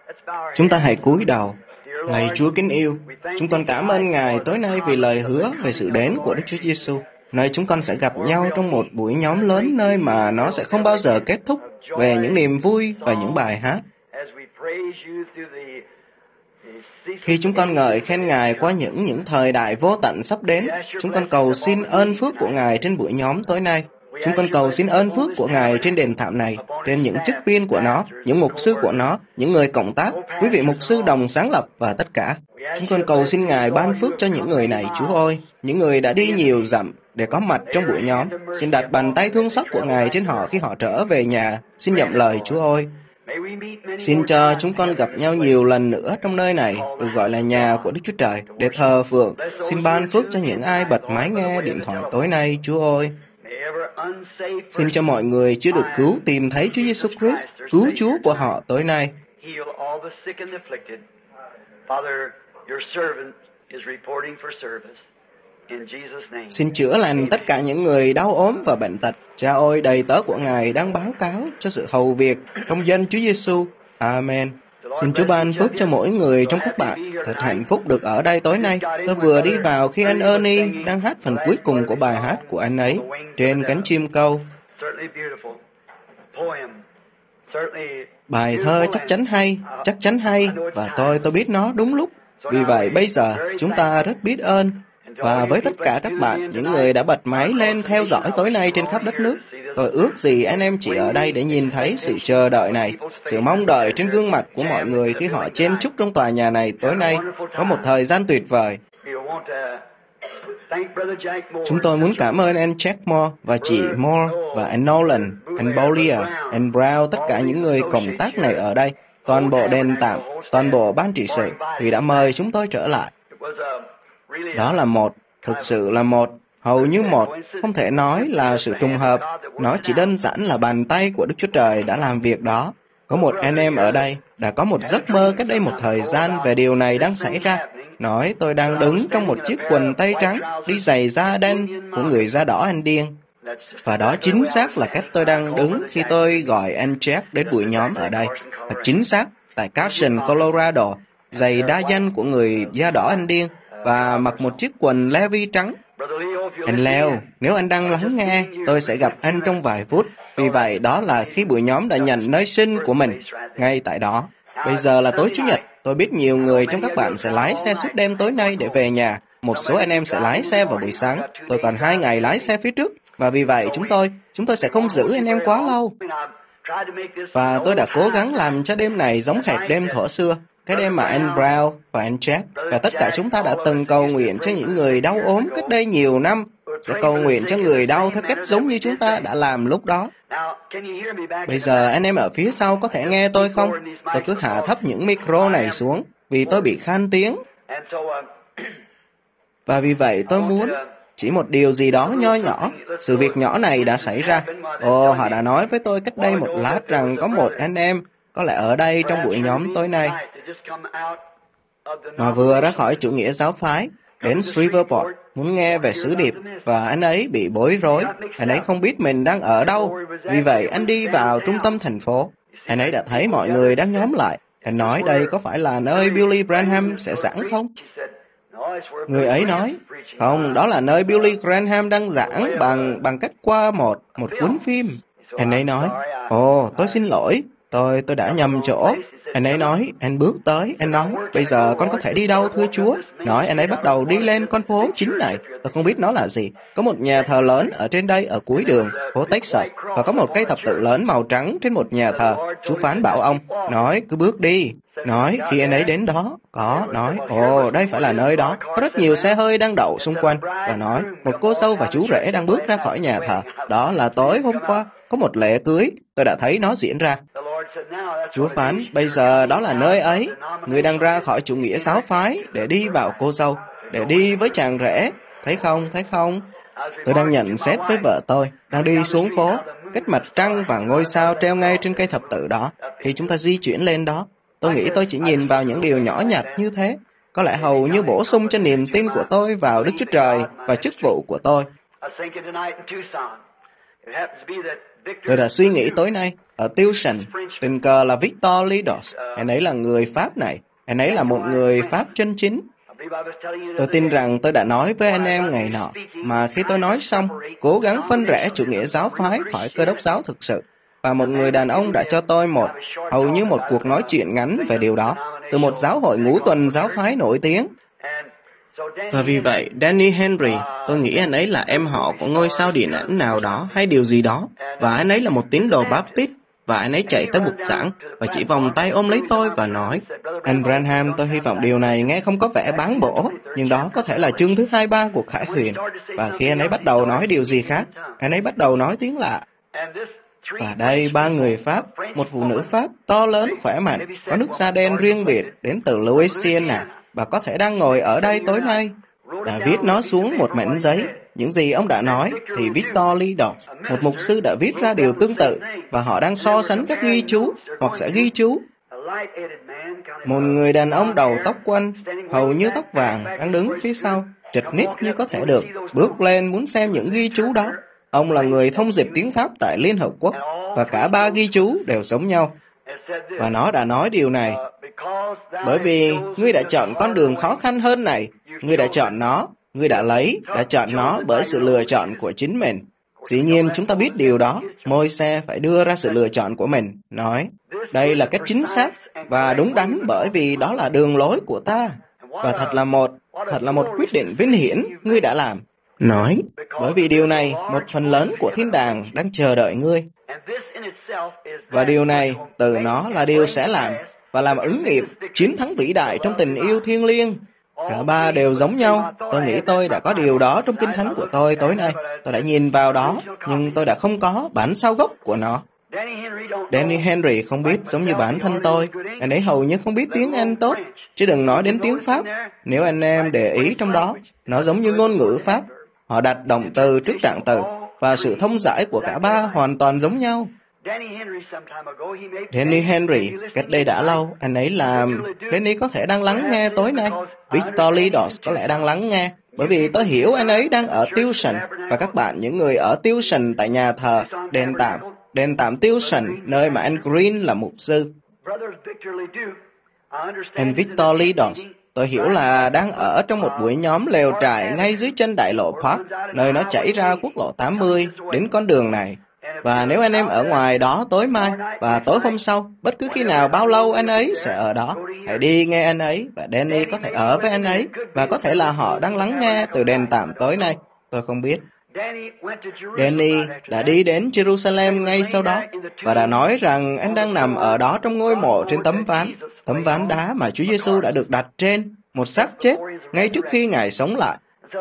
Chúng ta hãy cúi đầu. Lạy Chúa kính yêu, chúng con cảm ơn Ngài tối nay vì lời hứa về sự đến của Đức Chúa Giêsu, nơi chúng con sẽ gặp nhau trong một buổi nhóm lớn nơi mà nó sẽ không bao giờ kết thúc, về những niềm vui và những bài hát. Khi chúng con ngợi khen Ngài qua những thời đại vô tận sắp đến, chúng con cầu xin ơn phước của Ngài trên buổi nhóm tối nay. Chúng con cầu xin ơn phước của Ngài trên đền thạm này, trên những chức viên của nó, những mục sư của nó, những người cộng tác, quý vị mục sư đồng sáng lập và tất cả. Chúng con cầu xin Ngài ban phước cho những người này, Chúa ơi, những người đã đi nhiều dặm để có mặt trong buổi nhóm. Xin đặt bàn tay thương xót của Ngài trên họ khi họ trở về nhà. Xin nhậm lời, Chúa ơi. Xin cho chúng con gặp nhau nhiều lần nữa trong nơi này, được gọi là nhà của Đức Chúa Trời, để thờ phượng. Xin ban phước cho những ai bật máy nghe điện thoại tối nay, Chúa ơi. Xin cho mọi người chưa được cứu tìm thấy Chúa Giêsu Christ, cứu Chúa của họ tối nay. Xin chữa lành tất cả những người đau ốm và bệnh tật. Cha ơi, đầy tớ của Ngài đang báo cáo cho sự hầu việc trong danh Chúa Giêsu. Amen. Xin Chúa ban phước cho mỗi người trong các bạn. Thật hạnh phúc được ở đây tối nay. Tôi vừa đi vào khi anh Ernie đang hát phần cuối cùng của bài hát của anh ấy, Trên cánh chim câu. Bài thơ chắc chắn hay, và tôi biết nó đúng lúc. Vì vậy bây giờ chúng ta rất biết ơn. Và với tất cả các bạn, những người đã bật máy lên theo dõi tối nay trên khắp đất nước, tôi ước gì anh em chỉ ở đây để nhìn thấy sự chờ đợi này, sự mong đợi trên gương mặt của mọi người khi họ chen chúc trong tòa nhà này tối nay. Có một thời gian tuyệt vời. Chúng tôi muốn cảm ơn anh Jack Moore và chị Moore và anh Nolan, anh Bollier, anh Brown, tất cả những người cộng tác này ở đây, toàn bộ đền tạm, toàn bộ ban trị sự, vì đã mời chúng tôi trở lại. Đó là thực sự là hầu như không thể nói là sự trùng hợp. Nó chỉ đơn giản là bàn tay của Đức Chúa Trời đã làm việc đó. Có một anh em ở đây đã có một giấc mơ cách đây một thời gian về điều này đang xảy ra. Nói tôi đang đứng trong một chiếc quần tây trắng, đi giày da đen của người da đỏ anh điên. Và đó chính xác là cách tôi đang đứng khi tôi gọi anh Jack đến buổi nhóm ở đây. Thật chính xác, tại Carson, Colorado, giày đa danh của người da đỏ anh điên, và mặc một chiếc quần Levi trắng. Anh Leo, nếu anh đang lắng nghe, tôi sẽ gặp anh trong vài phút. Vì vậy, đó là khi buổi nhóm đã nhận nơi sinh của mình, ngay tại đó. Bây giờ là tối Chủ nhật. Tôi biết nhiều người trong các bạn sẽ lái xe suốt đêm tối nay để về nhà. Một số anh em sẽ lái xe vào buổi sáng. Tôi còn 2 ngày lái xe phía trước. Và vì vậy, chúng tôi sẽ không giữ anh em quá lâu. Và tôi đã cố gắng làm cho đêm này giống hệt đêm thuở xưa. Cái đêm mà anh Brown và anh Jack và tất cả chúng ta đã từng cầu nguyện cho những người đau ốm cách đây nhiều năm, sẽ cầu nguyện cho người đau theo cách giống như chúng ta đã làm lúc đó. Bây giờ anh em ở phía sau có thể nghe tôi không? Tôi cứ hạ thấp những micro này xuống vì tôi bị khan tiếng. Và vì vậy tôi muốn chỉ một điều gì đó nho nhỏ. Sự việc nhỏ này đã xảy ra. Họ đã nói với tôi cách đây một lát rằng có một anh em có lẽ ở đây trong buổi nhóm tối nay mà vừa ra khỏi chủ nghĩa giáo phái đến Shreveport muốn nghe về sứ điệp, và anh ấy bị bối rối. Anh ấy không biết mình đang ở đâu. Vì vậy anh đi vào trung tâm thành phố. Anh ấy đã thấy mọi người đang nhóm lại. Anh nói đây có phải là nơi Billy Graham sẽ giảng không? Người ấy nói, không, đó là nơi Billy Graham đang giảng bằng cách qua một cuốn phim. Anh ấy nói, tôi xin lỗi, tôi đã nhầm chỗ. Anh ấy nói, anh bước tới, anh nói, bây giờ con có thể đi đâu thưa Chúa? Nói anh ấy bắt đầu đi lên con phố chính này. Tôi không biết nó là gì. Có một nhà thờ lớn ở trên đây, ở cuối đường, phố Texas, và có một cây thập tự lớn màu trắng trên một nhà thờ. Chúa phán bảo ông, nói cứ bước đi. Nói khi anh ấy đến đó, nói, đây phải là nơi đó. Có rất nhiều xe hơi đang đậu xung quanh. Và nói, một cô dâu và chú rể đang bước ra khỏi nhà thờ. Đó là tối hôm qua, có một lễ cưới. Tôi đã thấy nó diễn ra. Chúa phán, bây giờ đó là nơi ấy. Người đang ra khỏi chủ nghĩa giáo phái để đi vào cô dâu, để đi với chàng rể. Thấy không? Tôi đang nhận xét với vợ tôi, đang đi xuống phố, cách mặt trăng và ngôi sao treo ngay trên cây thập tự đó. Khi chúng ta di chuyển lên đó, tôi nghĩ tôi chỉ nhìn vào những điều nhỏ nhặt như thế. Có lẽ hầu như bổ sung cho niềm tin của tôi vào Đức Chúa Trời và chức vụ của tôi. Tôi đã suy nghĩ tối nay, ở Tucson. Tình cờ là Victor Lidos. Anh ấy là người Pháp này. Anh ấy là một người Pháp chân chính. Tôi tin rằng tôi đã nói với anh em ngày nọ, mà khi tôi nói xong, cố gắng phân rẽ chủ nghĩa giáo phái khỏi Cơ Đốc giáo thực sự. Và một người đàn ông đã cho tôi hầu như một cuộc nói chuyện ngắn về điều đó, từ một giáo hội ngũ tuần giáo phái nổi tiếng. Và vì vậy, Danny Henry, tôi nghĩ anh ấy là em họ của ngôi sao điện ảnh nào đó hay điều gì đó. Và anh ấy là một tín đồ Baptist. Và anh ấy chạy tới bục giảng và chỉ vòng tay ôm lấy tôi và nói, anh Branham, tôi hy vọng điều này nghe không có vẻ bán bổ, nhưng đó có thể là chương thứ 23 của Khải Huyền. Và khi anh ấy bắt đầu nói điều gì khác, anh ấy bắt đầu nói tiếng lạ. Và đây 3 người Pháp, một phụ nữ Pháp to lớn khỏe mạnh, có nước da đen riêng biệt đến từ Louisiana, và có thể đang ngồi ở đây tối nay, đã viết nó xuống một mảnh giấy. Những gì ông đã nói thì Victor Lidos, một mục sư, đã viết ra điều tương tự, và họ đang so sánh các ghi chú hoặc sẽ ghi chú. Một người đàn ông đầu tóc quăn, hầu như tóc vàng, đang đứng phía sau, trịch nít như có thể được, bước lên muốn xem những ghi chú đó. Ông là người thông dịch tiếng Pháp tại Liên Hợp Quốc, và cả 3 ghi chú đều giống nhau. Và nó đã nói điều này, bởi vì ngươi đã chọn con đường khó khăn hơn này, ngươi đã chọn nó, ngươi đã chọn nó bởi sự lựa chọn của chính mình. Dĩ nhiên chúng ta biết điều đó, Môi-se phải đưa ra sự lựa chọn của mình, nói, đây là cách chính xác và đúng đắn bởi vì đó là đường lối của ta. Và thật là một quyết định vinh hiển ngươi đã làm. Nói, bởi vì điều này, một phần lớn của thiên đàng đang chờ đợi ngươi. Và điều này, từ nó là điều sẽ làm, và làm ứng nghiệm, chiến thắng vĩ đại trong tình yêu thiêng liêng. Cả 3 đều giống nhau. Tôi nghĩ tôi đã có điều đó trong Kinh Thánh của tôi tối nay. Tôi đã nhìn vào đó, nhưng tôi đã không có bản sao gốc của nó. Danny Henry không biết, giống như bản thân tôi. Anh ấy hầu như không biết tiếng Anh tốt, chứ đừng nói đến tiếng Pháp. Nếu anh em để ý trong đó, nó giống như ngôn ngữ Pháp. Họ đặt động từ trước trạng từ, và sự thông giải của cả 3 hoàn toàn giống nhau. Danny Henry, cách đây đã lâu, anh ấy làm... Danny có thể đang lắng nghe tối nay. Victor Lidos có lẽ đang lắng nghe, bởi vì tôi hiểu anh ấy đang ở Tucson, và các bạn, những người ở Tucson tại nhà thờ, đền tạm Tucson, nơi mà anh Green là mục sư. Anh Victor Lidos, tôi hiểu là đang ở trong một buổi nhóm lều trại ngay dưới chân đại lộ Park, nơi nó chảy ra quốc lộ 80 đến con đường này. Và nếu anh em ở ngoài đó tối mai và tối hôm sau, bất cứ khi nào bao lâu anh ấy sẽ ở đó, hãy đi nghe anh ấy, và Danny có thể ở với anh ấy, và có thể là họ đang lắng nghe từ đền tạm tối nay. Tôi không biết. Danny đã đi đến Jerusalem ngay sau đó, và đã nói rằng anh đang nằm ở đó trong ngôi mộ trên tấm ván đá mà Chúa Giêsu đã được đặt trên, một xác chết, ngay trước khi Ngài sống lại.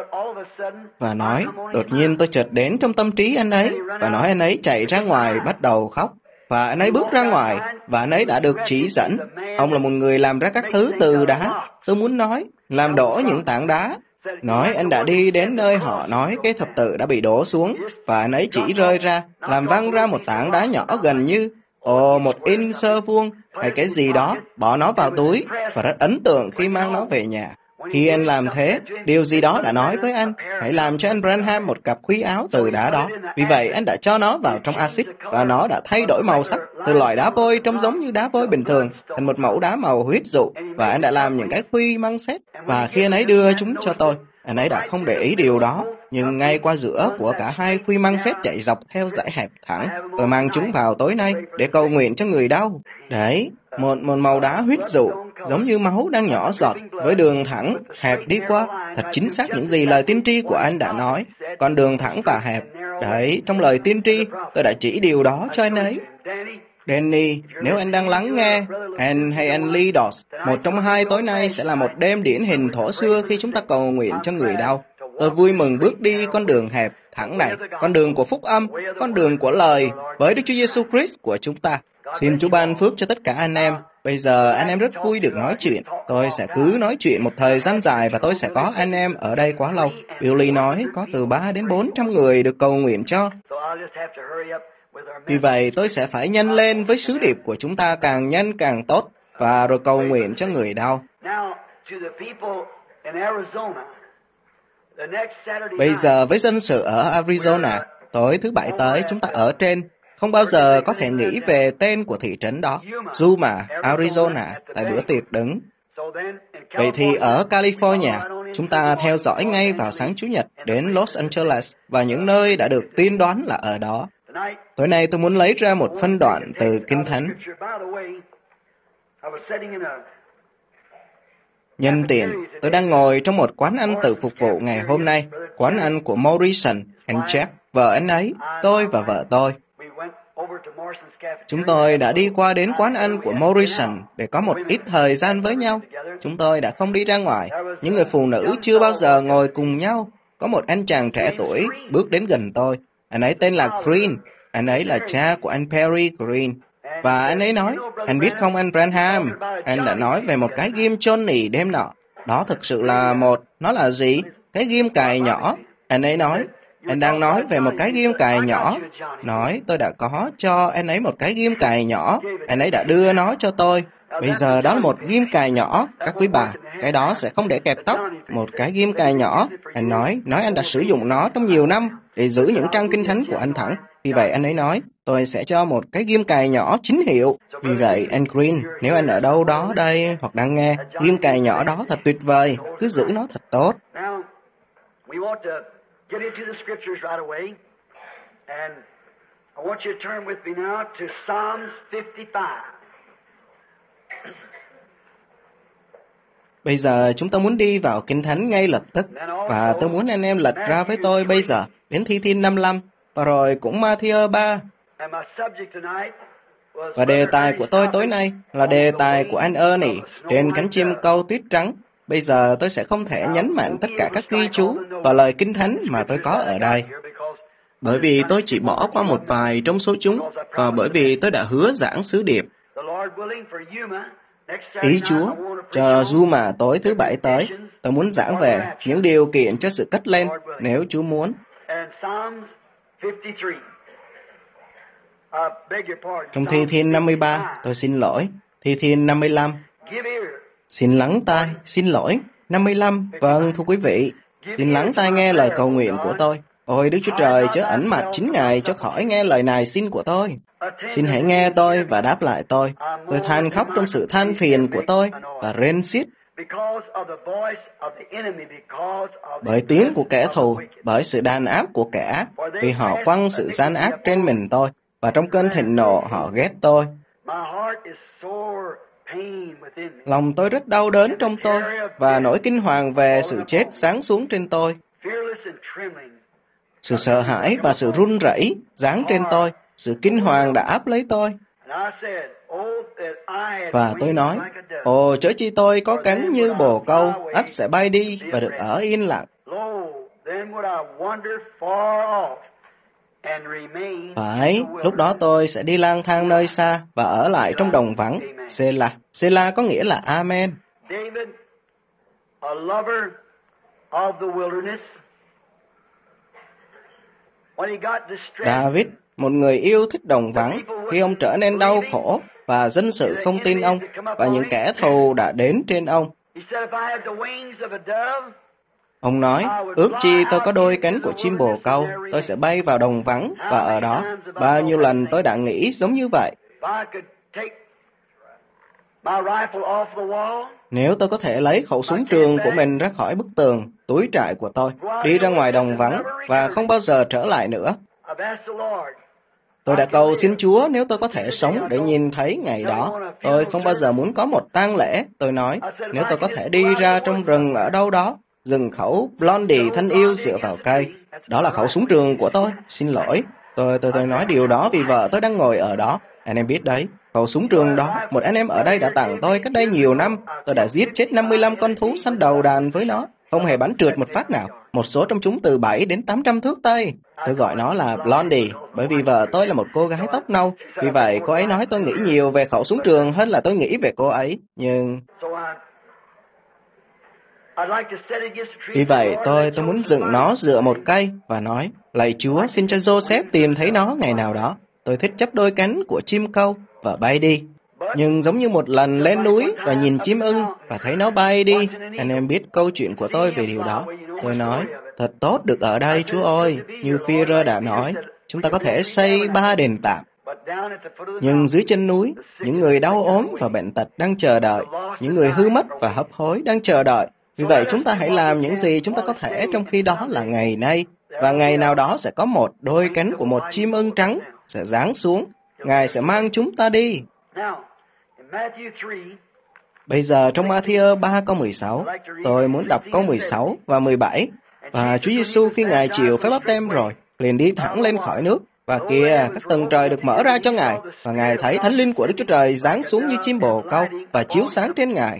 Và nói, đột nhiên tôi chợt đến trong tâm trí anh ấy, và nói anh ấy chạy ra ngoài bắt đầu khóc. Và anh ấy bước ra ngoài, và anh ấy đã được chỉ dẫn. Ông là một người làm ra các thứ từ đá. Tôi muốn nói, làm đổ những tảng đá. Nói anh đã đi đến nơi họ nói cái thập tự đã bị đổ xuống, và anh ấy chỉ rơi ra, làm văng ra một tảng đá nhỏ gần như, một inch sơ vuông, hay cái gì đó, bỏ nó vào túi, và rất ấn tượng khi mang nó về nhà. Khi anh làm thế, điều gì đó đã nói với anh, hãy làm cho anh Branham một cặp khuy áo từ đá đó. Vì vậy, anh đã cho nó vào trong axit, và nó đã thay đổi màu sắc, từ loại đá vôi trông giống như đá vôi bình thường, thành một mẫu đá màu huyết dụ, và anh đã làm những cái khuy măng xét. Và khi anh ấy đưa chúng cho tôi, anh ấy đã không để ý điều đó, nhưng ngay qua giữa của cả 2 khuy măng xét chạy dọc theo dãy hẹp thẳng, tôi mang chúng vào tối nay để cầu nguyện cho người đau. Đấy, một màu đá huyết dụ, giống như máu đang nhỏ giọt, với đường thẳng, hẹp đi qua. Thật chính xác những gì lời tiên tri của anh đã nói, con đường thẳng và hẹp. Đấy, trong lời tiên tri, tôi đã chỉ điều đó cho anh ấy. Danny, nếu anh đang lắng nghe, anh hay anh Lidos, một trong 2 tối nay sẽ là một đêm điển hình thổ xưa khi chúng ta cầu nguyện cho người đau. Tôi vui mừng bước đi con đường hẹp, thẳng này, con đường của phúc âm, con đường của lời, với Đức Chúa Giêsu Christ của chúng ta. Xin Chúa ban phước cho tất cả anh em. Bây giờ anh em rất vui được nói chuyện. Tôi sẽ cứ nói chuyện một thời gian dài và tôi sẽ có anh em ở đây quá lâu. Billy nói có từ 3 đến 400 người được cầu nguyện cho. Vì vậy tôi sẽ phải nhanh lên với sứ điệp của chúng ta, càng nhanh càng tốt, và rồi cầu nguyện cho người đau. Bây giờ với dân sự ở Arizona, tối thứ Bảy tới chúng ta ở trên, không bao giờ có thể nghĩ về tên của thị trấn đó, Yuma, Arizona, tại bữa tiệc đứng. Vậy thì ở California, chúng ta theo dõi ngay vào sáng Chủ nhật đến Los Angeles và những nơi đã được tiên đoán là ở đó. Tối nay tôi muốn lấy ra một phân đoạn từ Kinh Thánh. Nhân tiện, tôi đang ngồi trong một quán ăn tự phục vụ ngày hôm nay, quán ăn của Morrison and Jack, vợ anh ấy, tôi và vợ tôi. Chúng tôi đã đi qua đến quán ăn của Morrison để có một ít thời gian với nhau. Chúng tôi đã không đi ra ngoài. Những người phụ nữ chưa bao giờ ngồi cùng nhau. Có một anh chàng trẻ tuổi bước đến gần tôi. Anh ấy tên là Green. Anh ấy là cha của anh Perry Green. Và anh ấy nói, anh biết không anh Branham, anh đã nói về một cái ghim Johnny đêm nọ. Đó thực sự là nó là gì? Cái ghim cài nhỏ. Anh ấy nói, anh đang nói về một cái ghim cài nhỏ. Nói tôi đã có cho anh ấy một cái ghim cài nhỏ. Anh ấy đã đưa nó cho tôi. Bây giờ đó là một ghim cài nhỏ, các quý bà. Cái đó sẽ không để kẹp tóc. Một cái ghim cài nhỏ. Anh nói anh đã sử dụng nó trong nhiều năm để giữ những trang kinh thánh của anh thẳng. Vì vậy anh ấy nói, tôi sẽ cho một cái ghim cài nhỏ chính hiệu. Vì vậy, anh Green, nếu anh ở đâu đó đây hoặc đang nghe, ghim cài nhỏ đó thật tuyệt vời. Cứ giữ nó thật tốt. Get into the scriptures right away. And I want you to turn with me now to Psalms 55. Bây giờ chúng ta muốn đi vào Kinh Thánh ngay lập tức. Và tôi muốn anh em lật ra với tôi bây giờ đến Thi Thiên 55 và rồi cũng Ma-thi-ơ 3. Và đề tài của tôi tối nay là đề tài của anh Ernie trên cánh chim câu tuyết trắng. Bây giờ tôi sẽ không thể nhấn mạnh tất cả các ghi chú và lời Kinh Thánh mà tôi có ở đây. Bởi vì tôi chỉ bỏ qua một vài trong số chúng và bởi vì tôi đã hứa giảng sứ điệp. Ý Chúa, cho Yuma tối thứ Bảy tới, tôi muốn giảng về những điều kiện cho sự cất lên nếu Chúa muốn. Trong Thi Thiên 53, tôi xin lỗi. Thi Thiên 55. Xin lắng tai, xin lỗi. 55, vâng thưa quý vị. Xin lắng tai nghe lời cầu nguyện của tôi. Ôi Đức Chúa Trời, chớ ẩn mặt chính Ngài cho khỏi nghe lời này xin của tôi. Xin hãy nghe tôi và đáp lại tôi. Tôi than khóc trong sự than phiền của tôi và rên xiết. Bởi tiếng của kẻ thù, bởi sự đàn áp của kẻ ác, vì họ quăng sự gian ác trên mình tôi, và trong cơn thịnh nộ họ ghét tôi. Lòng tôi rất đau đớn trong tôi, và nỗi kinh hoàng về sự chết giáng xuống trên tôi. Sự sợ hãi và sự run rẩy giáng trên tôi, sự kinh hoàng đã áp lấy tôi. Và tôi nói, ồ chớ chi tôi có cánh như bồ câu, ắt sẽ bay đi và được ở yên lặng. Phải, lúc đó tôi sẽ đi lang thang nơi xa và ở lại trong đồng vắng. Selah. Selah có nghĩa là Amen. David, một người yêu thích đồng vắng, khi ông trở nên đau khổ và dân sự không tin ông và những kẻ thù đã đến trên ông. Ông nói, ước chi tôi có đôi cánh của chim bồ câu, tôi sẽ bay vào đồng vắng và ở đó. Bao nhiêu lần tôi đã nghĩ giống như vậy. Nếu tôi có thể lấy khẩu súng trường của mình ra khỏi bức tường, túi trại của tôi, đi ra ngoài đồng vắng và không bao giờ trở lại nữa. Tôi đã cầu xin Chúa nếu tôi có thể sống để nhìn thấy ngày đó. Tôi không bao giờ muốn có một tang lễ. Tôi nói, nếu tôi có thể đi ra trong rừng ở đâu đó, dừng khẩu Blondie thân yêu dựa vào cây. Đó là khẩu súng trường của tôi. Xin lỗi. Tôi nói điều đó vì vợ tôi đang ngồi ở đó. Anh em biết đấy, khẩu súng trường đó, một anh em ở đây đã tặng tôi cách đây nhiều năm. Tôi đã giết chết 55 con thú săn đầu đàn với nó. Không hề bắn trượt một phát nào. Một số trong chúng từ 7 đến 800 thước Tây. Tôi gọi nó là Blondie, bởi vì vợ tôi là một cô gái tóc nâu. Vì vậy, cô ấy nói tôi nghĩ nhiều về khẩu súng trường hơn là tôi nghĩ về cô ấy. Nhưng... Vì vậy, tôi muốn dựng nó dựa một cây và nói, lạy Chúa xin cho Joseph tìm thấy nó ngày nào đó. Tôi thích chấp đôi cánh của chim câu và bay đi. Nhưng giống như một lần lên núi và nhìn chim ưng và thấy nó bay đi, anh em biết câu chuyện của tôi về điều đó. Tôi nói, thật tốt được ở đây Chúa ơi, như Phi-rơ đã nói. chúng ta có thể xây 3 đền tạm. Nhưng dưới chân núi, những người đau ốm và bệnh tật đang chờ đợi, những người hư mất và hấp hối đang chờ đợi. Vì vậy chúng ta hãy làm những gì chúng ta có thể trong khi đó là ngày nay. Và ngày nào đó sẽ có một đôi cánh của một chim ưng trắng sẽ giáng xuống. Ngài sẽ mang chúng ta đi. Bây giờ trong Ma-thi-ơ 3 câu 16, tôi muốn đọc câu 16 và 17. Và Chúa Giêsu khi Ngài chịu phép báp têm rồi, liền đi thẳng lên khỏi nước. Và kìa, các tầng trời được mở ra cho Ngài. Và Ngài thấy Thánh Linh của Đức Chúa Trời giáng xuống như chim bồ câu và chiếu sáng trên Ngài.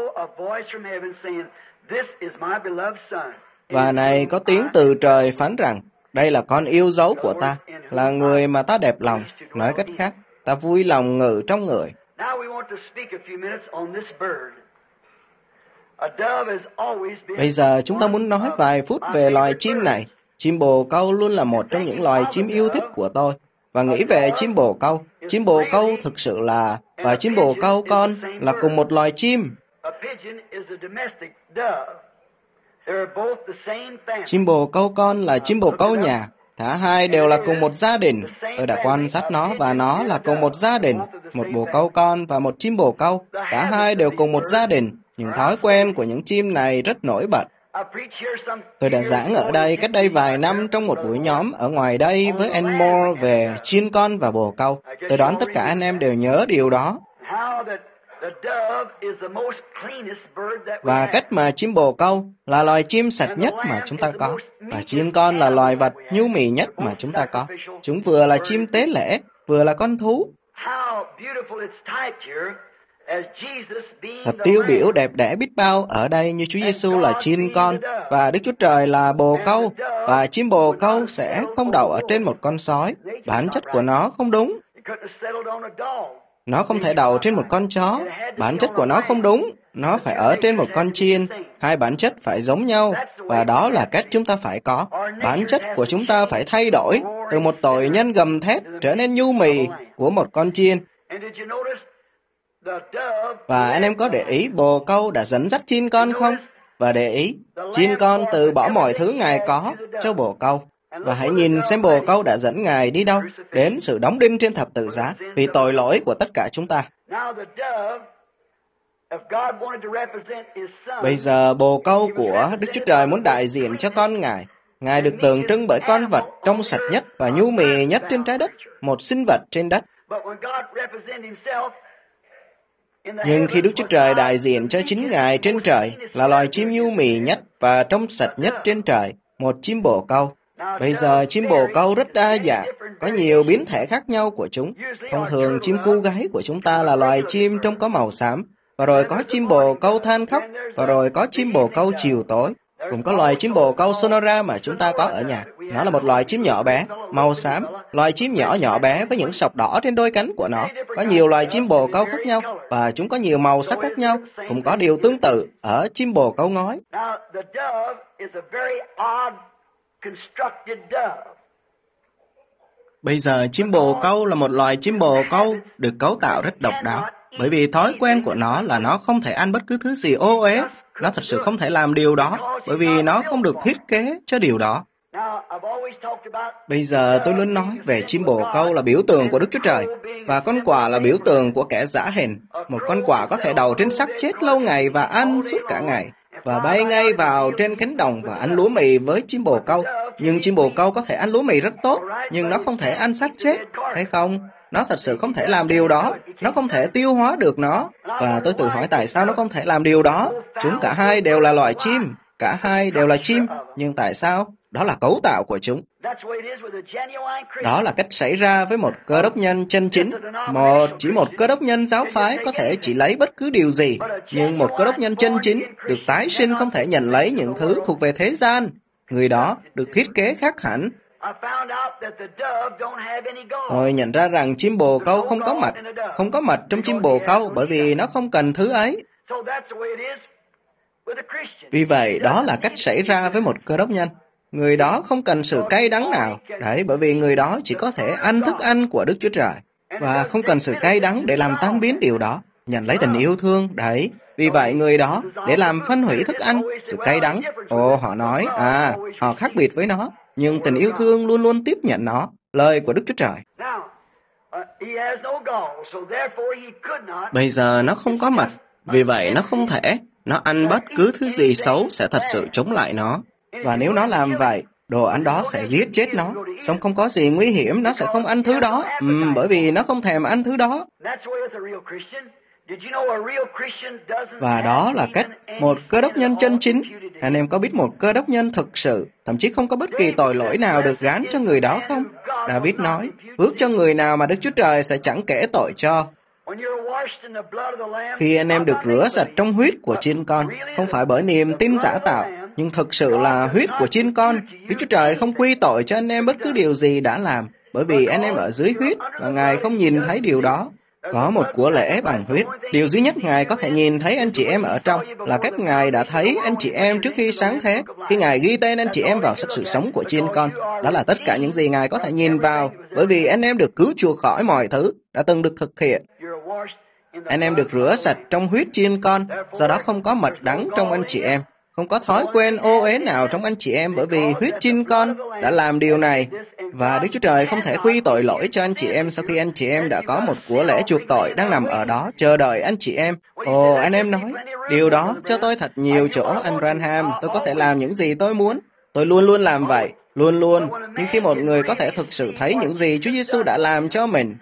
Và này có tiếng từ trời phán rằng, đây là con yêu dấu của ta, là người mà ta đẹp lòng. Nói cách khác, ta vui lòng ngự trong người. Bây giờ chúng ta muốn nói vài phút về loài chim này. Chim bồ câu luôn là một trong những loài chim yêu thích của tôi. Và nghĩ về chim bồ câu. Chim bồ câu thực sự là, và chim bồ câu con là cùng một loài chim. Chim bồ câu con là chim bồ câu nhà. Cả hai đều là cùng một gia đình. Tôi đã quan sát nó và nó là cùng một gia đình. Một bồ câu con và một chim bồ câu. Cả hai đều cùng một gia đình. Những thói quen của những chim này rất nổi bật. Tôi đã giảng ở đây cách đây vài năm trong một buổi nhóm ở ngoài đây với anh Moore về chiên con và bồ câu. Tôi đoán tất cả anh em đều nhớ điều đó. Và cách mà chim bồ câu là loài chim sạch nhất mà chúng ta có. Và chiên con là loài vật nhu mì nhất mà chúng ta có. Chúng vừa là chim tế lễ, vừa là con thú. Thật tiêu biểu đẹp đẽ biết bao ở đây như Chúa Giêsu là chiên con và Đức Chúa Trời là bồ câu, và chim bồ câu sẽ không đậu ở trên một con sói. Bản chất của nó không đúng. Nó không thể đậu trên một con chó. Bản chất của nó không đúng. Nó phải ở trên một con chiên. Hai bản chất phải giống nhau, và đó là cách chúng ta phải có. Bản chất của chúng ta phải thay đổi từ một tội nhân gầm thét trở nên nhu mì của một con chiên. Và anh em có để ý bồ câu đã dẫn dắt chiên con không? Và để ý, chiên con từ bỏ mọi thứ Ngài có cho bồ câu. Và hãy nhìn xem bồ câu đã dẫn Ngài đi đâu? Đến sự đóng đinh trên thập tự giá vì tội lỗi của tất cả chúng ta. Bây giờ bồ câu của Đức Chúa Trời muốn đại diện cho con Ngài. Ngài được tượng trưng bởi con vật trong sạch nhất và nhu mì nhất trên trái đất, một sinh vật trên đất. Nhưng khi Đức Chúa Trời đại diện cho chính Ngài trên trời là loài chim nhu mì nhất và trong sạch nhất trên trời, một chim bồ câu. Bây giờ chim bồ câu rất đa dạng, có nhiều biến thể khác nhau của chúng. Thông thường chim cu gáy của chúng ta là loài chim trông có màu xám, và rồi có chim bồ câu than khóc, và rồi có chim bồ câu chiều tối. Cũng có loài chim bồ câu Sonora mà chúng ta có ở nhà. Nó là một loài chim nhỏ bé, màu xám, loài chim nhỏ nhỏ bé với những sọc đỏ trên đôi cánh của nó. Có nhiều loài chim bồ câu khác nhau, và chúng có nhiều màu sắc khác nhau. Cũng có điều tương tự ở chim bồ câu ngói. Bây giờ chim bồ câu là một loài chim bồ câu được cấu tạo rất độc đáo. Bởi vì thói quen của nó là nó không thể ăn bất cứ thứ gì ô uế. Nó thật sự không thể làm điều đó, bởi vì nó không được thiết kế cho điều đó. Bây giờ tôi luôn nói về chim bồ câu là biểu tượng của Đức Chúa Trời, và con quạ là biểu tượng của kẻ dã hình. Một con quạ có thể đậu trên xác chết lâu ngày và ăn suốt cả ngày, và bay ngay vào trên cánh đồng và ăn lúa mì với chim bồ câu. Nhưng chim bồ câu có thể ăn lúa mì rất tốt, nhưng nó không thể ăn xác chết, hay không? Nó thật sự không thể làm điều đó. Nó không thể tiêu hóa được nó. Và tôi tự hỏi tại sao nó không thể làm điều đó. Chúng cả hai đều là loài chim. Cả hai đều là chim. Nhưng tại sao? Đó là cấu tạo của chúng. Đó là cách xảy ra với một cơ đốc nhân chân chính. Chỉ một cơ đốc nhân giáo phái có thể chỉ lấy bất cứ điều gì. Nhưng một cơ đốc nhân chân chính được tái sinh không thể nhận lấy những thứ thuộc về thế gian. Người đó được thiết kế khác hẳn. Tôi nhận ra rằng chim bồ câu không có mật trong chim bồ câu bởi vì nó không cần thứ ấy. Vì vậy, đó là cách xảy ra với một cơ đốc nhân. Người đó không cần sự cay đắng nào. Đấy, bởi vì người đó chỉ có thể ăn thức ăn của Đức Chúa Trời. Và không cần sự cay đắng để làm tan biến điều đó. Nhận lấy tình yêu thương, đấy. Vì vậy, người đó, để làm phân hủy thức ăn, sự cay đắng, họ nói, họ khác biệt với nó. Nhưng tình yêu thương luôn luôn tiếp nhận nó. lời của Đức Chúa Trời. Bây giờ nó không có mặt, vì vậy nó không thể. Nó ăn bất cứ thứ gì xấu sẽ thật sự chống lại nó. Và nếu nó làm vậy, đồ ăn đó sẽ giết chết nó. Xong không có gì nguy hiểm, nó sẽ không ăn thứ đó. Bởi vì nó không thèm ăn thứ đó. Và đó là cách một cơ đốc nhân chân chính. Anh em có biết một cơ đốc nhân thực sự, thậm chí không có bất kỳ tội lỗi nào được gán cho người đó không? David nói, phước cho người nào mà Đức Chúa Trời sẽ chẳng kể tội cho. Khi anh em được rửa sạch trong huyết của chiên con, không phải bởi niềm tin giả tạo, nhưng thực sự là huyết của chiên con, Đức Chúa Trời không quy tội cho anh em bất cứ điều gì đã làm, bởi vì anh em ở dưới huyết và Ngài không nhìn thấy điều đó. Có một của lễ bằng huyết. Điều duy nhất Ngài có thể nhìn thấy anh chị em ở trong là cách Ngài đã thấy anh chị em trước khi sáng thế, khi Ngài ghi tên anh chị em vào sách sự sống của chiên con. Đó là tất cả những gì Ngài có thể nhìn vào, bởi vì anh em được cứu chuộc khỏi mọi thứ đã từng được thực hiện. Anh em được rửa sạch trong huyết chiên con, do đó không có mật đắng trong anh chị em. Không có thói quen ô uế nào trong anh chị em, bởi vì huyết chiên con đã làm điều này. Và Đức Chúa Trời không thể quy tội lỗi cho anh chị em sau khi anh chị em đã có một của lễ chuộc tội đang nằm ở đó, chờ đợi anh chị em. Ồ, anh em nói, điều đó cho tôi thật nhiều chỗ, anh Branham, tôi có thể làm những gì tôi muốn. Tôi luôn luôn làm vậy, luôn luôn. Nhưng khi một người có thể thực sự thấy những gì Chúa Giêsu đã làm cho mình,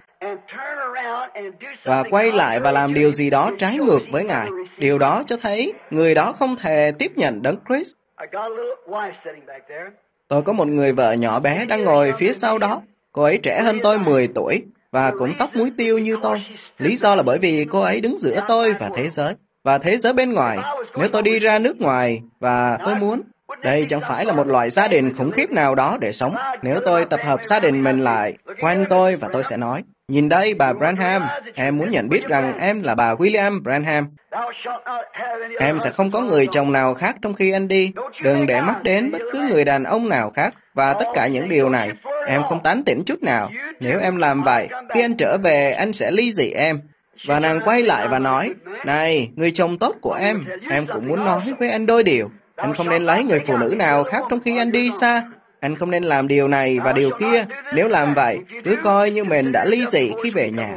và quay lại và làm điều gì đó trái ngược với Ngài, điều đó cho thấy người đó không thể tiếp nhận Đấng Christ. Tôi có một người vợ nhỏ bé đang ngồi phía sau đó. Cô ấy trẻ hơn tôi 10 tuổi và cũng tóc muối tiêu như tôi. Lý do là bởi vì cô ấy đứng giữa tôi và thế giới bên ngoài. Nếu tôi đi ra nước ngoài và tôi muốn, đây chẳng phải là một loại gia đình khủng khiếp nào đó để sống. Nếu tôi tập hợp gia đình mình lại quanh tôi và tôi sẽ nói, nhìn đây bà Branham, em muốn nhận biết rằng em là bà William Branham. Em sẽ không có người chồng nào khác trong khi anh đi. Đừng để mắt đến bất cứ người đàn ông nào khác. Và tất cả những điều này, em không tán tỉnh chút nào. Nếu em làm vậy, khi anh trở về, anh sẽ ly dị em. Và nàng quay lại và nói, này, người chồng tốt của em cũng muốn nói với anh đôi điều. Anh không nên lấy người phụ nữ nào khác trong khi anh đi xa. Anh không nên làm điều này và điều kia. Nếu làm vậy, cứ coi như mình đã ly dị khi về nhà.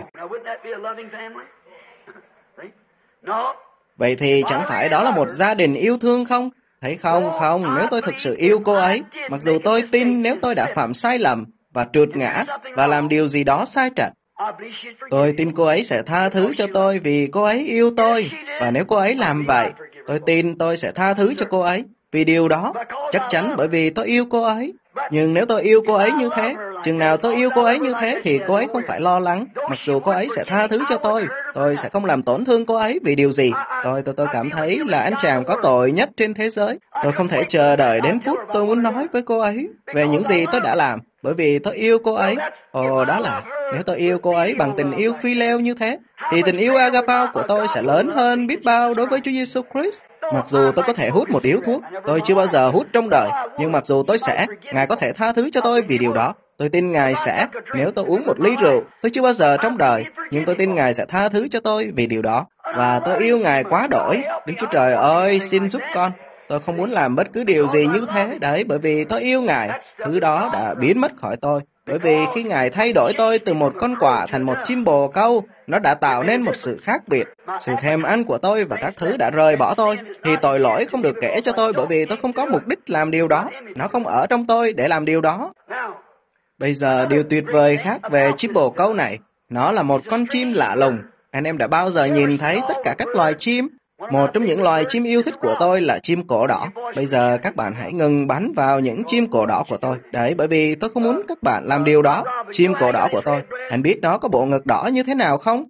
Vậy thì chẳng phải đó là một gia đình yêu thương không? Thấy không, nếu tôi thực sự yêu cô ấy, mặc dù tôi tin nếu tôi đã phạm sai lầm và trượt ngã và làm điều gì đó sai trật, tôi tin cô ấy sẽ tha thứ cho tôi vì cô ấy yêu tôi. Và nếu cô ấy làm vậy, tôi tin tôi sẽ tha thứ cho cô ấy vì điều đó, chắc chắn bởi vì tôi yêu cô ấy. Nhưng nếu tôi yêu cô ấy như thế, chừng nào tôi yêu cô ấy như thế thì cô ấy không phải lo lắng. Mặc dù cô ấy sẽ tha thứ cho tôi sẽ không làm tổn thương cô ấy vì điều gì. Tôi cảm thấy là anh chàng có tội nhất trên thế giới. Tôi không thể chờ đợi đến phút tôi muốn nói với cô ấy về những gì tôi đã làm, bởi vì tôi yêu cô ấy. Đó là, nếu tôi yêu cô ấy bằng tình yêu phileo như thế, thì tình yêu agapao của tôi sẽ lớn hơn biết bao đối với Chúa Giêsu Christ. Mặc dù tôi có thể hút một điếu thuốc, tôi chưa bao giờ hút trong đời, nhưng mặc dù tôi sẽ, Ngài có thể tha thứ cho tôi vì điều đó. Tôi tin Ngài sẽ, nếu tôi uống một ly rượu, tôi chưa bao giờ trong đời, nhưng tôi tin Ngài sẽ tha thứ cho tôi vì điều đó. Và tôi yêu Ngài quá đổi. Đức Chúa Trời ơi, xin giúp con. Tôi không muốn làm bất cứ điều gì như thế, đấy, bởi vì tôi yêu Ngài. Thứ đó đã biến mất khỏi tôi. Bởi vì khi Ngài thay đổi tôi từ một con quạ thành một chim bồ câu, nó đã tạo nên một sự khác biệt. Sự thèm ăn của tôi và các thứ đã rời bỏ tôi, thì tội lỗi không được kể cho tôi bởi vì tôi không có mục đích làm điều đó. Nó không ở trong tôi để làm điều đó. Bây giờ, điều tuyệt vời khác về chim bồ câu này, nó là một con chim lạ lùng. Anh em đã bao giờ nhìn thấy tất cả các loài chim? Một trong những loài chim yêu thích của tôi là chim cổ đỏ. Bây giờ các bạn hãy ngừng bắn vào những chim cổ đỏ của tôi. Đấy, bởi vì tôi không muốn các bạn làm điều đó. Chim cổ đỏ của tôi, anh biết nó có bộ ngực đỏ như thế nào không?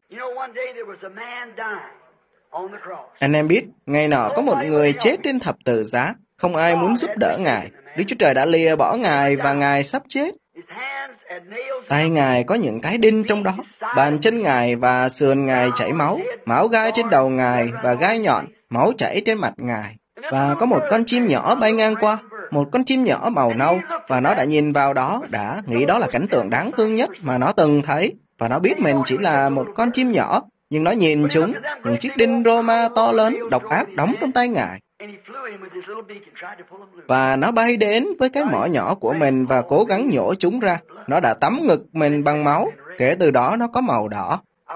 Anh em biết, ngày nọ có một người chết trên thập tự giá. Không ai muốn giúp đỡ Ngài. Đức Chúa Trời đã lìa bỏ Ngài và Ngài sắp chết. Tay Ngài có những cái đinh trong đó, bàn chân Ngài và sườn Ngài chảy máu, máu gai trên đầu Ngài và gai nhọn, máu chảy trên mặt Ngài. Và có một con chim nhỏ bay ngang qua, một con chim nhỏ màu nâu, và nó đã nhìn vào đó, đã nghĩ đó là cảnh tượng đáng thương nhất mà nó từng thấy. Và nó biết mình chỉ là một con chim nhỏ, nhưng nó nhìn chúng, những chiếc đinh Roma to lớn, độc ác đóng trong tay Ngài. Và nó bay đến với cái mỏ nhỏ của mình và cố gắng nhổ chúng ra. Nó đã tắm ngực mình bằng máu, kể từ đó nó có màu đỏ.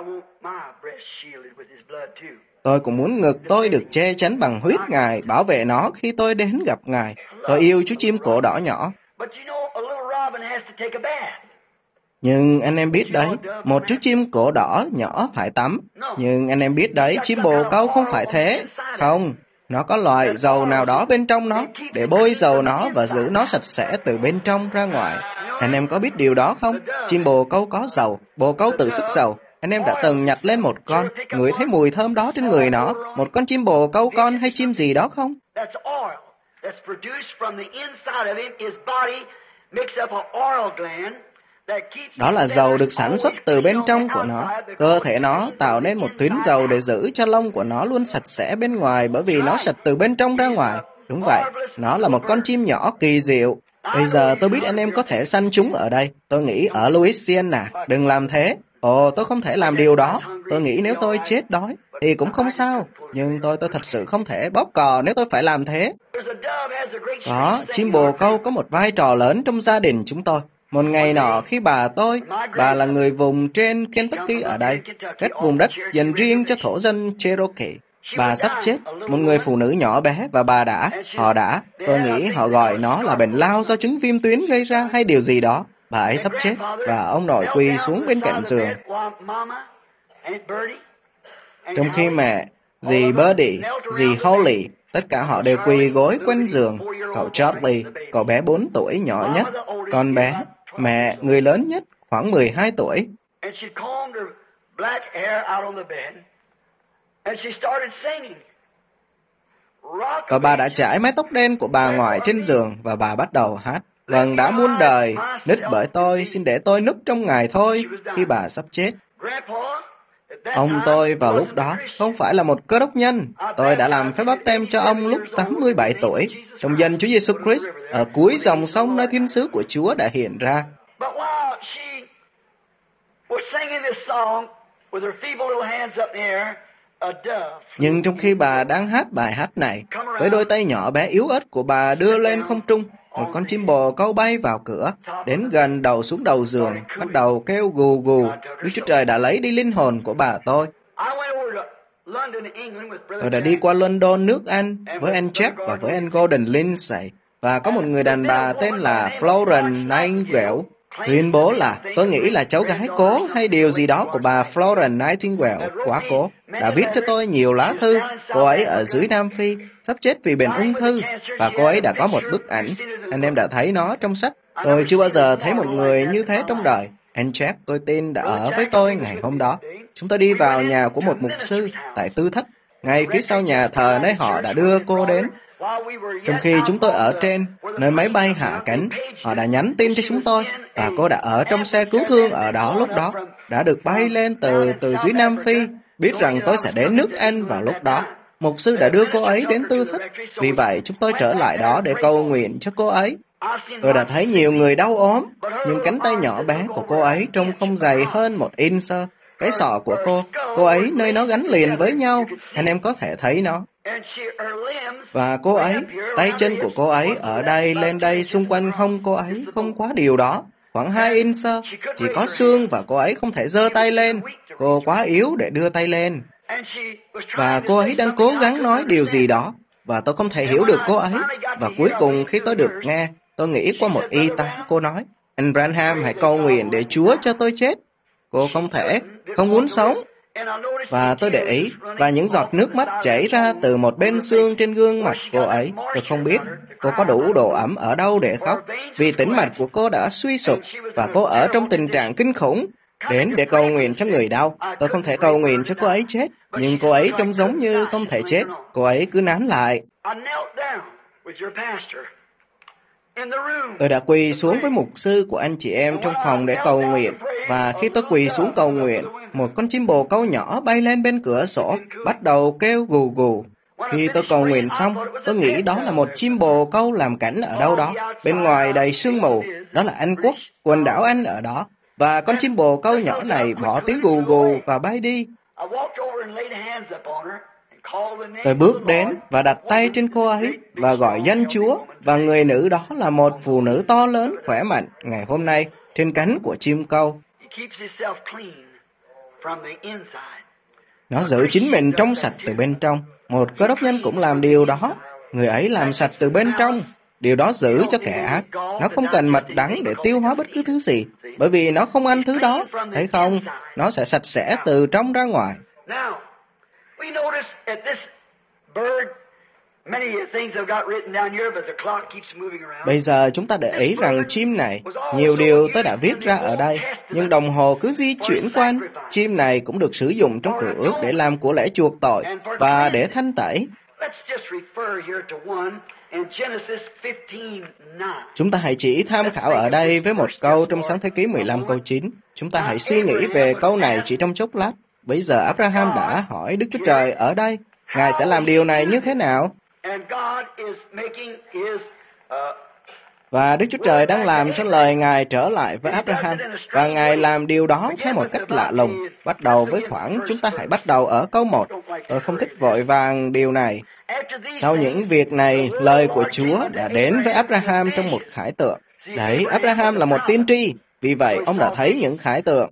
Tôi cũng muốn ngực tôi được che chắn bằng huyết Ngài, bảo vệ nó khi tôi đến gặp Ngài. Tôi yêu chú chim cổ đỏ nhỏ. Nhưng anh em biết đấy, một chú chim cổ đỏ nhỏ phải tắm. Nhưng anh em biết đấy, chim bồ câu không phải thế. Không, nó có loại dầu nào đó bên trong nó, để bôi dầu nó và giữ nó sạch sẽ từ bên trong ra ngoài. Anh em có biết điều đó không? Chim bồ câu có dầu, bồ câu tự sức dầu. Anh em đã từng nhặt lên một con, ngửi thấy mùi thơm đó trên người nó, một con chim bồ câu con hay chim gì đó không? Đó là dầu được sản xuất từ bên trong của nó. Cơ thể nó tạo nên một tuyến dầu để giữ cho lông của nó luôn sạch sẽ bên ngoài, bởi vì nó sạch từ bên trong ra ngoài. Đúng vậy, nó là một con chim nhỏ kỳ diệu. Bây giờ tôi biết anh em có thể săn chúng ở đây. Tôi nghĩ ở Louisiana, đừng làm thế. Ồ, tôi không thể làm điều đó. Tôi nghĩ nếu tôi chết đói thì cũng không sao. Nhưng tôi thật sự không thể bóp cò nếu tôi phải làm thế. Có, chim bồ câu có một vai trò lớn trong gia đình chúng tôi. Một ngày nọ khi bà là người vùng trên Kentucky ở đây, cách vùng đất dành riêng cho thổ dân Cherokee. Bà sắp chết, một người phụ nữ nhỏ bé và tôi nghĩ họ gọi nó là bệnh lao do chứng viêm tuyến gây ra hay điều gì đó. Bà ấy sắp chết và ông nội quỳ xuống bên cạnh giường. Trong khi mẹ, dì Birdie, dì Holly, tất cả họ đều quỳ gối quanh giường. Cậu Charlie, cậu bé 4 tuổi nhỏ nhất, con bé, mẹ, người lớn nhất, khoảng 12 tuổi. Và bà đã chải mái tóc đen của bà ngoại trên giường và bà bắt đầu hát. Vâng, đã muôn đời, nít bởi tôi, xin để tôi núp trong Ngài thôi, khi bà sắp chết. Ông tôi vào lúc đó không phải là một cơ đốc nhân. Tôi đã làm phép báp têm cho ông lúc 87 tuổi, trong danh Chúa Giêsu Christ, ở cuối dòng sông nơi thiên sứ của Chúa đã hiện ra. Nhưng trong khi bà đang hát bài hát này, với đôi tay nhỏ bé yếu ớt của bà đưa lên không trung, một con chim bồ câu bay vào cửa, đến gần đầu xuống đầu giường, bắt đầu kêu gù gù. Đức Chúa Trời đã lấy đi linh hồn của bà tôi. Tôi đã đi qua London, nước Anh, với anh Jack và với anh Gordon Lindsay, và có một người đàn bà tên là Florence Nightingale tuyên bố là tôi nghĩ là cháu gái cố hay điều gì đó của bà Florence Nightingale, quá cố, đã viết cho tôi nhiều lá thư. Cô ấy ở dưới Nam Phi, sắp chết vì bệnh ung thư, và cô ấy đã có một bức ảnh. Anh em đã thấy nó trong sách. Tôi chưa bao giờ thấy một người như thế trong đời. Anh Jack, tôi tin, đã ở với tôi ngày hôm đó. Chúng tôi đi vào nhà của một mục sư tại Tư Thất, ngay phía sau nhà thờ nơi họ đã đưa cô đến. Trong khi chúng tôi ở trên, nơi máy bay hạ cánh, họ đã nhắn tin cho chúng tôi, và cô đã ở trong xe cứu thương ở đó lúc đó, đã được bay lên từ dưới Nam Phi, biết rằng tôi sẽ đến nước Anh vào lúc đó. Mục sư đã đưa cô ấy đến Tư Thất, vì vậy chúng tôi trở lại đó để cầu nguyện cho cô ấy. Tôi đã thấy nhiều người đau ốm, nhưng cánh tay nhỏ bé của cô ấy trông không dày hơn 1 inch. Cái sọ của cô ấy nơi nó gắn liền với nhau, anh em có thể thấy nó. Và cô ấy, tay chân của cô ấy ở đây lên đây xung quanh hông cô ấy không quá điều đó, khoảng 2 inch, chỉ có xương và cô ấy không thể giơ tay lên. Cô quá yếu để đưa tay lên. Và cô ấy đang cố gắng nói điều gì đó, và tôi không thể hiểu được cô ấy. Và cuối cùng khi tôi được nghe, tôi nghĩ qua một y tá, cô nói, anh Branham hãy cầu nguyện để Chúa cho tôi chết. Cô không muốn sống. Và tôi để ý, và những giọt nước mắt chảy ra từ một bên xương trên gương mặt cô ấy. Tôi không biết cô có đủ độ ẩm ở đâu để khóc, vì tĩnh mạch của cô đã suy sụp, và cô ở trong tình trạng kinh khủng. Đến để cầu nguyện cho người đau. Tôi không thể cầu nguyện cho cô ấy chết, nhưng cô ấy trông giống như không thể chết. Cô ấy cứ nán lại. Tôi đã quỳ xuống với mục sư của anh chị em trong phòng để cầu nguyện, và khi tôi quỳ xuống cầu nguyện, một con chim bồ câu nhỏ bay lên bên cửa sổ, bắt đầu kêu gù gù. Khi tôi cầu nguyện xong, tôi nghĩ đó là một chim bồ câu làm cảnh ở đâu đó, bên ngoài đầy sương mù, đó là Anh Quốc, quần đảo Anh ở đó, và con chim bồ câu nhỏ này bỏ tiếng gù gù và bay đi. Tôi bước đến và đặt tay trên cô ấy và gọi danh Chúa, và người nữ đó là một phụ nữ to lớn, khỏe mạnh. Ngày hôm nay, trên cánh của chim câu. Nó giữ chính mình trong sạch từ bên trong. Một cơ đốc nhân cũng làm điều đó. Người ấy làm sạch từ bên trong. Điều đó giữ cho kẻ ác. Nó không cần mật đắng để tiêu hóa bất cứ thứ gì, bởi vì nó không ăn thứ đó. Thấy không? Nó sẽ sạch sẽ từ trong ra ngoài. Bây giờ chúng ta để ý rằng chim này, nhiều điều tôi đã viết ra ở đây, nhưng đồng hồ cứ di chuyển quanh. Chim này cũng được sử dụng trong cựu ước để làm của lễ chuộc tội và để thanh tẩy. Chúng ta hãy chỉ tham khảo ở đây với một câu trong Sáng Thế Ký 15 câu 9. Chúng ta hãy suy nghĩ về câu này chỉ trong chốc lát. Bây giờ Abraham đã hỏi Đức Chúa Trời ở đây, Ngài sẽ làm điều này như thế nào? Và Đức Chúa Trời đang làm cho lời Ngài trở lại với Abraham. Và Ngài làm điều đó theo một cách lạ lùng. Bắt đầu với chúng ta hãy bắt đầu ở câu 1. Tôi không thích vội vàng điều này. Sau những việc này, lời của Chúa đã đến với Abraham trong một khải tượng. Đấy, Abraham là một tiên tri. Vì vậy, ông đã thấy những khải tượng.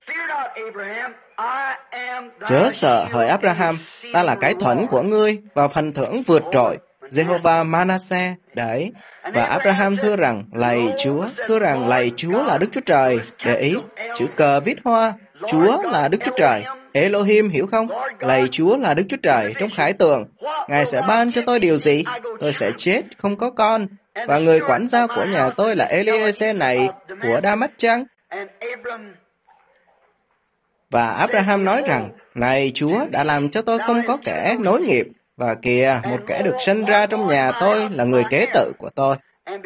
Chớ sợ hỡi Abraham, ta là cái thuẫn của ngươi và phần thưởng vượt trội, Jehovah Manasseh. Đấy. Và Abraham thưa rằng, lạy Chúa là Đức Chúa Trời. Để ý, chữ cờ viết hoa, Chúa là Đức Chúa Trời. Elohim, hiểu không? Lạy Chúa là Đức Chúa Trời trong khải tượng. Ngài sẽ ban cho tôi điều gì? Tôi sẽ chết, không có con. Và người quản gia của nhà tôi là Eliezer này của Đa-mách chăng? Và Abraham nói rằng, này Chúa đã làm cho tôi không có kẻ nối nghiệp. Và kìa, một kẻ được sinh ra trong nhà tôi là người kế tự của tôi.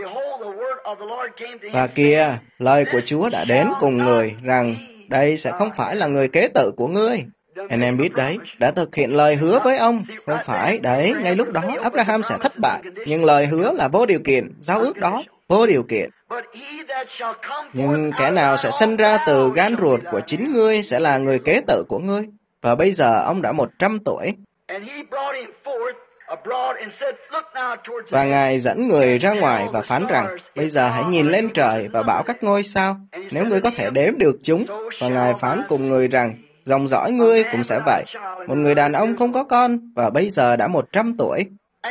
Và kìa, lời của Chúa đã đến cùng người rằng, đây sẽ không phải là người kế tự của ngươi. Anh em biết đấy, đã thực hiện lời hứa với ông. Không phải, đấy, ngay lúc đó Abraham sẽ thất bại. Nhưng lời hứa là vô điều kiện, giao ước đó, vô điều kiện. Nhưng kẻ nào sẽ sinh ra từ gan ruột của chính ngươi sẽ là người kế tự của ngươi. Và bây giờ ông đã 100 tuổi. Và Ngài dẫn người ra ngoài và phán rằng, bây giờ hãy nhìn lên trời và bảo các ngôi sao, nếu ngươi có thể đếm được chúng. Và Ngài phán cùng người rằng, dòng dõi ngươi cũng sẽ vậy. Một người đàn ông không có con và bây giờ đã 100 tuổi.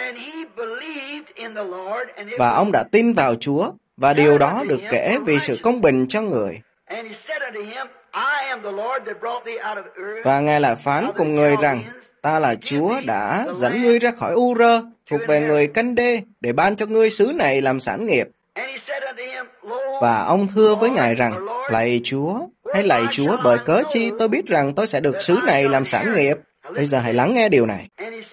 Và ông đã tin vào Chúa, và điều đó được kể vì sự công bình cho người. Và Ngài lại phán cùng người rằng, ta là Chúa đã dẫn ngươi ra khỏi U-rơ, thuộc về người Canh-đê, để ban cho ngươi xứ này làm sản nghiệp. Và ông thưa với Ngài rằng, lạy Chúa, bởi cớ chi tôi biết rằng tôi sẽ được xứ này làm sản nghiệp. Bây giờ hãy lắng nghe điều này.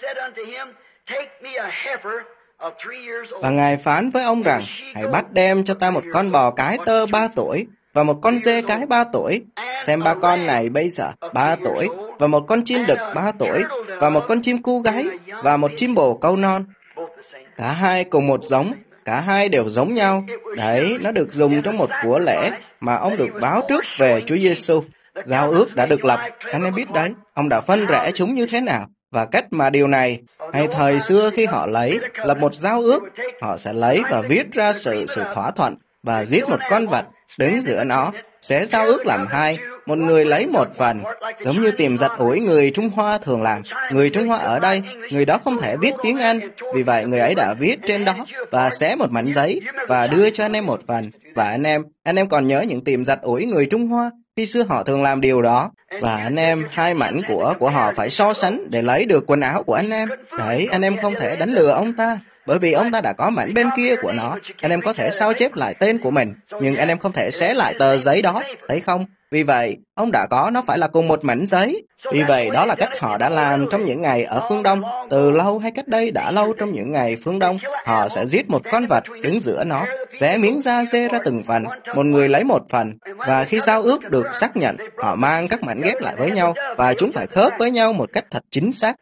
Và Ngài phán với ông rằng, hãy bắt đem cho ta một con bò cái tơ 3 tuổi, và một con dê cái 3 tuổi. Xem 3 con này bây giờ 3 tuổi, và một con chim đực 3 tuổi, và một con chim cu gáy, và một chim bồ câu non. Cả hai cùng một giống, cả hai đều giống nhau. Đấy, nó được dùng trong một của lễ mà ông được báo trước về Chúa Giêsu. Giao ước đã được lập, anh em biết đấy, ông đã phân rẽ chúng như thế nào. Và cách mà điều này, hay thời xưa khi họ lập một giao ước, họ sẽ lấy và viết ra sự thỏa thuận và giết một con vật đứng giữa nó, sẽ giao ước làm hai, một người lấy một phần, giống như tìm giặt ủi người Trung Hoa thường làm. Người Trung Hoa ở đây, người đó không thể viết tiếng Anh, vì vậy người ấy đã viết trên đó và xé một mảnh giấy và đưa cho anh em một phần. Và anh em còn nhớ những tìm giặt ủi người Trung Hoa, khi xưa họ thường làm điều đó. Và anh em, hai mảnh của họ phải so sánh để lấy được quần áo của anh em. Đấy, anh em không thể đánh lừa ông ta, bởi vì ông ta đã có mảnh bên kia của nó. Anh em có thể sao chép lại tên của mình, nhưng anh em không thể xé lại tờ giấy đó, thấy không? Vì vậy, ông đã có nó phải là cùng một mảnh giấy. Vì vậy, đó là cách họ đã làm trong những ngày ở phương Đông. Từ lâu hay cách đây đã lâu trong những ngày phương Đông, họ sẽ giết một con vật đứng giữa nó, xé miếng da dê ra từng phần, một người lấy một phần. Và khi giao ước được xác nhận, họ mang các mảnh ghép lại với nhau, và chúng phải khớp với nhau một cách thật chính xác.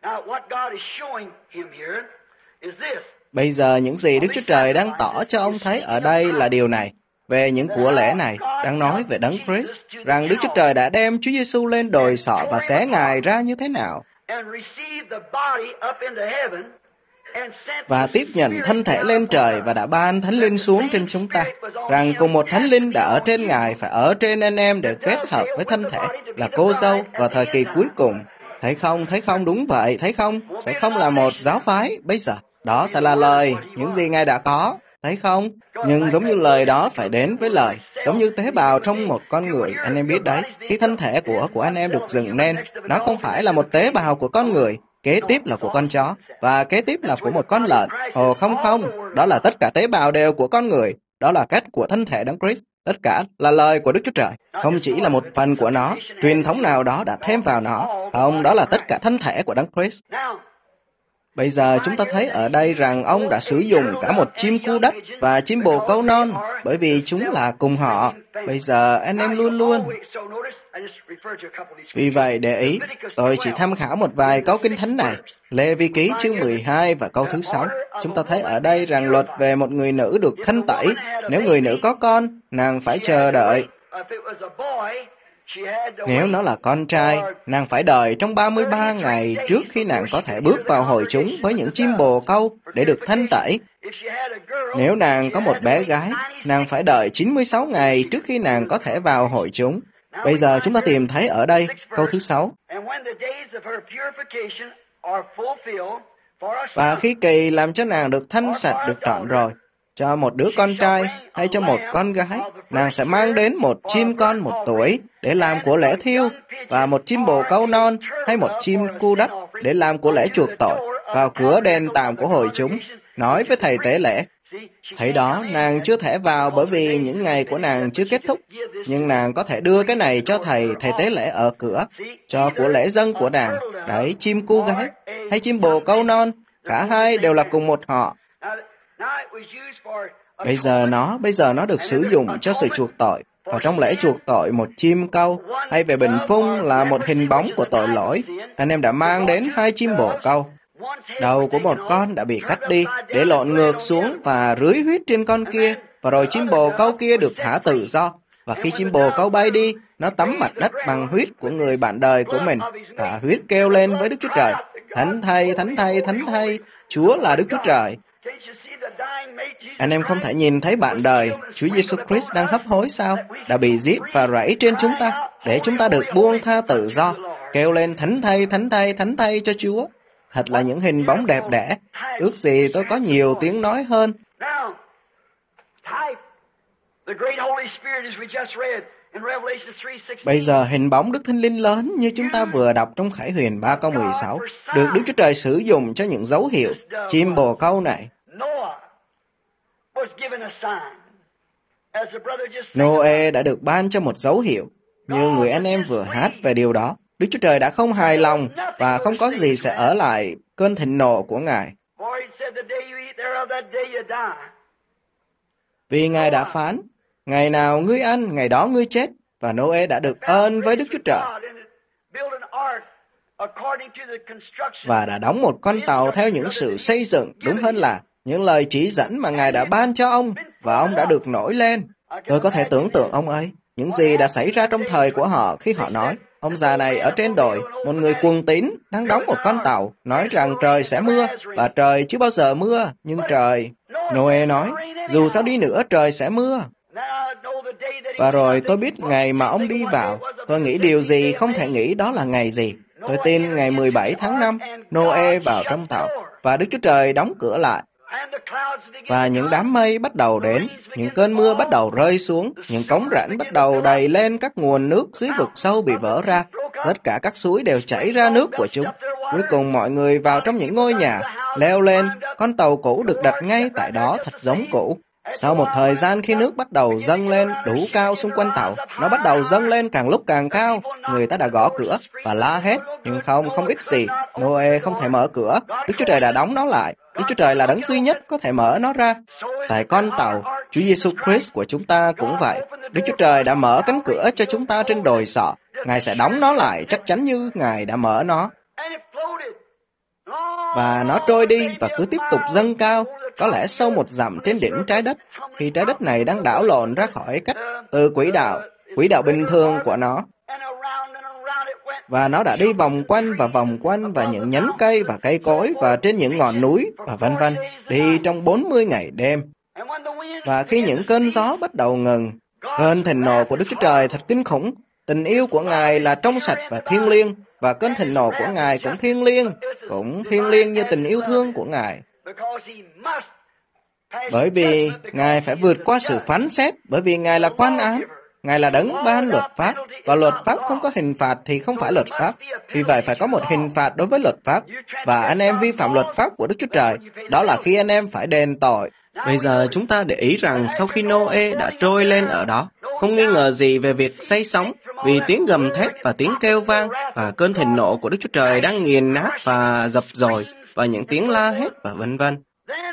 Bây giờ những gì Đức Chúa Trời đang tỏ cho ông thấy ở đây là điều này. Về những của lễ này, đang nói về Đấng Christ, rằng Đức Chúa Trời đã đem Chúa Giêsu lên đồi sọ và xé Ngài ra như thế nào. và tiếp nhận thân thể lên trời và đã ban Thánh Linh xuống trên chúng ta, rằng cùng một Thánh Linh đã ở trên Ngài phải ở trên anh em để kết hợp với thân thể là cô dâu vào thời kỳ cuối cùng. Thấy không, đúng vậy, thấy không? Sẽ không là một giáo phái bây giờ. Đó sẽ là lời, những gì Ngài đã có, thấy không? Nhưng giống như lời đó phải đến với lời, giống như tế bào trong một con người, anh em biết đấy, khi thân thể của anh em được dựng nên, nó không phải là một tế bào của con người, kế tiếp là của con chó, và kế tiếp là của một con lợn. Ồ không, đó là tất cả tế bào đều của con người, đó là cách của thân thể Đấng Christ, tất cả là lời của Đức Chúa Trời, không chỉ là một phần của nó, truyền thống nào đó đã thêm vào nó, không, đó là tất cả thân thể của Đấng Christ. Bây giờ chúng ta thấy ở đây rằng ông đã sử dụng cả một chim cu đất và chim bồ câu non, bởi vì chúng là cùng họ. Bây giờ anh em luôn luôn. Vì vậy để ý, tôi chỉ tham khảo một vài câu kinh thánh này. Lê Vi Ký chương 12 và câu thứ 6. Chúng ta thấy ở đây rằng luật về một người nữ được thanh tẩy. Nếu người nữ có con, nàng phải chờ đợi. Nếu nó là con trai, nàng phải đợi trong 33 ngày trước khi nàng có thể bước vào hội chúng với những chim bồ câu để được thanh tẩy. Nếu nàng có một bé gái, nàng phải đợi 96 ngày trước khi nàng có thể vào hội chúng. Bây giờ chúng ta tìm thấy ở đây câu thứ 6. Và khi kỳ làm cho nàng được thanh sạch được trọn rồi, cho một đứa con trai hay cho một con gái, nàng sẽ mang đến một chim con 1 tuổi để làm của lễ thiêu, và một chim bồ câu non hay một chim cu đất để làm của lễ chuộc tội vào cửa đền tạm của hội chúng, nói với thầy tế lễ. Thấy đó, nàng chưa thể vào bởi vì những ngày của nàng chưa kết thúc, nhưng nàng có thể đưa cái này cho thầy tế lễ ở cửa, cho của lễ dân của nàng. Đấy, chim cu gái hay chim bồ câu non, cả hai đều là cùng một họ. Bây giờ nó được sử dụng cho sự chuộc tội. Và trong lễ chuộc tội, một chim câu hay về bình phung là một hình bóng của tội lỗi. Anh em đã mang đến 2 chim bồ câu. Đầu của một con đã bị cắt đi để lộn ngược xuống và rưới huyết trên con kia, và rồi chim bồ câu kia được thả tự do. Và khi chim bồ câu bay đi, nó tắm mặt đất bằng huyết của người bạn đời của mình, và huyết kêu lên với Đức Chúa Trời: Thánh thay, thánh thay, thánh thay, Chúa là Đức Chúa Trời. Anh em không thể nhìn thấy bạn đời, Chúa Giêsu Christ đang hấp hối sao? Đã bị giết và rẫy trên chúng ta, để chúng ta được buông tha tự do, kêu lên thánh thay, thánh thay, thánh thay cho Chúa. Thật là những hình bóng đẹp đẽ. Ước gì tôi có nhiều tiếng nói hơn. Bây giờ hình bóng Đức Thánh Linh lớn như chúng ta vừa đọc trong Khải Huyền 3 câu 16, được Đức Chúa Trời sử dụng cho những dấu hiệu chim bồ câu này. Noe đã được ban cho một dấu hiệu, như người anh em vừa hát về điều đó. Đức Chúa Trời đã không hài lòng và không có gì sẽ ở lại cơn thịnh nộ của Ngài. Vì Ngài đã phán, ngày nào ngươi ăn, ngày đó ngươi chết. Và Noe đã được ơn với Đức Chúa Trời và đã đóng một con tàu theo những sự xây dựng, đúng hơn là những lời chỉ dẫn mà Ngài đã ban cho ông, và ông đã được nổi lên. Tôi có thể tưởng tượng ông ấy, những gì đã xảy ra trong thời của họ khi họ nói, ông già này ở trên đồi, một người cuồng tín, đang đóng một con tàu, nói rằng trời sẽ mưa, và trời chưa bao giờ mưa, nhưng trời... Noe nói, dù sao đi nữa trời sẽ mưa. Và rồi tôi biết ngày mà ông đi vào, tôi nghĩ điều gì không thể nghĩ đó là ngày gì. Tôi tin ngày 17 tháng 5, Noe vào trong tàu, và Đức Chúa Trời đóng cửa lại. Và những đám mây bắt đầu đến, những cơn mưa bắt đầu rơi xuống, những cống rãnh bắt đầu đầy lên, các nguồn nước dưới vực sâu bị vỡ ra. Tất cả các suối đều chảy ra nước của chúng. Cuối cùng mọi người vào trong những ngôi nhà, leo lên, con tàu cũ được đặt ngay tại đó thật giống cũ. Sau một thời gian khi nước bắt đầu dâng lên đủ cao xung quanh tàu, nó bắt đầu dâng lên càng lúc càng cao. Người ta đã gõ cửa và la hét, nhưng không ít gì. Noe không thể mở cửa, Đức Chúa Trời đã đóng nó lại. Đức Chúa Trời là đấng duy nhất có thể mở nó ra. Tại con tàu, Chúa Giêsu Christ của chúng ta cũng vậy. Đức Chúa Trời đã mở cánh cửa cho chúng ta trên đồi sọ. Ngài sẽ đóng nó lại chắc chắn như Ngài đã mở nó. Và nó trôi đi và cứ tiếp tục dâng cao, có lẽ sâu 1 dặm trên đỉnh trái đất, khi trái đất này đang đảo lộn ra khỏi cách từ quỹ đạo bình thường của nó. Và nó đã đi vòng quanh và những nhánh cây và cây cối và trên những ngọn núi và vân vân, đi trong 40 ngày đêm. Và khi những cơn gió bắt đầu ngừng, cơn thịnh nộ của Đức Chúa Trời thật kinh khủng. Tình yêu của Ngài là trong sạch và thiêng liêng, và cơn thịnh nộ của Ngài cũng thiêng liêng như tình yêu thương của Ngài. Bởi vì Ngài phải vượt qua sự phán xét, bởi vì Ngài là quan án, Ngài là đấng ban luật pháp, và luật pháp không có hình phạt thì không phải luật pháp. Vì vậy phải có một hình phạt đối với luật pháp, và anh em vi phạm luật pháp của Đức Chúa Trời, đó là khi anh em phải đền tội. Bây giờ chúng ta để ý rằng sau khi Noe đã trôi lên ở đó, không nghi ngờ gì về việc xây sóng, vì tiếng gầm thét và tiếng kêu vang và cơn thịnh nộ của Đức Chúa Trời đang nghiền nát và dập dồi, và những tiếng la hét và vân vân.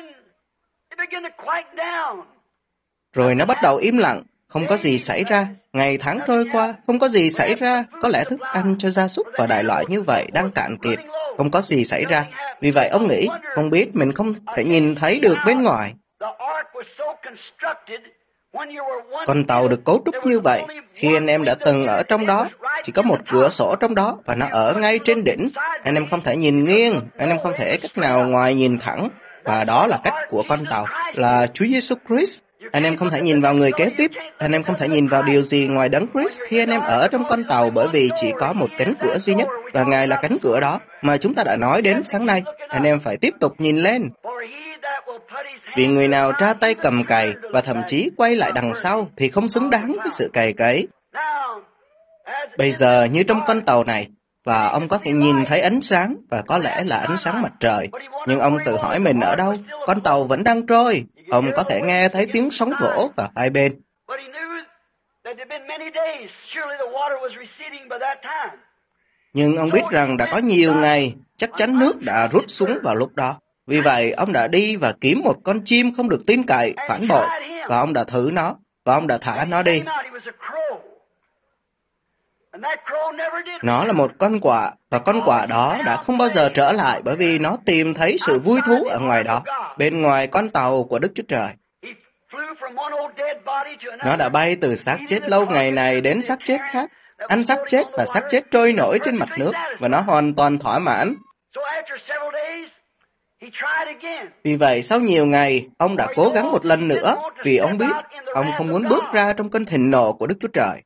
Rồi nó bắt đầu im lặng, không có gì xảy ra. Ngày tháng trôi qua, không có gì xảy ra. Có lẽ thức ăn cho gia súc và đại loại như vậy đang cạn kiệt. Không có gì xảy ra. Vì vậy ông nghĩ, không biết mình không thể nhìn thấy được bên ngoài. Con tàu được cấu trúc như vậy, khi anh em đã từng ở trong đó, chỉ có một cửa sổ trong đó và nó ở ngay trên đỉnh. Anh em không thể nhìn nghiêng, anh em không thể cách nào ngoài nhìn thẳng. Và đó là cách của con tàu, là Chúa Giêsu Christ. Anh em không thể nhìn vào người kế tiếp, anh em không thể nhìn vào điều gì ngoài đấng Christ khi anh em ở trong con tàu, bởi vì chỉ có một cánh cửa duy nhất, và Ngài là cánh cửa đó mà chúng ta đã nói đến sáng nay. Anh em phải tiếp tục nhìn lên. Vì người nào tra tay cầm cày và thậm chí quay lại đằng sau thì không xứng đáng với sự cày cấy. Bây giờ như trong con tàu này, và ông có thể nhìn thấy ánh sáng, và có lẽ là ánh sáng mặt trời. Nhưng ông tự hỏi mình ở đâu? Con tàu vẫn đang trôi. Ông có thể nghe thấy tiếng sóng vỗ vào hai bên. Nhưng ông biết rằng đã có nhiều ngày, chắc chắn nước đã rút xuống vào lúc đó. Vì vậy, ông đã đi và kiếm một con chim không được tin cậy, phản bội, và ông đã thử nó, và ông đã thả nó đi. Nó là một con quạ, và con quạ đó đã không bao giờ trở lại, bởi vì nó tìm thấy sự vui thú ở ngoài đó, bên ngoài con tàu của Đức Chúa Trời. Nó đã bay từ xác chết lâu ngày này đến xác chết khác, ăn xác chết và xác chết trôi nổi trên mặt nước, và nó hoàn toàn thỏa mãn. Vì vậy, sau nhiều ngày, ông đã cố gắng một lần nữa, vì ông biết ông không muốn bước ra trong cơn thịnh nộ của Đức Chúa Trời.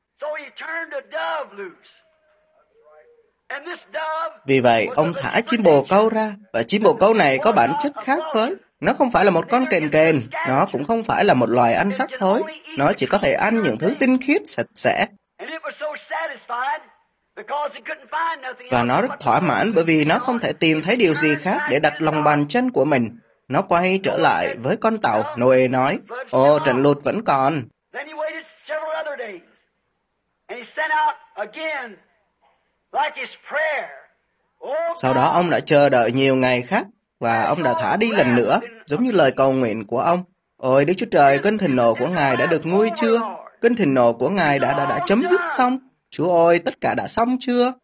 Vì vậy, ông thả chim bồ câu ra, và chim bồ câu này có bản chất khác với. Nó không phải là một con kền kền, nó cũng không phải là một loài ăn xác thối. Nó chỉ có thể ăn những thứ tinh khiết, sạch sẽ. Và nó rất thỏa mãn bởi vì nó không thể tìm thấy điều gì khác để đặt lòng bàn chân của mình. Nó quay trở lại với con tàu. Noe nói, ồ, trận lụt vẫn còn. Sau đó ông đã chờ đợi nhiều ngày khác, và ông đã thả đi lần nữa, giống như lời cầu nguyện của ông. Ôi Đức Chúa Trời, cơn thịnh nộ của Ngài đã được nguôi chưa? Cơn thịnh nộ của Ngài đã chấm dứt xong. Chúa ơi, tất cả đã xong chưa?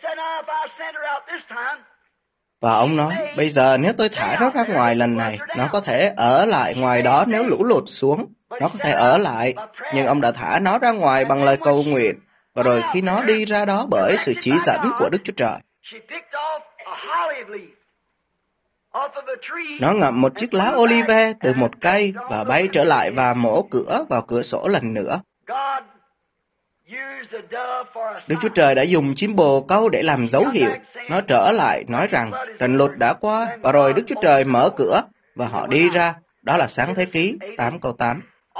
Và ông nói, bây giờ nếu tôi thả nó ra ngoài lần này, nó có thể ở lại ngoài đó nếu lũ lụt xuống. Nó có thể ở lại, nhưng ông đã thả nó ra ngoài bằng lời cầu nguyện. Và rồi khi nó đi ra đó bởi sự chỉ dẫn của Đức Chúa Trời, nó ngậm một chiếc lá olive từ một cây và bay trở lại và mổ cửa vào cửa sổ lần nữa. Đức Chúa Trời đã dùng chim bồ câu để làm dấu hiệu. Nó trở lại nói rằng trận lụt đã qua, và rồi Đức Chúa Trời mở cửa và họ đi ra. Đó là Sáng Thế Ký 8 câu 8.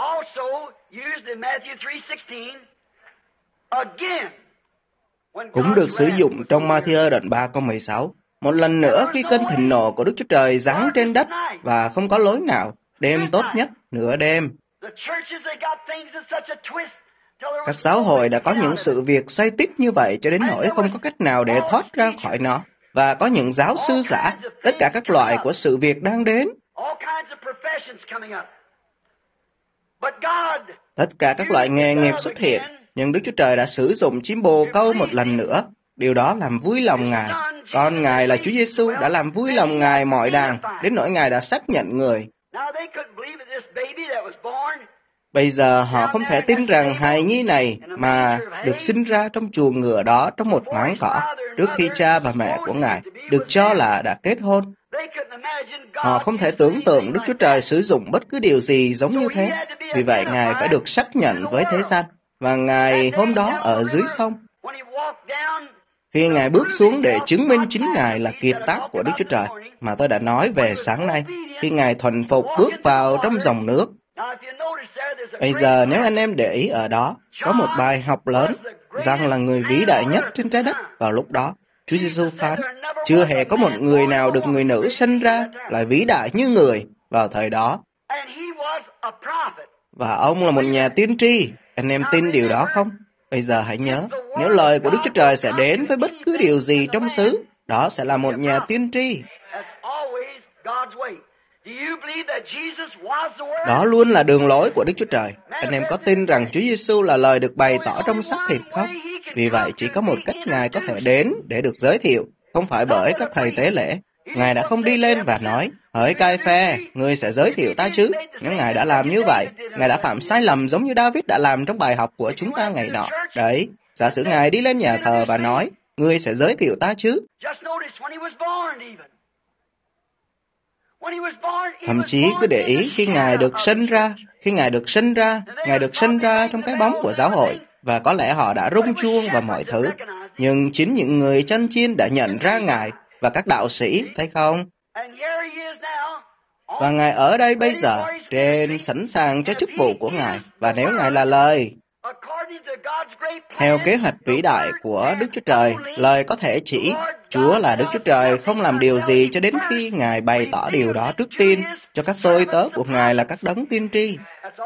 Cũng được sử dụng trong Ma-thi-ơ đoạn 3 câu 16. Một lần nữa khi cơn thịnh nộ của Đức Chúa Trời giáng trên đất và không có lối nào, đêm tốt nhất, nửa đêm. Các giáo hội đã có những sự việc xoay tít như vậy cho đến nỗi không có cách nào để thoát ra khỏi nó. Và có những giáo sư giả, tất cả các loại của sự việc đang đến. Tất cả các loại nghề nghiệp xuất hiện, nhưng Đức Chúa Trời đã sử dụng chim bồ câu một lần nữa. Điều đó làm vui lòng Ngài. Con Ngài là Chúa Giêsu đã làm vui lòng Ngài mọi đàng, đến nỗi Ngài đã xác nhận người. Bây giờ họ không thể tin rằng hài nhi này mà được sinh ra trong chuồng ngựa đó trong một máng cỏ, trước khi cha và mẹ của Ngài được cho là đã kết hôn. Họ không thể tưởng tượng Đức Chúa Trời sử dụng bất cứ điều gì giống như thế. Vì vậy, Ngài phải được xác nhận với thế gian. Và Ngài hôm đó ở dưới sông, khi Ngài bước xuống để chứng minh chính Ngài là kiệt tác của Đức Chúa Trời, mà tôi đã nói về sáng nay, khi Ngài thuần phục bước vào trong dòng nước. Bây giờ nếu anh em để ý ở đó, có một bài học lớn rằng là người vĩ đại nhất trên trái đất vào lúc đó. Chúa Giêsu phán, chưa hề có một người nào được người nữ sinh ra lại vĩ đại như người vào thời đó. Và ông là một nhà tiên tri. Anh em tin điều đó không? Bây giờ hãy nhớ, nếu lời của Đức Chúa Trời sẽ đến với bất cứ điều gì trong xứ, đó sẽ là một nhà tiên tri. Đó luôn là đường lối của Đức Chúa Trời. Anh em có tin rằng Chúa Giêsu là lời được bày tỏ trong xác thịt không? Vì vậy, chỉ có một cách Ngài có thể đến để được giới thiệu, không phải bởi các thầy tế lễ. Ngài đã không đi lên và nói, hỡi Cai-phê, ngươi sẽ giới thiệu ta chứ. Nếu Ngài đã làm như vậy, Ngài đã phạm sai lầm giống như David đã làm trong bài học của chúng ta ngày nọ. Đấy, giả sử Ngài đi lên nhà thờ và nói, ngươi sẽ giới thiệu ta chứ. Thậm chí cứ để ý khi Ngài được sinh ra, Ngài được sinh ra trong cái bóng của giáo hội, và có lẽ họ đã rung chuông và mọi thứ. Nhưng chính những người chân chiên đã nhận ra Ngài, và các đạo sĩ, thấy không? Và Ngài ở đây bây giờ, sẵn sàng cho chức vụ của Ngài, và nếu Ngài là lời, theo kế hoạch vĩ đại của Đức Chúa Trời, lời có thể chỉ, Chúa là Đức Chúa Trời không làm điều gì cho đến khi Ngài bày tỏ điều đó trước tiên cho các tôi tớ của Ngài là các đấng tiên tri.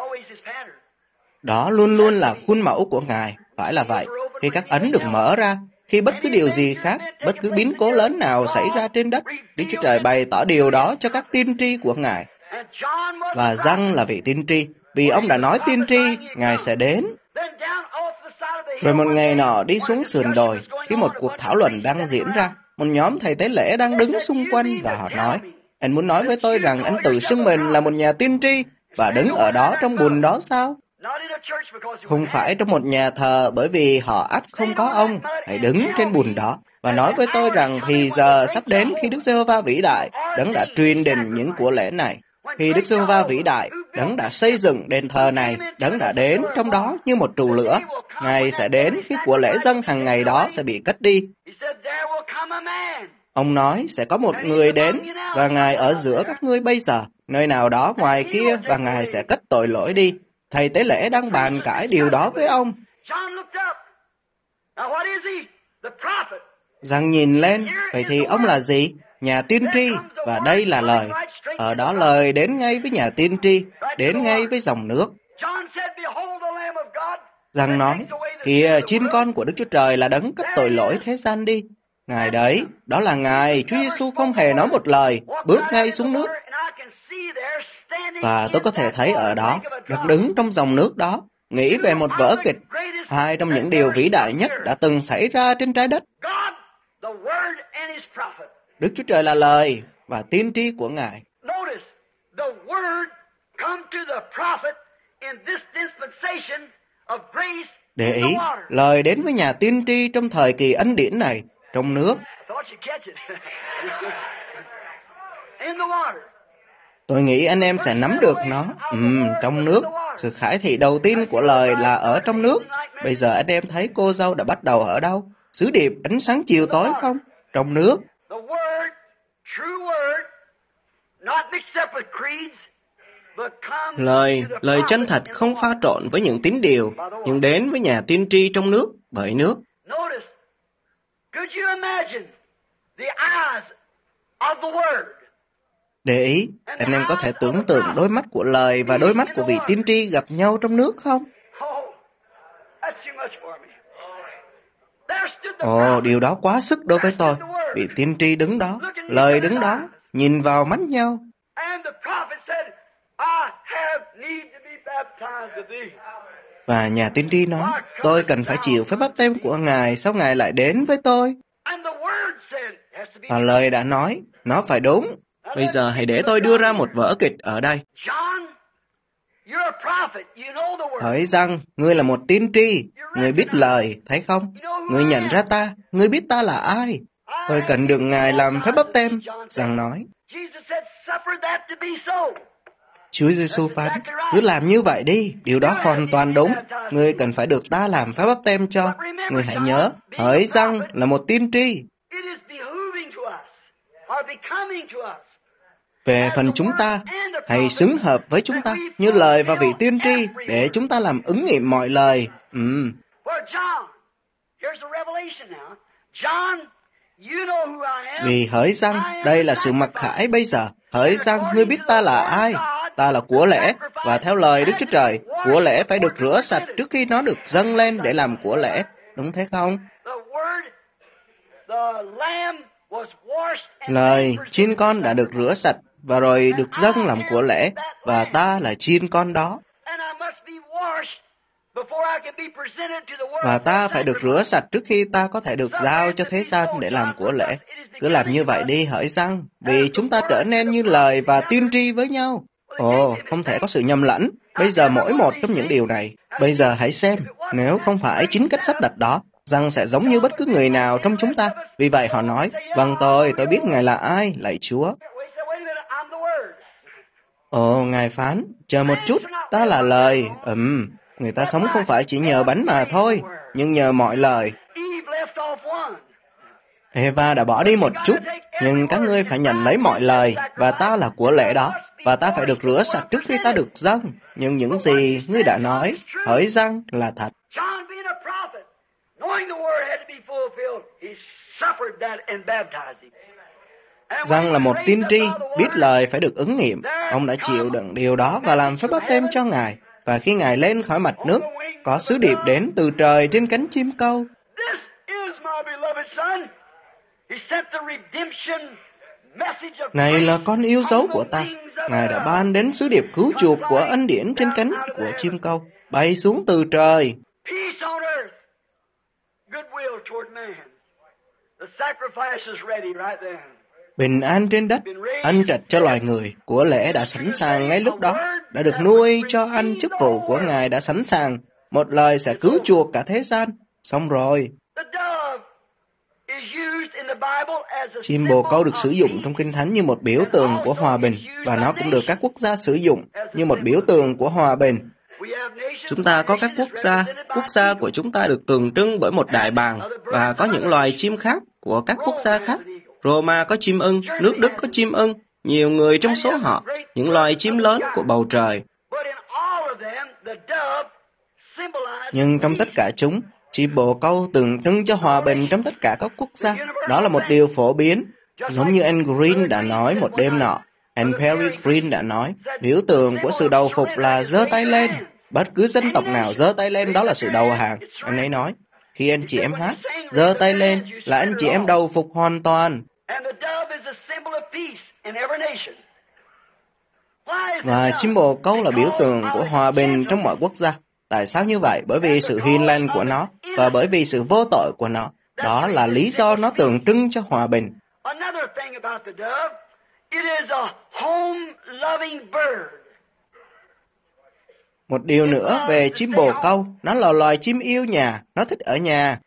Đó luôn luôn là khuôn mẫu của Ngài, phải là vậy. Khi các ấn được mở ra, khi bất cứ điều gì khác, bất cứ biến cố lớn nào xảy ra trên đất, Đức Chúa Trời bày tỏ điều đó cho các tiên tri của Ngài. Và Giăng là vị tiên tri, vì ông đã nói tiên tri, Ngài sẽ đến. Rồi một ngày nọ đi xuống sườn đồi, khi một cuộc thảo luận đang diễn ra, một nhóm thầy tế lễ đang đứng xung quanh và họ nói, anh muốn nói với tôi rằng anh tự xưng mình là một nhà tiên tri và đứng ở đó trong bùn đó sao? Không phải trong một nhà thờ, bởi vì họ ắt không có ông. Hãy đứng trên bùn đó và nói với tôi rằng thì giờ sắp đến khi Đức Giê-hô-va vĩ đại, đấng đã truyền định những của lễ này. Khi Đức Giê-hô-va vĩ đại, đấng đã xây dựng đền thờ này, đấng đã đến trong đó như một trụ lửa. Ngài sẽ đến khi của lễ dâng hàng ngày đó sẽ bị cất đi. Ông nói sẽ có một người đến và Ngài ở giữa các ngươi bây giờ, nơi nào đó ngoài kia, và Ngài sẽ cất tội lỗi đi. Thầy tế lễ đang bàn cãi điều đó với ông. Giăng nhìn lên, vậy thì ông là gì? Nhà tiên tri, và đây là lời. Ở đó lời đến ngay với nhà tiên tri, đến ngay với dòng nước. Giăng nói, kìa chiên con của Đức Chúa Trời là đấng cất tội lỗi thế gian đi. Ngài đấy, đó là Ngài. Chúa Giêsu không hề nói một lời, bước ngay xuống nước. Và tôi có thể thấy ở đó, được đứng trong dòng nước đó, nghĩ về một vở kịch, hai trong những điều vĩ đại nhất đã từng xảy ra trên trái đất. Đức Chúa Trời là lời và tiên tri của Ngài. Để ý, lời đến với nhà tiên tri trong thời kỳ ân điển này, trong nước. Tôi nghĩ anh em sẽ nắm được nó. Trong nước. Sự khải thị đầu tiên của lời là ở trong nước. Bây giờ anh em thấy cô dâu đã bắt đầu ở đâu? Sứ điệp ánh sáng chiều tối không? Trong nước. Lời chân thật không pha trộn với những tín điều, nhưng đến với nhà tiên tri trong nước, bởi nước. Để ý, anh em có thể tưởng tượng đôi mắt của lời và đôi mắt của vị tiên tri gặp nhau trong nước không? Ồ, điều đó quá sức đối với tôi. Vị tiên tri đứng đó, lời đứng đó, nhìn vào mắt nhau. Và nhà tiên tri nói, tôi cần phải chịu phép báp têm của Ngài, sao Ngài lại đến với tôi? Và lời đã nói, nó phải đúng. Bây giờ hãy để tôi đưa ra một vở kịch ở đây. You're a prophet. You know the word. Hỡi rằng, ngươi là một tiên tri, ngươi biết lời, thấy không? Ngươi nhận ra ta, ngươi biết ta là ai? Tôi cần được Ngài làm phép báp têm, rằng nói. Jesus said, suffer that to be so. Chúa Giêsu phán, cứ làm như vậy đi, điều đó hoàn toàn đúng. Ngươi cần phải được ta làm phép báp têm cho. Ngươi hãy nhớ, hỡi rằng là một tiên tri. It is behooving to us, or becoming to us. Về phần chúng ta, hãy xứng hợp với chúng ta như lời và vị tiên tri để chúng ta làm ứng nghiệm mọi lời. For John, here's a revelation now. John, you know who I am. Vì hỡi rằng, đây là sự mặc khải bây giờ. Hỡi rằng, ngươi biết ta là ai? Ta là của lễ, và theo lời Đức Chúa Trời, của lễ phải được rửa sạch trước khi nó được dâng lên để làm của lễ. Đúng thế không? Lời, chiên con đã được rửa sạch và rồi được dâng làm của lễ, và ta là chiên con đó. Và ta phải được rửa sạch trước khi ta có thể được giao cho thế gian để làm của lễ. Cứ làm như vậy đi hỡi rằng, vì chúng ta trở nên như lời và tiên tri với nhau. Ồ, không thể có sự nhầm lẫn. Bây giờ mỗi một trong những điều này. Bây giờ hãy xem, nếu không phải chính cách sắp đặt đó, rằng sẽ giống như bất cứ người nào trong chúng ta. Vì vậy họ nói, vâng tôi biết Ngài là ai, lạy Chúa. Ồ, Ngài phán, chờ một chút, ta là lời. Người ta sống không phải chỉ nhờ bánh mà thôi, nhưng nhờ mọi lời. Eva đã bỏ đi một chút, nhưng các ngươi phải nhận lấy mọi lời, và ta là của lễ đó, và ta phải được rửa sạch trước khi ta được dâng. Nhưng những gì ngươi đã nói, hỡi rằng là thật. Giăng là một tiên tri, biết lời phải được ứng nghiệm. Ông đã chịu đựng điều đó và làm phép báp têm cho Ngài. Và khi Ngài lên khỏi mặt nước, có sứ điệp đến từ trời trên cánh chim câu. Này là con yêu dấu của ta. Ngài đã ban đến sứ điệp cứu chuộc của ân điển trên cánh của chim câu, bay xuống từ trời. Bình an trên đất, ân trạch cho loài người, của lễ đã sẵn sàng ngay lúc đó, đã được nuôi cho anh, chức vụ của Ngài đã sẵn sàng. Một lời sẽ cứu chuộc cả thế gian. Xong rồi. Chim bồ câu được sử dụng trong Kinh Thánh như một biểu tượng của hòa bình, và nó cũng được các quốc gia sử dụng như một biểu tượng của hòa bình. Chúng ta có các quốc gia của chúng ta được tượng trưng bởi một đại bàng, và có những loài chim khác của các quốc gia khác. Roma có chim ưng, nước Đức có chim ưng, nhiều người trong số họ, những loài chim lớn của bầu trời. Nhưng trong tất cả chúng, chim bồ câu tượng trưng cho hòa bình trong tất cả các quốc gia. Đó là một điều phổ biến. Giống như anh Green đã nói một đêm nọ, anh Perry Green đã nói, biểu tượng của sự đầu phục là giơ tay lên. Bất cứ dân tộc nào giơ tay lên đó là sự đầu hàng. Anh ấy nói, khi anh chị em hát, giơ tay lên là anh chị em đầu phục hoàn toàn. Và chim bồ câu là biểu tượng của hòa bình trong mọi quốc gia. Tại sao như vậy? Bởi vì sự hiền lành của nó và bởi vì sự vô tội của nó. Đó là lý do nó tượng trưng cho hòa bình. Một điều nữa về chim bồ câu, nó là loài chim yêu nhà, nó thích ở nhà.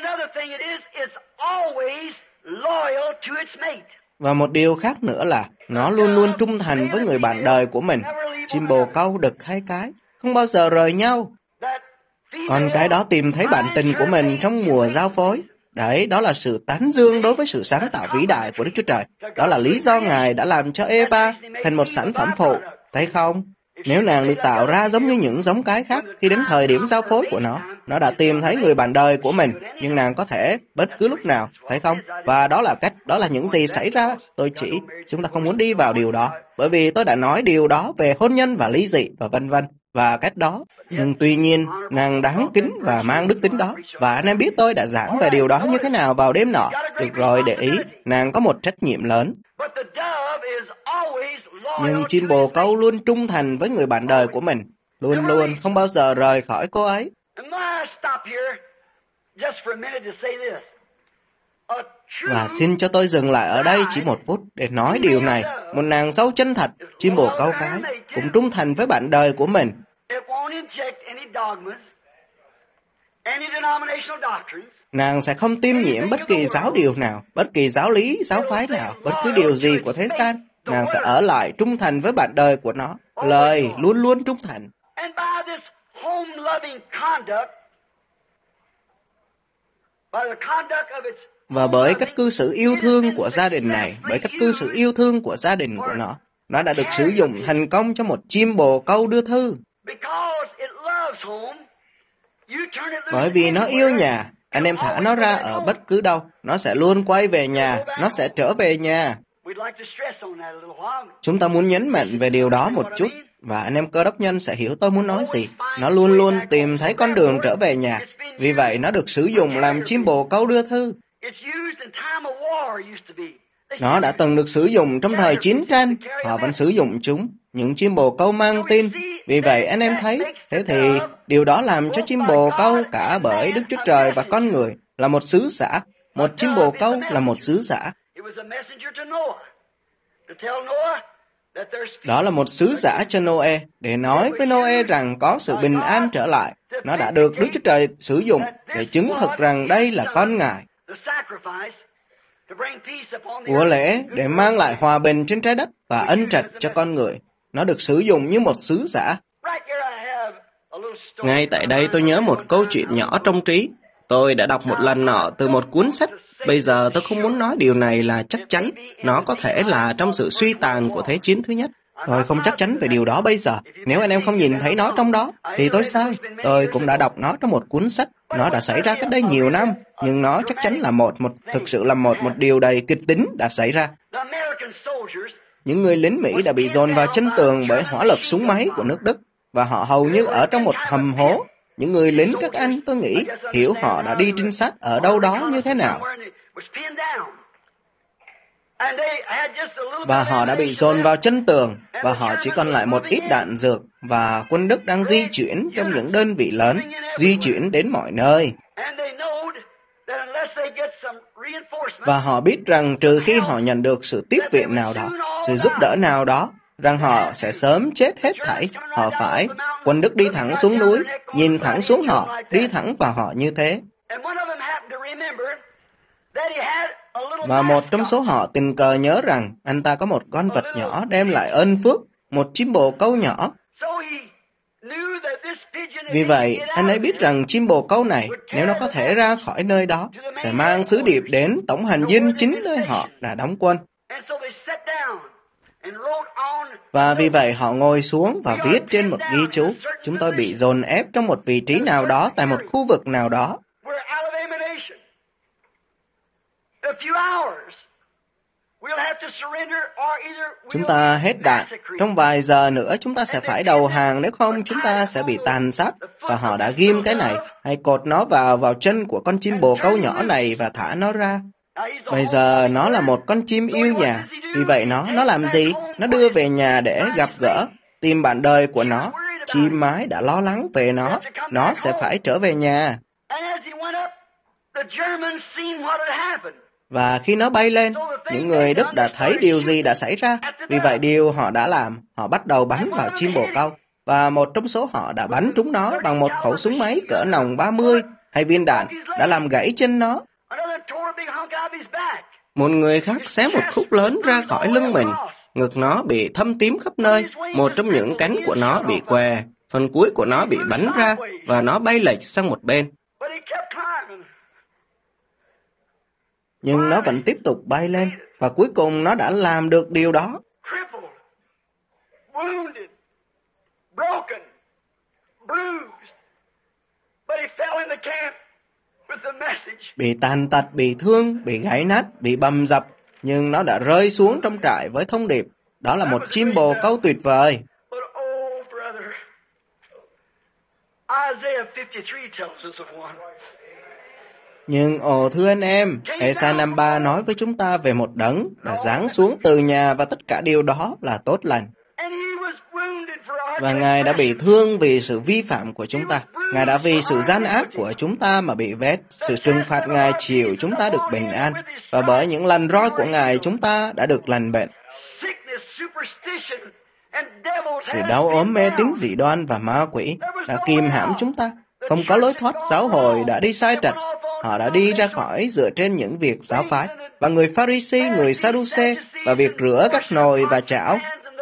Và một điều khác nữa là nó luôn luôn trung thành với người bạn đời của mình. Chim bồ câu đực hai cái, không bao giờ rời nhau. Còn cái đó tìm thấy bạn tình của mình trong mùa giao phối. Đấy, đó là sự tán dương đối với sự sáng tạo vĩ đại của Đức Chúa Trời. Đó là lý do Ngài đã làm cho Eva thành một sản phẩm phụ. Thấy không? Nếu nàng được tạo ra giống như những giống cái khác, khi đến thời điểm giao phối của nó đã tìm thấy người bạn đời của mình, nhưng nàng có thể bất cứ lúc nào, thấy không? Và đó là những gì xảy ra. Chúng ta không muốn đi vào điều đó, bởi vì tôi đã nói điều đó về hôn nhân và ly dị và vân vân, và cách đó. Nhưng tuy nhiên, nàng đáng kính và mang đức tính đó, và anh em biết tôi đã giảng về điều đó như thế nào vào đêm nọ. Được rồi, để ý, nàng có một trách nhiệm lớn. Nhưng chim bồ câu luôn trung thành với người bạn đời của mình, luôn luôn không bao giờ rời khỏi cô ấy. Và xin cho tôi dừng lại ở đây chỉ một phút để nói điều này. Một nàng dâu chân thật, chim bồ câu cái, cũng trung thành với bạn đời của mình. Nàng sẽ không tiêm nhiễm bất kỳ giáo điều nào, bất kỳ giáo lý, giáo phái nào, bất cứ điều gì của thế gian. Nàng sẽ ở lại trung thành với bạn đời của nó. Lời luôn luôn trung thành. Và bởi cách cư xử yêu thương của gia đình này, bởi cách cư xử yêu thương của gia đình của nó đã được sử dụng thành công cho một chim bồ câu đưa thư. Bởi vì nó yêu nhà, anh em thả nó ra ở bất cứ đâu, nó sẽ luôn quay về nhà, nó sẽ trở về nhà. Chúng ta muốn nhấn mạnh về điều đó một chút, và anh em Cơ Đốc nhân sẽ hiểu tôi muốn nói gì. Nó luôn luôn tìm thấy con đường trở về nhà, vì vậy nó được sử dụng làm chim bồ câu đưa thư. Nó đã từng được sử dụng trong thời chiến tranh, họ vẫn sử dụng chúng, những chim bồ câu mang tin. Vì vậy anh em thấy, thế thì điều đó làm cho chim bồ câu cả bởi Đức Chúa Trời và con người là một sứ giả. Một chim bồ câu là một sứ giả. Đó là một sứ giả cho Noe, để nói với Noe rằng có sự bình an trở lại. Nó đã được Đức Chúa Trời sử dụng để chứng thực rằng đây là con Ngài. Của lễ để mang lại hòa bình trên trái đất và ân trạch cho con người. Nó được sử dụng như một sứ giả. Ngay tại đây tôi nhớ một câu chuyện nhỏ trong trí. Tôi đã đọc một lần nọ từ một cuốn sách. Bây giờ tôi không muốn nói điều này là chắc chắn. Nó có thể là trong sự suy tàn của Thế chiến thứ nhất. Tôi không chắc chắn về điều đó bây giờ. Nếu anh em không nhìn thấy nó trong đó, thì tôi sai. Tôi cũng đã đọc nó trong một cuốn sách. Nó đã xảy ra cách đây nhiều năm. Nhưng nó chắc chắn là thực sự là một điều đầy kịch tính đã xảy ra. Những người lính Mỹ đã bị dồn vào chân tường bởi hỏa lực súng máy của nước Đức. Và họ hầu như ở trong một hầm hố. Những người lính các anh, tôi nghĩ, hiểu họ đã đi trinh sát ở đâu đó như thế nào. Và họ đã bị dồn vào chân tường, và họ chỉ còn lại một ít đạn dược, và quân Đức đang di chuyển trong những đơn vị lớn, di chuyển đến mọi nơi. Và họ biết rằng trừ khi họ nhận được sự tiếp viện nào đó, sự giúp đỡ nào đó, rằng họ sẽ sớm chết hết thảy. Họ phải, quân Đức đi thẳng xuống núi, nhìn thẳng xuống họ, đi thẳng vào họ như thế. Và một trong số họ tình cờ nhớ rằng anh ta có một con vật nhỏ đem lại ơn phước, một chim bồ câu nhỏ. Vì vậy, anh ấy biết rằng chim bồ câu này, nếu nó có thể ra khỏi nơi đó, sẽ mang sứ điệp đến tổng hành dinh chính nơi họ đã đóng quân. Và vì vậy họ ngồi xuống và viết trên một ghi chú, chúng tôi bị dồn ép trong một vị trí nào đó tại một khu vực nào đó. Chúng ta hết đạn. Trong vài giờ nữa chúng ta sẽ phải đầu hàng, nếu không chúng ta sẽ bị tàn sát. Và họ đã ghim cái này, hay cột nó vào chân của con chim bồ câu nhỏ này và thả nó ra. Bây giờ nó là một con chim yêu nhà. Vì vậy nó làm gì? Nó đưa về nhà để gặp gỡ, tìm bạn đời của nó. Chim mái đã lo lắng về nó sẽ phải trở về nhà. Và khi nó bay lên, những người Đức đã thấy điều gì đã xảy ra. Vì vậy điều họ đã làm, họ bắt đầu bắn vào chim bồ câu. Và một trong số họ đã bắn trúng nó bằng một khẩu súng máy cỡ nòng 30, hay viên đạn đã làm gãy chân nó. Một người khác xé một khúc lớn ra khỏi lưng mình. Ngực nó bị thâm tím khắp nơi. Một trong những cánh của nó bị què. Phần cuối của nó bị bắn ra và nó bay lệch sang một bên. Nhưng nó vẫn tiếp tục bay lên. Và cuối cùng nó đã làm được điều đó. Bị tàn tật, bị thương, bị gãy nát, bị bầm dập. Nhưng nó đã rơi xuống trong trại với thông điệp. Đó là một chim bồ câu tuyệt vời. Nhưng thưa anh em, Ê-sai 53 nói với chúng ta về một đấng đã giáng xuống từ nhà, và tất cả điều đó là tốt lành. Và Ngài đã bị thương vì sự vi phạm của chúng ta. Ngài đã vì sự gian ác của chúng ta mà bị vết. Sự trừng phạt Ngài chịu chúng ta được bình an. Và bởi những lần roi của Ngài chúng ta đã được lành bệnh. Sự đau ốm mê tín dị đoan và ma quỷ đã kìm hãm chúng ta. Không có lối thoát, giáo hội đã đi sai trật. Họ đã đi ra khỏi dựa trên những việc giáo phái. Và người Pharisee, người Sadducê và việc rửa các nồi và chảo.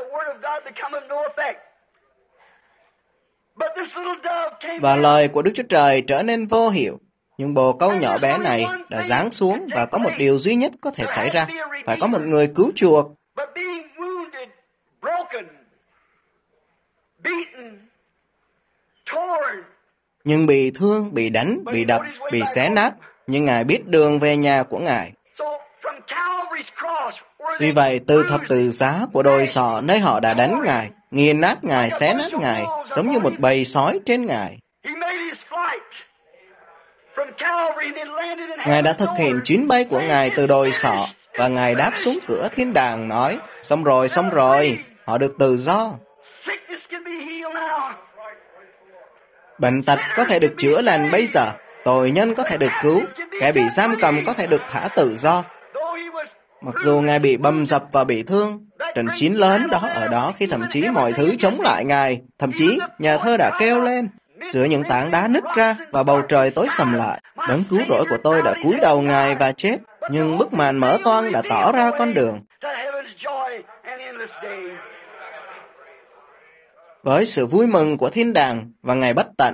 Và lời của Đức Chúa Trời trở nên vô hiệu. Nhưng bồ câu nhỏ bé này đã giáng xuống và có một điều duy nhất có thể xảy ra. Phải có một người cứu chuộc. Nhưng bị thương, bị đánh, bị đập, bị xé nát. Nhưng Ngài biết đường về nhà của Ngài. Vì vậy, từ thập tự giá của đồi sọ nơi họ đã đánh Ngài, nghiền nát Ngài, xé nát Ngài, giống như một bầy sói trên Ngài. Ngài đã thực hiện chuyến bay của Ngài từ đồi sọ, và Ngài đáp xuống cửa thiên đàng nói, xong rồi, họ được tự do. Bệnh tật có thể được chữa lành bây giờ, tội nhân có thể được cứu, kẻ bị giam cầm có thể được thả tự do. Mặc dù Ngài bị bầm dập và bị thương, trận chiến lớn đó ở đó khi thậm chí mọi thứ chống lại Ngài, thậm chí nhà thơ đã kêu lên, giữa những tảng đá nứt ra và bầu trời tối sầm lại, đấng cứu rỗi của tôi đã cúi đầu Ngài và chết, nhưng bức màn mở toang đã tỏ ra con đường. Với sự vui mừng của thiên đàng và Ngày bất tận,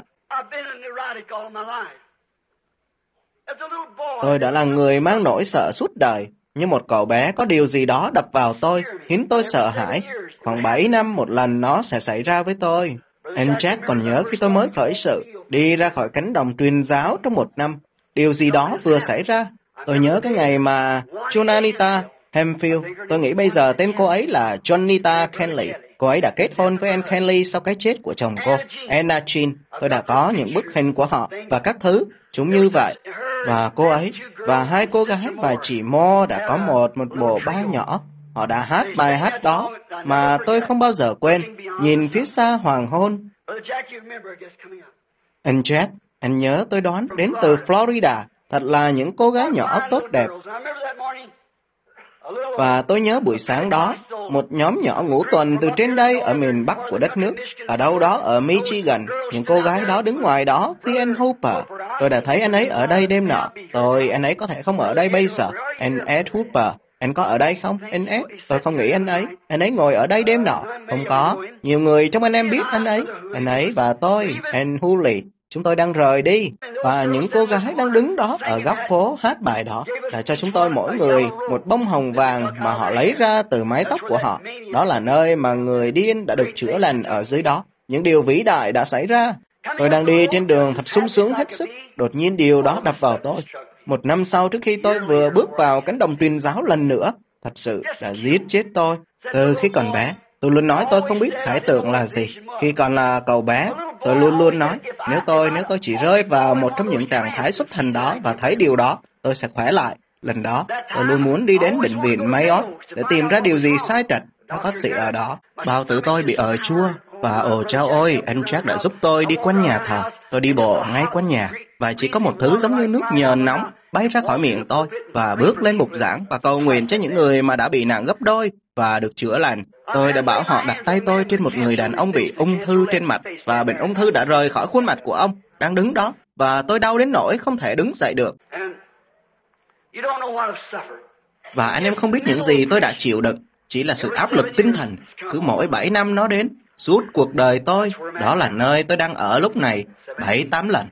tôi đã là người mang nỗi sợ suốt đời. Như một cậu bé, có điều gì đó đập vào tôi, khiến tôi sợ hãi. Khoảng 7 năm một lần nó sẽ xảy ra với tôi. Anh Jack còn nhớ khi tôi mới khởi sự, đi ra khỏi cánh đồng truyền giáo trong 1 năm. Điều gì đó vừa xảy ra. Tôi nhớ cái ngày mà Jonanita Hemphill, tôi nghĩ bây giờ tên cô ấy là Johnita Kenley. Cô ấy đã kết hôn với Ann Kenley sau cái chết của chồng cô, Anna Chin. Tôi đã có những bức hình của họ và các thứ, chúng như vậy. Và cô ấy và 2 cô gái và chị Mo đã có một bộ ba nhỏ. Họ đã hát bài hát đó mà tôi không bao giờ quên, nhìn phía xa hoàng hôn. Anh Jack, anh nhớ tôi đoán đến từ Florida, thật là những cô gái nhỏ tốt đẹp. Và tôi nhớ buổi sáng đó, một nhóm nhỏ ngũ tuần từ trên đây ở miền Bắc của đất nước, ở đâu đó ở Michigan, những cô gái đó đứng ngoài đó khi anh Hooper. Tôi đã thấy anh ấy ở đây đêm nọ. Anh ấy có thể không ở đây bây giờ. Anh Ed Hooper, anh có ở đây không? Anh Ed, tôi không nghĩ anh ấy ngồi ở đây đêm nọ. Không có, nhiều người trong anh em biết anh ấy và tôi, anh Hooley. Chúng tôi đang rời đi, và những cô gái đang đứng đó ở góc phố hát bài đó đã cho chúng tôi mỗi người một bông hồng vàng mà họ lấy ra từ mái tóc của họ. Đó là nơi mà người điên đã được chữa lành ở dưới đó. Những điều vĩ đại đã xảy ra. Tôi đang đi trên đường thật sung sướng hết sức. Đột nhiên điều đó đập vào tôi. 1 năm sau, trước khi tôi vừa bước vào cánh đồng truyền giáo lần nữa, thật sự đã giết chết tôi. Từ khi còn bé, tôi luôn nói tôi không biết khải tượng là gì. Khi còn là cậu bé, tôi luôn luôn nói, nếu tôi chỉ rơi vào một trong những trạng thái xuất hành đó và thấy điều đó, tôi sẽ khỏe lại. Lần đó, tôi luôn muốn đi đến bệnh viện Mayo để tìm ra điều gì sai trật. Các bác sĩ ở đó, bao tử tôi bị ợ chua. Và ồ chao ôi, anh Jack đã giúp tôi đi quanh nhà thờ. Tôi đi bộ ngay quanh nhà, và chỉ có một thứ giống như nước nhờn nóng bay ra khỏi miệng tôi, và bước lên mục giảng và cầu nguyện cho những người mà đã bị nặng gấp đôi và được chữa lành. Tôi đã bảo họ đặt tay tôi trên một người đàn ông bị ung thư trên mặt, và bệnh ung thư đã rời khỏi khuôn mặt của ông, đang đứng đó, và tôi đau đến nỗi không thể đứng dậy được. Và anh em không biết những gì tôi đã chịu đựng, chỉ là sự áp lực tinh thần. Cứ mỗi 7 năm nó đến, suốt cuộc đời tôi, đó là nơi tôi đang ở lúc này, 7-8 lần.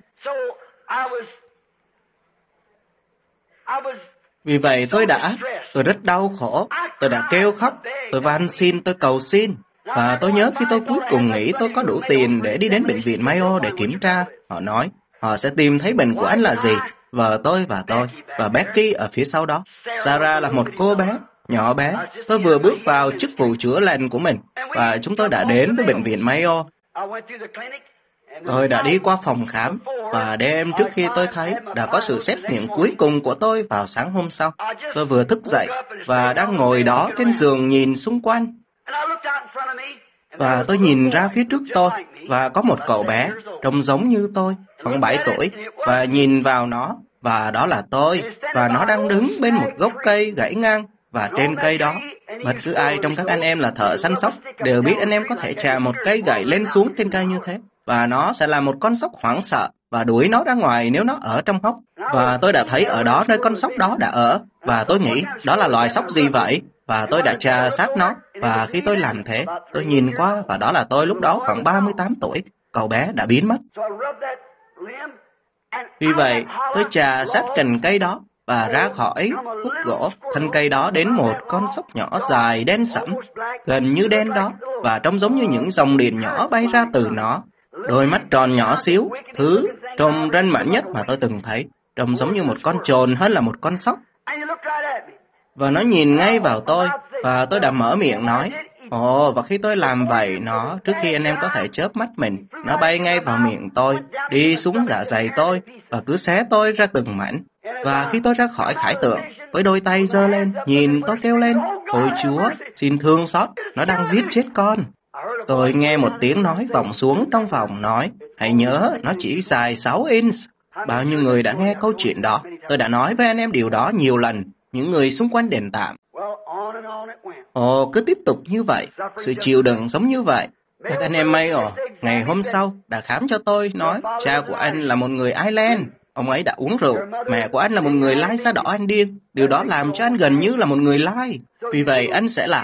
Vì vậy tôi rất đau khổ, tôi đã kêu khóc, tôi van xin, tôi cầu xin. Và tôi nhớ khi tôi cuối cùng nghĩ tôi có đủ tiền để đi đến bệnh viện Mayo để kiểm tra, họ nói, họ sẽ tìm thấy bệnh của anh là gì. Vợ tôi và Becky ở phía sau đó. Sarah là một cô bé, nhỏ bé. Tôi vừa bước vào chức vụ chữa lành của mình, và chúng tôi đã đến với bệnh viện Mayo. Tôi đã đi qua phòng khám, và đêm trước khi tôi thấy đã có sự xét nghiệm cuối cùng của tôi vào sáng hôm sau. Tôi vừa thức dậy và đang ngồi đó trên giường nhìn xung quanh. Và tôi nhìn ra phía trước tôi, và có một cậu bé trông giống như tôi, khoảng 7 tuổi, và nhìn vào nó, và đó là tôi, và nó đang đứng bên một gốc cây gãy ngang, và trên cây đó Bất cứ ai trong các anh em là thợ săn sóc đều biết anh em có thể chà một cây gậy lên xuống trên cây như thế, và nó sẽ là một con sóc hoảng sợ và đuổi nó ra ngoài nếu nó ở trong hốc. Và tôi đã thấy ở đó nơi con sóc đó đã ở, và tôi nghĩ đó là loài sóc gì vậy? Và tôi đã chà sát nó, và khi tôi làm thế, tôi nhìn qua, và đó là tôi lúc đó khoảng 38 tuổi, cậu bé đã biến mất. Vì vậy, tôi chà sát cành cây đó, và ra khỏi khúc gỗ, thân cây đó đến một con sóc nhỏ dài đen sẫm, gần như đen đó, và trông giống như những dòng điện nhỏ bay ra từ nó. Đôi mắt tròn nhỏ xíu, thứ trông ranh mãnh nhất mà tôi từng thấy, trông giống như một con chồn hơn là một con sóc. Và nó nhìn ngay vào tôi, và tôi đã mở miệng nói, và khi tôi làm vậy, nó, trước khi anh em có thể chớp mắt mình, nó bay ngay vào miệng tôi, đi xuống dạ dày tôi, và cứ xé tôi ra từng mảnh. Và khi tôi ra khỏi khải tượng, với đôi tay giơ lên, nhìn tôi kêu lên, ôi Chúa, xin thương xót, nó đang giết chết con. Tôi nghe một tiếng nói vọng xuống trong phòng nói, hãy nhớ, nó chỉ dài 6 inch. Bao nhiêu người đã nghe câu chuyện đó? Tôi đã nói với anh em điều đó nhiều lần, những người xung quanh đền tạm. Cứ tiếp tục như vậy, sự chịu đựng giống như vậy. Các anh em may ngày hôm sau đã khám cho tôi, nói, cha của anh là một người Ireland. Ông ấy đã uống rượu, mẹ của anh là một người lai da đỏ Anh điên. Điều đó làm cho anh gần như là một người lai. Vì vậy anh sẽ là,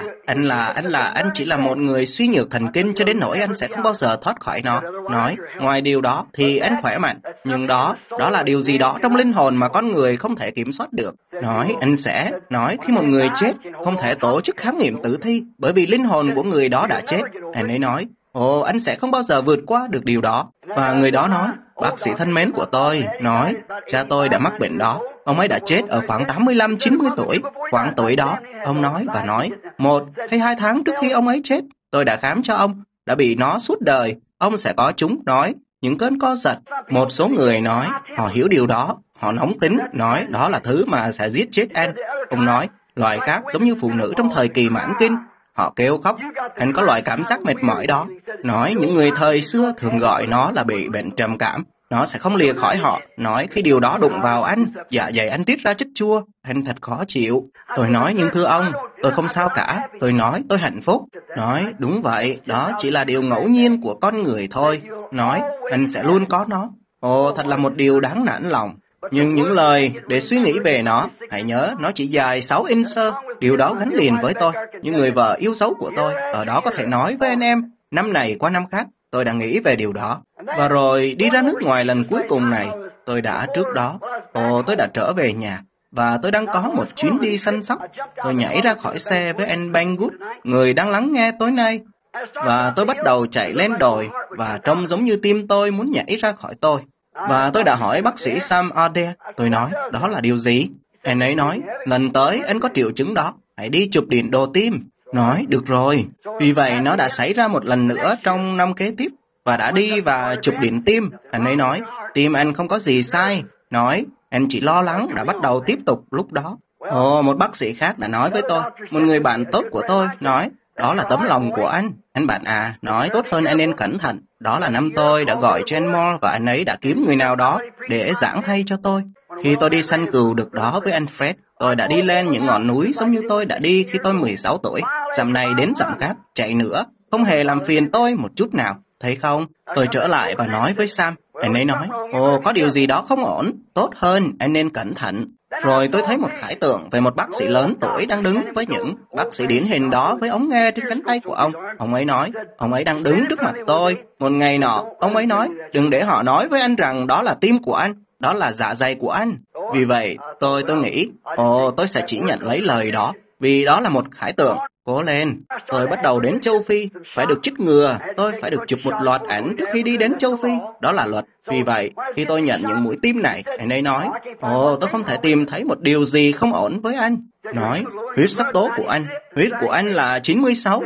anh chỉ là một người suy nhược thần kinh cho đến nỗi anh sẽ không bao giờ thoát khỏi nó. Nói, ngoài điều đó thì anh khỏe mạnh. Nhưng đó là điều gì đó trong linh hồn mà con người không thể kiểm soát được. Nói, anh sẽ, nói khi một người chết, không thể tổ chức khám nghiệm tử thi, bởi vì linh hồn của người đó đã chết. Anh ấy nói, anh sẽ không bao giờ vượt qua được điều đó. Và người đó nói, bác sĩ thân mến của tôi, nói, cha tôi đã mắc bệnh đó. Ông ấy đã chết ở khoảng 85-90 tuổi, khoảng tuổi đó. Ông nói và nói, 1 hay 2 tháng trước khi ông ấy chết, tôi đã khám cho ông, đã bị nó suốt đời. Ông sẽ có chúng, nói, những cơn co giật. Một số người nói, họ hiểu điều đó, họ nóng tính, nói, đó là thứ mà sẽ giết chết anh. Ông nói, loài khác giống như phụ nữ trong thời kỳ mãn kinh. Họ kêu khóc, anh có loại cảm giác mệt mỏi đó. Nói những người thời xưa thường gọi nó là bị bệnh trầm cảm. Nó sẽ không lìa khỏi họ. Nói khi điều đó đụng vào anh, dạ dày anh tiết ra chất chua. Anh thật khó chịu. Tôi nói, nhưng thưa ông, tôi không sao cả. Tôi nói, tôi hạnh phúc. Nói, đúng vậy, đó chỉ là điều ngẫu nhiên của con người thôi. Nói, anh sẽ luôn có nó. Thật là một điều đáng nản lòng. Nhưng những lời để suy nghĩ về nó, hãy nhớ, nó chỉ dài 6 inch. Điều đó gắn liền với tôi. Những người vợ yêu dấu của tôi, ở đó có thể nói với anh em, năm này qua năm khác, tôi đã nghĩ về điều đó. Và rồi đi ra nước ngoài lần cuối cùng này, tôi đã trước đó, tôi đã trở về nhà, và tôi đang có một chuyến đi săn sóc. Tôi nhảy ra khỏi xe với anh Banggood, người đang lắng nghe tối nay, và tôi bắt đầu chạy lên đồi, và trông giống như tim tôi muốn nhảy ra khỏi tôi. Và tôi đã hỏi bác sĩ Sam Adair, tôi nói, đó là điều gì? Anh ấy nói, lần tới anh có triệu chứng đó, hãy đi chụp điện đồ tim. Nói, được rồi. Vì vậy nó đã xảy ra một lần nữa trong năm kế tiếp, và đã đi và chụp điện tim. Anh ấy nói, tim anh không có gì sai. Nói, anh chỉ lo lắng đã bắt đầu tiếp tục lúc đó. Một bác sĩ khác đã nói với tôi, một người bạn tốt của tôi, nói, đó là tấm lòng của anh bạn à, nói tốt hơn anh nên cẩn thận. Đó là năm tôi đã gọi cho anh Moore, và anh ấy đã kiếm người nào đó để giảng thay cho tôi. Khi tôi đi săn cừu được đó với anh Fred, tôi đã đi lên những ngọn núi giống như tôi đã đi khi tôi 16 tuổi, dặm này đến dặm khác, chạy nữa, không hề làm phiền tôi một chút nào. Thấy không? Tôi trở lại và nói với Sam. Anh ấy nói, có điều gì đó không ổn, tốt hơn, anh nên cẩn thận. Rồi tôi thấy một khải tượng về một bác sĩ lớn tuổi đang đứng với những bác sĩ điển hình đó với ống nghe trên cánh tay của ông. Ông ấy nói, ông ấy đang đứng trước mặt tôi. Một ngày nọ, ông ấy nói, đừng để họ nói với anh rằng đó là tim của anh, đó là dạ dày của anh. Vì vậy, tôi nghĩ, tôi sẽ chỉ nhận lấy lời đó, vì đó là một khải tượng. Cố lên, tôi bắt đầu đến châu Phi, phải được chích ngừa, tôi phải được chụp một loạt ảnh trước khi đi đến châu Phi, đó là luật. Vì vậy, khi tôi nhận những mũi tiêm này, anh ấy nói, tôi không thể tìm thấy một điều gì không ổn với anh. Nói, huyết sắc tố của anh là 96,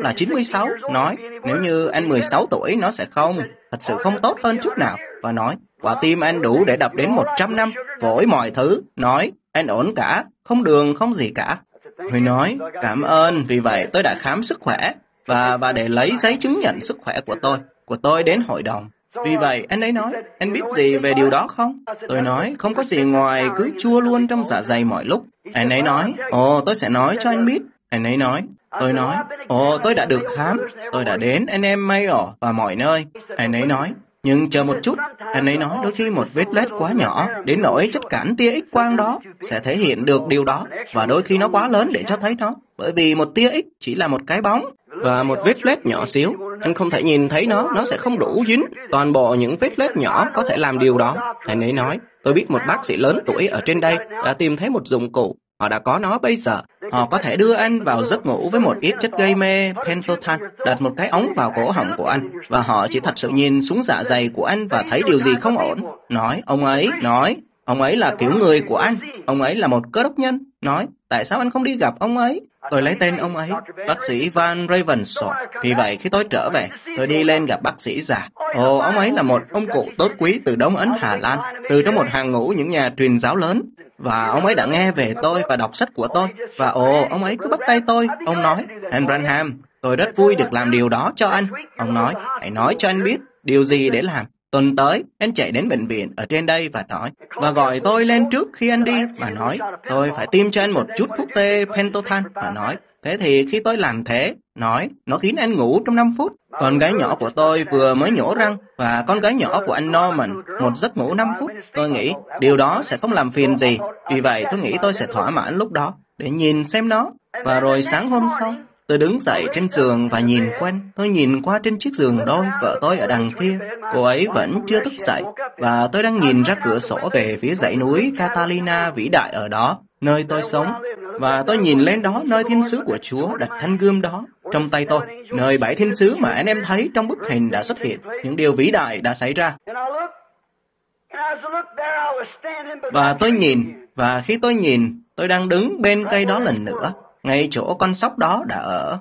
Nói, nếu như anh 16 tuổi nó sẽ không, thật sự không tốt hơn chút nào. Và nói, quả tim anh đủ để đập đến 100 năm, phổi mọi thứ. Nói, anh ổn cả, không đường, không gì cả. Huy nói, cảm ơn, vì vậy tôi đã khám sức khỏe, và để lấy giấy chứng nhận sức khỏe của tôi đến hội đồng. Vì vậy, anh ấy nói, anh biết gì về điều đó không? Tôi nói, không có gì ngoài cứ chua luôn trong dạ dày mọi lúc. Anh ấy nói, tôi sẽ nói cho anh biết. Anh ấy nói, Tôi nói, ồ, tôi đã được khám, tôi đã đến anh em Mayo và mọi nơi. Anh ấy nói, nhưng chờ một chút. Anh ấy nói đôi khi một vết loét quá nhỏ đến nỗi chất cản tia X quang đó sẽ thể hiện được điều đó, và đôi khi nó quá lớn để cho thấy nó, bởi vì một tia X chỉ là một cái bóng và một vết loét nhỏ xíu. Anh không thể nhìn thấy nó sẽ không đủ dính. Toàn bộ những vết loét nhỏ có thể làm điều đó. Anh ấy nói, tôi biết một bác sĩ lớn tuổi ở trên đây đã tìm thấy một dụng cụ. Họ đã có nó bây giờ. Họ có thể đưa anh vào giấc ngủ với một ít chất gây mê, Pentothal, đặt một cái ống vào cổ họng của anh, và họ chỉ thật sự nhìn xuống dạ dày của anh và thấy điều gì không ổn. Ông ấy là kiểu người của anh. Ông ấy là một cơ đốc nhân. Nói, tại sao anh không đi gặp ông ấy? Tôi lấy tên ông ấy, bác sĩ Van Ravenshaw. Vì vậy khi tôi trở về, tôi đi lên gặp bác sĩ già. Ồ, ông ấy là một ông cụ tốt quý từ Đông Ấn Hà Lan, từ trong một hàng ngũ những nhà truyền giáo lớn. Và ông ấy đã nghe về tôi và đọc sách của tôi. Và ông ấy cứ bắt tay tôi. Ông nói, anh Branham, tôi rất vui được làm điều đó cho anh. Ông nói, hãy nói cho anh biết điều gì để làm. Tuần tới, anh chạy đến bệnh viện ở trên đây và nói, và gọi tôi lên trước khi anh đi, và nói, tôi phải tiêm cho anh một chút thuốc tê Pentothal, và nói, thế thì khi tôi làm thế, nói, nó khiến anh ngủ trong 5 phút. Con gái nhỏ của tôi vừa mới nhổ răng, và con gái nhỏ của anh Norman, một giấc ngủ 5 phút. Tôi nghĩ, điều đó sẽ không làm phiền gì. Vì vậy, tôi nghĩ tôi sẽ thỏa mãn lúc đó, để nhìn xem nó. Và rồi sáng hôm sau, tôi đứng dậy trên giường và nhìn quanh. Tôi nhìn qua trên chiếc giường đôi, vợ tôi ở đằng kia. Cô ấy vẫn chưa thức dậy, và tôi đang nhìn ra cửa sổ về phía dãy núi Catalina vĩ đại ở đó, nơi tôi sống. Và tôi nhìn lên đó, nơi thiên sứ của Chúa đặt thanh gươm đó trong tay tôi, nơi 7 thiên sứ mà anh em thấy trong bức hình đã xuất hiện. Những điều vĩ đại đã xảy ra. Và tôi nhìn, và khi tôi nhìn, tôi đang đứng bên cây đó lần nữa, ngay chỗ con sóc đó đã ở.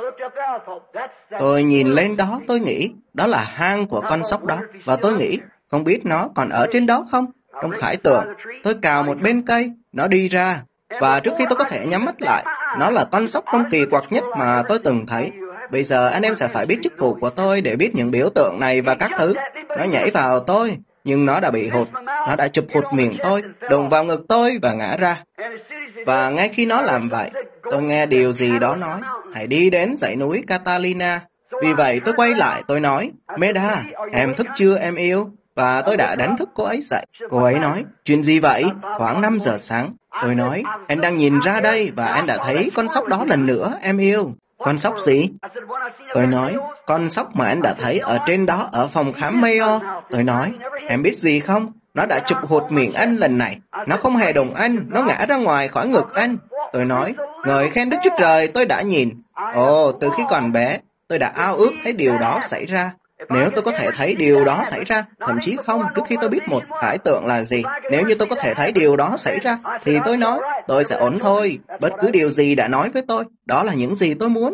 Tôi nhìn lên đó, tôi nghĩ, đó là hang của con sóc đó. Và tôi nghĩ, không biết nó còn ở trên đó không? Trong khải tượng, tôi cào một bên cây, nó đi ra. Và trước khi tôi có thể nhắm mắt lại, nó là con sóc trong kỳ quặc nhất mà tôi từng thấy. Bây giờ anh em sẽ phải biết chức vụ của tôi để biết những biểu tượng này và các thứ. Nó nhảy vào tôi, nhưng nó đã bị hụt. Nó đã chụp hụt miệng tôi, đụng vào ngực tôi và ngã ra. Và ngay khi nó làm vậy, tôi nghe điều gì đó nói, hãy đi đến dãy núi Catalina. Vì vậy tôi quay lại, tôi nói, Meda, em thức chưa em yêu? Và tôi đã đánh thức cô ấy dậy. Cô ấy nói, chuyện gì vậy? Khoảng 5 giờ sáng. Tôi nói, anh đang nhìn ra đây và anh đã thấy con sóc đó lần nữa, em yêu. Con sóc gì? Tôi nói, con sóc mà anh đã thấy ở trên đó ở phòng khám Mayo. Tôi nói, em biết gì không? Nó đã chụp hụt miệng anh lần này. Nó không hề đụng anh, nó ngã ra ngoài khỏi ngực anh. Tôi nói, ngợi khen Đức Chúa Trời, tôi đã nhìn. Từ khi còn bé, tôi đã ao ước thấy điều đó xảy ra. Nếu tôi có thể thấy điều đó xảy ra, thậm chí không, trước khi tôi biết một khải tượng là gì, nếu như tôi có thể thấy điều đó xảy ra, thì tôi nói, tôi sẽ ổn thôi. Bất cứ điều gì đã nói với tôi, đó là những gì tôi muốn.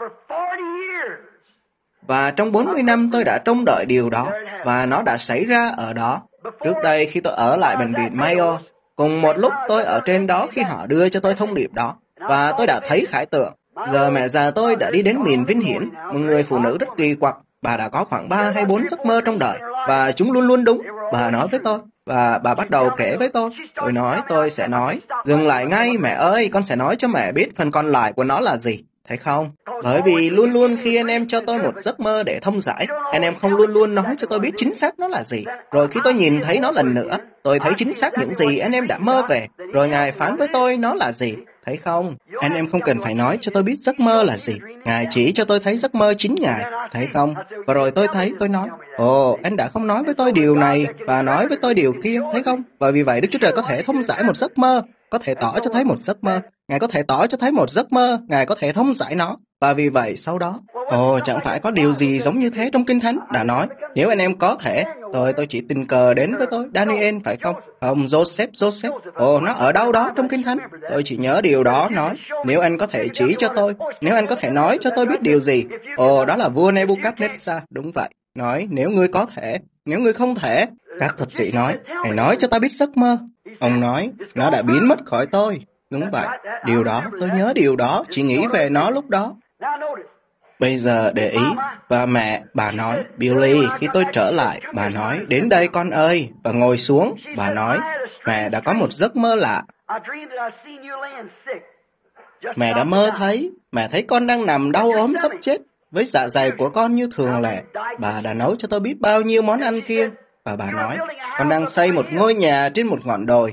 Và trong 40 năm tôi đã trông đợi điều đó, và nó đã xảy ra ở đó. Trước đây khi tôi ở lại bệnh viện Mayo, cùng một lúc tôi ở trên đó khi họ đưa cho tôi thông điệp đó, và tôi đã thấy khải tượng. Giờ mẹ già tôi đã đi đến miền Vinh Hiển, một người phụ nữ rất kỳ quặc. Bà đã có khoảng 3 hay 4 giấc mơ trong đời, và chúng luôn luôn đúng. Bà nói với tôi, và bà bắt đầu kể với tôi. Tôi nói, tôi sẽ nói, dừng lại ngay mẹ ơi, con sẽ nói cho mẹ biết phần còn lại của nó là gì. Thấy không? Bởi vì luôn luôn khi anh em cho tôi một giấc mơ để thông giải, anh em không luôn luôn nói cho tôi biết chính xác nó là gì. Rồi khi tôi nhìn thấy nó lần nữa, tôi thấy chính xác những gì anh em đã mơ về. Rồi Ngài phán với tôi nó là gì. Thấy không? Anh em không cần phải nói cho tôi biết giấc mơ là gì. Ngài chỉ cho tôi thấy giấc mơ chính Ngài. Thấy không? Và rồi tôi nói, anh đã không nói với tôi điều này và nói với tôi điều kia. Thấy không? Và vì vậy Đức Chúa Trời có thể thông giải một giấc mơ, có thể tỏ cho thấy một giấc mơ. Ngài có thể tỏ cho thấy một giấc mơ, Ngài có thể thông giải nó. Và vì vậy sau đó, chẳng phải có điều gì giống như thế trong Kinh Thánh đã nói, nếu anh em có thể, tôi chỉ tình cờ đến với tôi, Daniel phải không? Ông Joseph, nó ở đâu đó trong Kinh Thánh, tôi chỉ nhớ điều đó nói, nếu anh có thể chỉ cho tôi, nếu anh có thể nói cho tôi biết điều gì, đó là vua Nebuchadnezzar, đúng vậy, nói, nếu ngươi có thể, nếu ngươi không thể, các thuật sĩ nói, hãy nói cho ta biết giấc mơ. Ông nói, nó đã biến mất khỏi tôi. Đúng vậy, điều đó, tôi nhớ điều đó, chỉ nghĩ về nó lúc đó. Bây giờ để ý, và mẹ, bà nói, Billy, khi tôi trở lại, bà nói, đến đây con ơi, và ngồi xuống, bà nói, mẹ đã có một giấc mơ lạ. Mẹ đã mơ thấy, mẹ thấy con đang nằm đau ốm sắp chết, với dạ dày của con như thường lệ. Bà đã nấu cho tôi biết bao nhiêu món ăn kia. Và bà nói, con đang xây một ngôi nhà trên một ngọn đồi.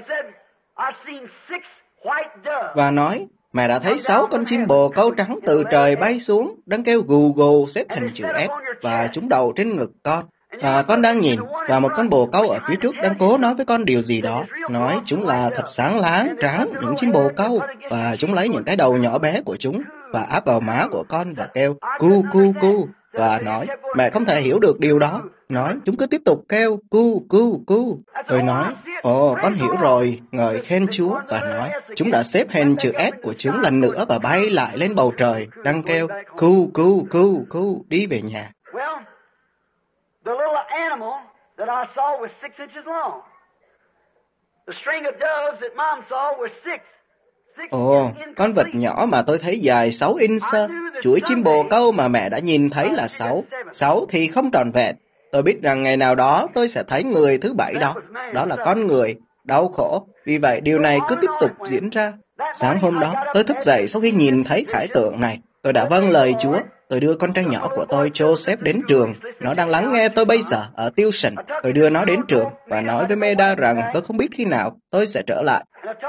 Và nói, mẹ đã thấy 6 con chim bồ câu trắng từ trời bay xuống, đang kêu gù gù xếp thành chữ S, và chúng đậu trên ngực con. Và con đang nhìn, và một con bồ câu ở phía trước đang cố nói với con điều gì đó. Nói chúng là thật sáng láng, trắng, những chim bồ câu. Và chúng lấy những cái đầu nhỏ bé của chúng, và áp vào má của con và kêu, cu cu cu. Và nói, mẹ không thể hiểu được điều đó. Nói, chúng cứ tiếp tục kêu, cu cu cu. Tôi nói, ồ, con hiểu rồi, ngợi khen Chúa. Và nói, chúng đã xếp hình chữ S của chúng lần nữa và bay lại lên bầu trời, đang kêu, cu cu cu cu, đi về nhà. The little animal that I saw was 6 inches long. The string of doves that Mom saw was 6. Ồ, con vật nhỏ mà tôi thấy dài 6 inch. Chuỗi chim bồ câu mà mẹ đã nhìn thấy là 6. 6 thì không tròn vẹn. Tôi biết rằng ngày nào đó tôi sẽ thấy người thứ 7 đó. Đó là con người, đau khổ. Vì vậy điều này cứ tiếp tục diễn ra. Sáng hôm đó, tôi thức dậy sau khi nhìn thấy khải tượng này. Tôi đã vâng lời Chúa. Tôi đưa con trai nhỏ của tôi, Joseph, đến trường. Nó đang lắng nghe tôi bây giờ ở tuition. Tôi đưa nó đến trường và nói với Meda rằng tôi không biết khi nào tôi sẽ trở lại.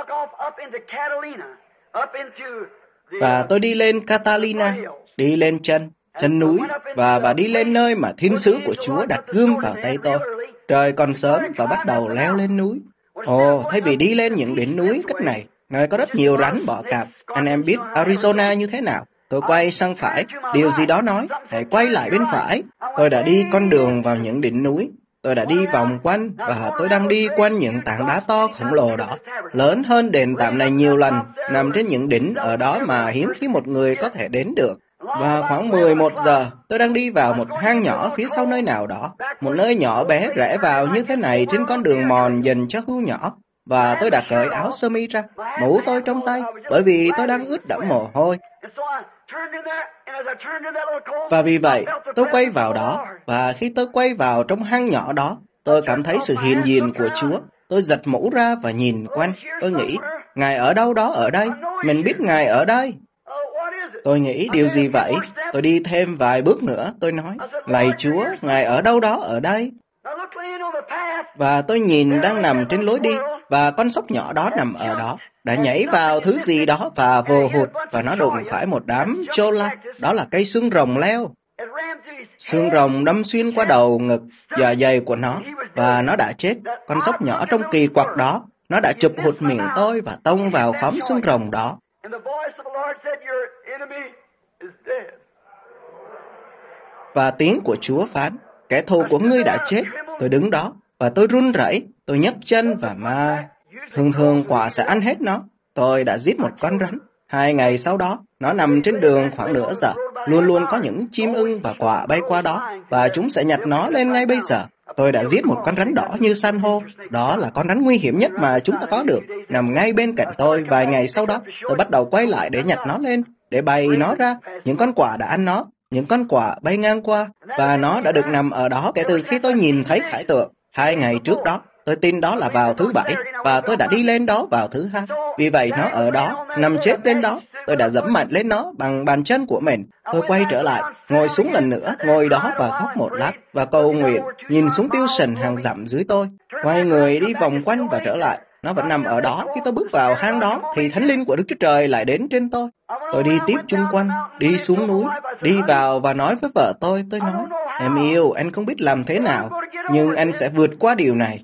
Và tôi đi lên Catalina, đi lên chân núi, và đi lên nơi mà thiên sứ của Chúa đặt gươm vào tay tôi. Trời còn sớm và bắt đầu leo lên núi. Ồ, thay vì đi lên những đỉnh núi cách này, nơi có rất nhiều rắn bọ cạp, anh em biết Arizona như thế nào. Tôi quay sang phải, điều gì đó nói, hãy quay lại bên phải. Tôi đã đi con đường vào những đỉnh núi. Tôi đã đi vòng quanh, và tôi đang đi quanh những tảng đá to khổng lồ đó, lớn hơn đền tạm này nhiều lần, nằm trên những đỉnh ở đó mà hiếm khi một người có thể đến được. Và khoảng 11 giờ, tôi đang đi vào một hang nhỏ phía sau nơi nào đó, một nơi nhỏ bé rẽ vào như thế này trên con đường mòn dành cho hươu nhỏ. Và tôi đã cởi áo sơ mi ra, mũ tôi trong tay, bởi vì tôi đang ướt đẫm mồ hôi. Và vì vậy, tôi quay vào đó, và khi tôi quay vào trong hang nhỏ đó, tôi cảm thấy sự hiện diện của Chúa. Tôi giật mũ ra và nhìn quanh. Tôi nghĩ, Ngài ở đâu đó ở đây, mình biết Ngài ở đây. Tôi nghĩ điều gì vậy? Tôi đi thêm vài bước nữa, tôi nói, lạy Chúa, Ngài ở đâu đó ở đây. Và tôi nhìn đang nằm trên lối đi, và con sóc nhỏ đó nằm ở đó, đã nhảy vào thứ gì đó và vồ hụt, và nó đụng phải một đám chola, đó là cây xương rồng leo. Xương rồng đâm xuyên qua đầu, ngực, dạ dày của nó, và nó đã chết. Con sóc nhỏ trong kỳ quặc đó, nó đã chụp hụt miệng tôi và tông vào khóm xương rồng đó. Và tiếng của Chúa phán, kẻ thù của ngươi đã chết. Tôi đứng đó, và tôi run rẩy, tôi nhấc chân và ma. Thường quả sẽ ăn hết nó. Tôi đã giết một con rắn. 2 ngày sau đó, nó nằm trên đường khoảng nửa giờ. Luôn luôn có những chim ưng và quạ bay qua đó, và chúng sẽ nhặt nó lên ngay bây giờ. Tôi đã giết một con rắn đỏ như san hô. Đó là con rắn nguy hiểm nhất mà chúng ta có được, nằm ngay bên cạnh tôi. Vài ngày sau đó, tôi bắt đầu quay lại để nhặt nó lên, để bày nó ra. Những con quạ đã ăn nó, những con quạ bay ngang qua, và nó đã được nằm ở đó kể từ khi tôi nhìn thấy khải tượng 2 ngày trước đó. Tôi tin đó là vào thứ 7, và tôi đã đi lên đó vào thứ 2. Vì vậy nó ở đó, nằm chết lên đó. Tôi đã giẫm mạnh lên nó bằng bàn chân của mình. Tôi quay trở lại, ngồi xuống lần nữa, ngồi đó và khóc một lát, và cầu nguyện, nhìn xuống tuition hàng dặm dưới tôi. Quay người đi vòng quanh và trở lại. Nó vẫn nằm ở đó. Khi tôi bước vào hang đó, thì Thánh Linh của Đức Chúa Trời lại đến trên tôi. Tôi đi tiếp chung quanh, đi xuống núi, đi vào và nói với vợ tôi nói, em yêu, anh không biết làm thế nào, nhưng anh sẽ vượt qua điều này.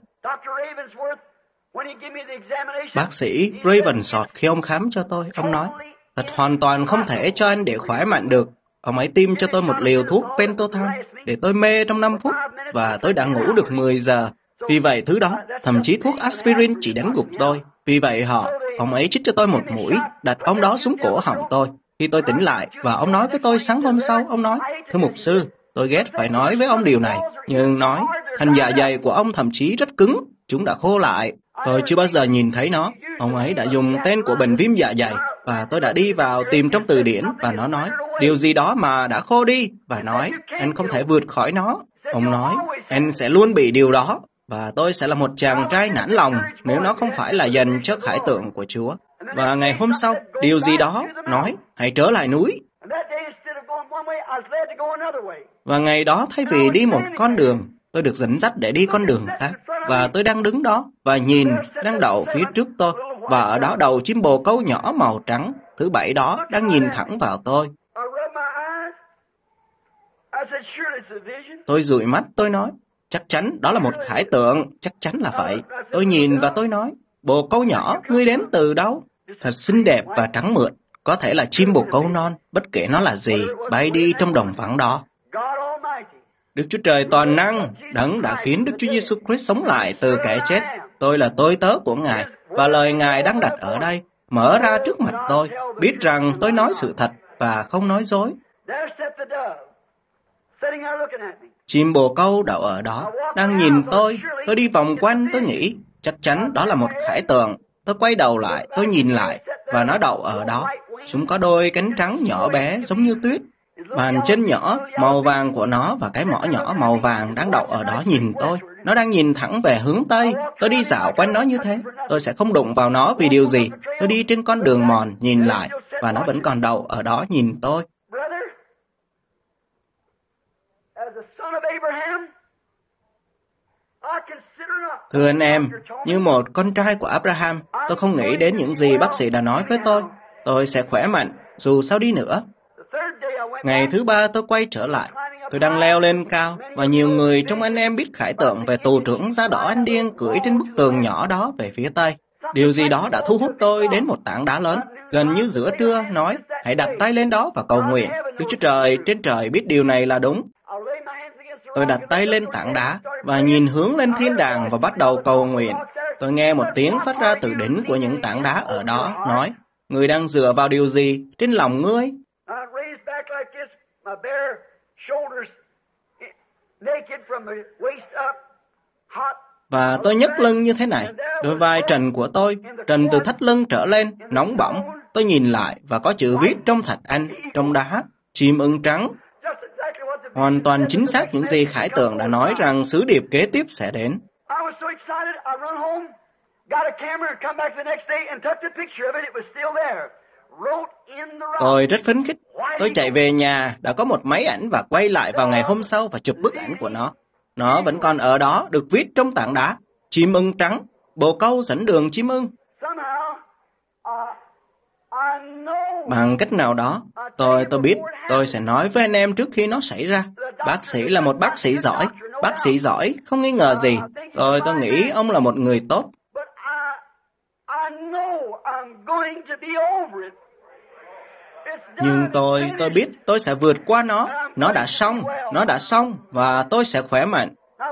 Bác sĩ Ravensworth khi ông khám cho tôi, ông nói, thật hoàn toàn không thể cho anh để khỏe mạnh được. Ông ấy tiêm cho tôi một liều thuốc Pentothal để tôi mê trong 5 phút, và tôi đã ngủ được 10 giờ. Vì vậy thứ đó, thậm chí thuốc aspirin chỉ đánh gục tôi. Vì vậy ông ấy chích cho tôi một mũi, đặt ông đó xuống cổ họng tôi. Khi tôi tỉnh lại, và ông nói với tôi sáng hôm sau, ông nói, thưa mục sư, tôi ghét phải nói với ông điều này, nhưng nói, thành dạ dày của ông thậm chí rất cứng, chúng đã khô lại. Tôi chưa bao giờ nhìn thấy nó. Ông ấy đã dùng tên của bệnh viêm dạ dày, và tôi đã đi vào tìm trong từ điển, và nó nói, điều gì đó mà đã khô đi, và nói, anh không thể vượt khỏi nó. Ông nói, anh sẽ luôn bị điều đó, và tôi sẽ là một chàng trai nản lòng nếu nó không phải là dành cho khải tượng của Chúa. Và ngày hôm sau, điều gì đó nói, hãy trở lại núi. Và ngày đó thay vì đi một con đường, tôi được dẫn dắt để đi con đường khác. Và tôi đang đứng đó và nhìn đang đậu phía trước tôi. Và ở đó đầu chim bồ câu nhỏ màu trắng thứ bảy đó đang nhìn thẳng vào tôi. Tôi dụi mắt, tôi nói, chắc chắn đó là một khải tượng, chắc chắn là vậy. Tôi nhìn và tôi nói, bồ câu nhỏ, ngươi đến từ đâu? Thật xinh đẹp và trắng mượt, có thể là chim bồ câu non, bất kể nó là gì, bay đi trong đồng vắng đó. Đức Chúa Trời toàn năng, Đấng đã khiến Đức Chúa Giêsu Christ sống lại từ kẻ chết. Tôi là tôi tớ của Ngài, và lời Ngài đang đặt ở đây, mở ra trước mặt tôi, biết rằng tôi nói sự thật và không nói dối. Chim bồ câu đậu ở đó, đang nhìn tôi đi vòng quanh, tôi nghĩ, chắc chắn đó là một khải tượng. Tôi quay đầu lại, tôi nhìn lại, và nó đậu ở đó. Chúng có đôi cánh trắng nhỏ bé giống như tuyết. Bàn chân nhỏ, màu vàng của nó và cái mỏ nhỏ màu vàng đang đậu ở đó nhìn tôi. Nó đang nhìn thẳng về hướng Tây. Tôi đi dạo quanh nó như thế. Tôi sẽ không đụng vào nó vì điều gì. Tôi đi trên con đường mòn, nhìn lại, và nó vẫn còn đậu ở đó nhìn tôi. Thưa anh em, như một con trai của Abraham, tôi không nghĩ đến những gì bác sĩ đã nói với tôi. Tôi sẽ khỏe mạnh, dù sao đi nữa. Ngày thứ ba tôi quay trở lại. Tôi đang leo lên cao, và nhiều người trong anh em biết khải tượng về tù trưởng da đỏ anh điên cưỡi trên bức tường nhỏ đó về phía Tây. Điều gì đó đã thu hút tôi đến một tảng đá lớn, gần như giữa trưa, nói, hãy đặt tay lên đó và cầu nguyện. Đức Chúa Trời trên trời biết điều này là đúng. Tôi đặt tay lên tảng đá và nhìn hướng lên thiên đàng và bắt đầu cầu nguyện. Tôi nghe một tiếng phát ra từ đỉnh của những tảng đá ở đó, nói, người đang dựa vào điều gì trên lòng ngươi? Và tôi nhấc lưng như thế này, đôi vai trần của tôi, trần từ thắt lưng trở lên, nóng bỏng. Tôi nhìn lại và có chữ viết trong thạch anh, trong đá, chim ưng trắng. Hoàn toàn chính xác những gì khải tượng đã nói rằng sứ điệp kế tiếp sẽ đến. Tôi rất phấn khích. Tôi chạy về nhà, đã có một máy ảnh và quay lại vào ngày hôm sau và chụp bức ảnh của nó. Nó vẫn còn ở đó, được viết trong tảng đá. Chim ưng trắng, bồ câu dẫn đường chim ưng. Bằng cách nào đó, tôi biết, tôi sẽ nói với anh em trước khi nó xảy ra. Bác sĩ là một bác sĩ giỏi, không nghi ngờ gì. Tôi nghĩ ông là một người tốt. Nhưng tôi biết tôi sẽ vượt qua nó. Nó đã xong, và tôi sẽ khỏe mạnh.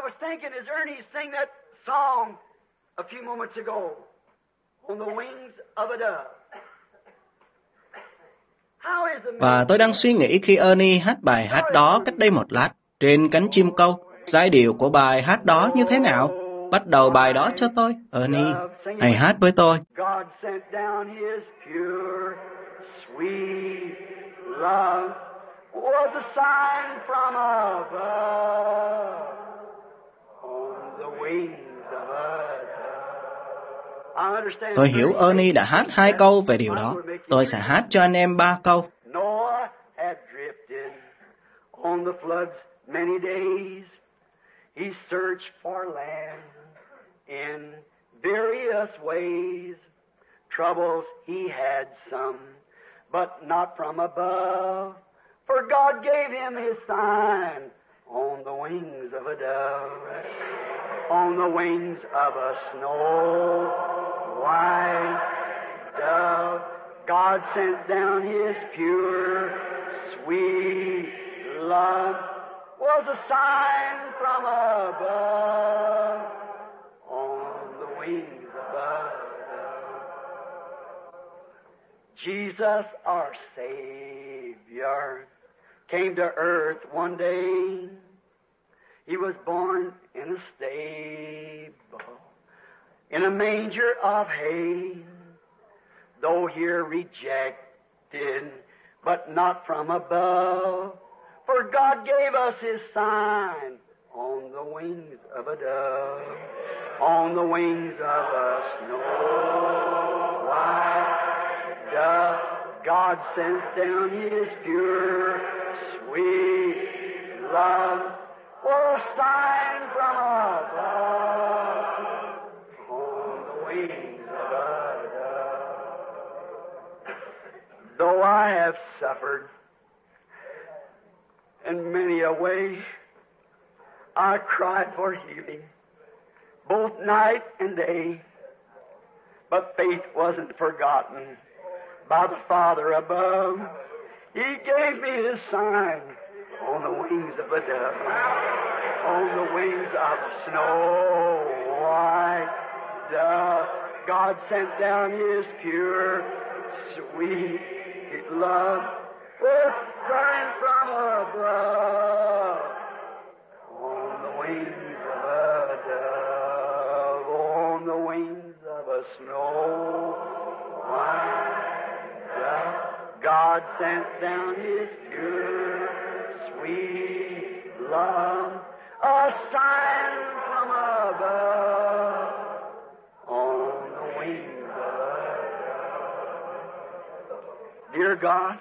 Và tôi đang suy nghĩ khi Ernie hát bài hát đó cách đây một lát, trên cánh chim câu. Giai điệu của bài hát đó như thế nào? Bắt đầu bài đó cho tôi. Ernie, hãy hát với tôi. God sent down his pure, sweet love was a sign from above on the wings of a dove. Tôi hiểu Ernie đã hát 2 câu về điều đó. Tôi sẽ hát cho anh em 3 câu. Noah had drifted on the flood's many days. He searched for land in various ways. Troubles he had some, but not from above. For God gave him his sign on the wings of a dove, on the wings of a snow white dove. God sent down his pure, sweet love, was a sign from above, on the wings above. Jesus, our Savior, came to earth one day. He was born in a stable, in a manger of hay. Though here rejected, but not from above, for God gave us his sign on the wings of a dove, on the wings of a snow white dove, God sends down His pure, sweet love for a sign from above on the wings of a dove. Though I have suffered in many a way, I cried for healing both night and day, but faith wasn't forgotten by the Father above. He gave me His sign on the wings of a dove, on the wings of a snow white dove. God sent down His pure, sweet love with sign from above on the wings of a dove, on the wings of a snow white dove. God sent down His pure, sweet love, a sign from above on the wings of a dove. Dear God,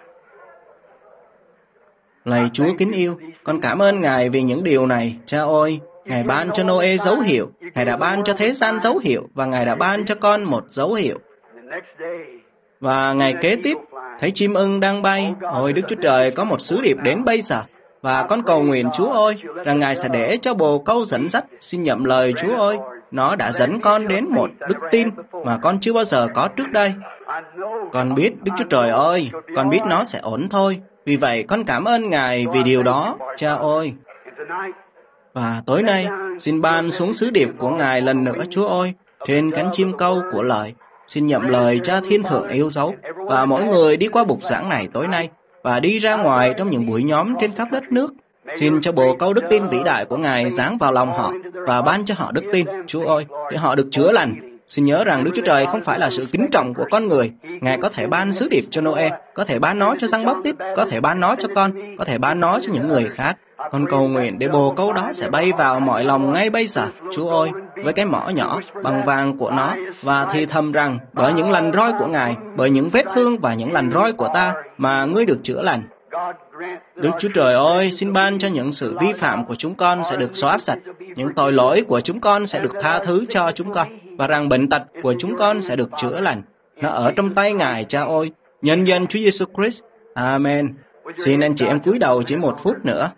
Lạy Chúa kính yêu, con cảm ơn Ngài vì những điều này. Cha ơi, Ngài ban cho Noe dấu hiệu, Ngài đã ban cho thế gian dấu hiệu, và Ngài đã ban cho con một dấu hiệu. Và ngày kế tiếp, thấy chim ưng đang bay, ôi Đức Chúa Trời có một sứ điệp đến bây giờ. Và con cầu nguyện Chúa ơi, rằng Ngài sẽ để cho bồ câu dẫn dắt. Xin nhậm lời Chúa ơi, nó đã dẫn con đến một đức tin mà con chưa bao giờ có trước đây. Con biết, Đức Chúa Trời ơi, con biết nó sẽ ổn thôi. Vì vậy, con cảm ơn Ngài vì điều đó, Cha ơi. Và tối nay, xin ban xuống sứ điệp của Ngài lần nữa, Chúa ơi, trên cánh chim câu của lời. Xin nhậm lời Cha Thiên Thượng yêu dấu, và mỗi người đi qua bục giảng này tối nay, và đi ra ngoài trong những buổi nhóm trên khắp đất nước. Xin cho bồ câu đức tin vĩ đại của Ngài giáng vào lòng họ, và ban cho họ đức tin, Chúa ơi, để họ được chữa lành. Xin nhớ rằng Đức Chúa Trời không phải là sự kính trọng của con người. Ngài có thể ban sứ điệp cho Noe, có thể ban nó cho Giăng Báp Tít, có thể ban nó cho con, có thể ban nó cho những người khác. Con cầu nguyện để bồ câu đó sẽ bay vào mọi lòng ngay bây giờ, Chúa ơi, với cái mỏ nhỏ bằng vàng của nó, và thì thầm rằng bởi những lần roi của Ngài, bởi những vết thương và những lần roi của ta mà ngươi được chữa lành. Đức Chúa Trời ơi, xin ban cho những sự vi phạm của chúng con sẽ được xóa sạch, những tội lỗi của chúng con sẽ được tha thứ cho chúng con, và rằng bệnh tật của chúng con sẽ được chữa lành. Nó ở trong tay Ngài, Cha ơi, nhân danh Chúa Giêsu Christ. Amen. Xin anh chị em cúi đầu chỉ 1 phút nữa.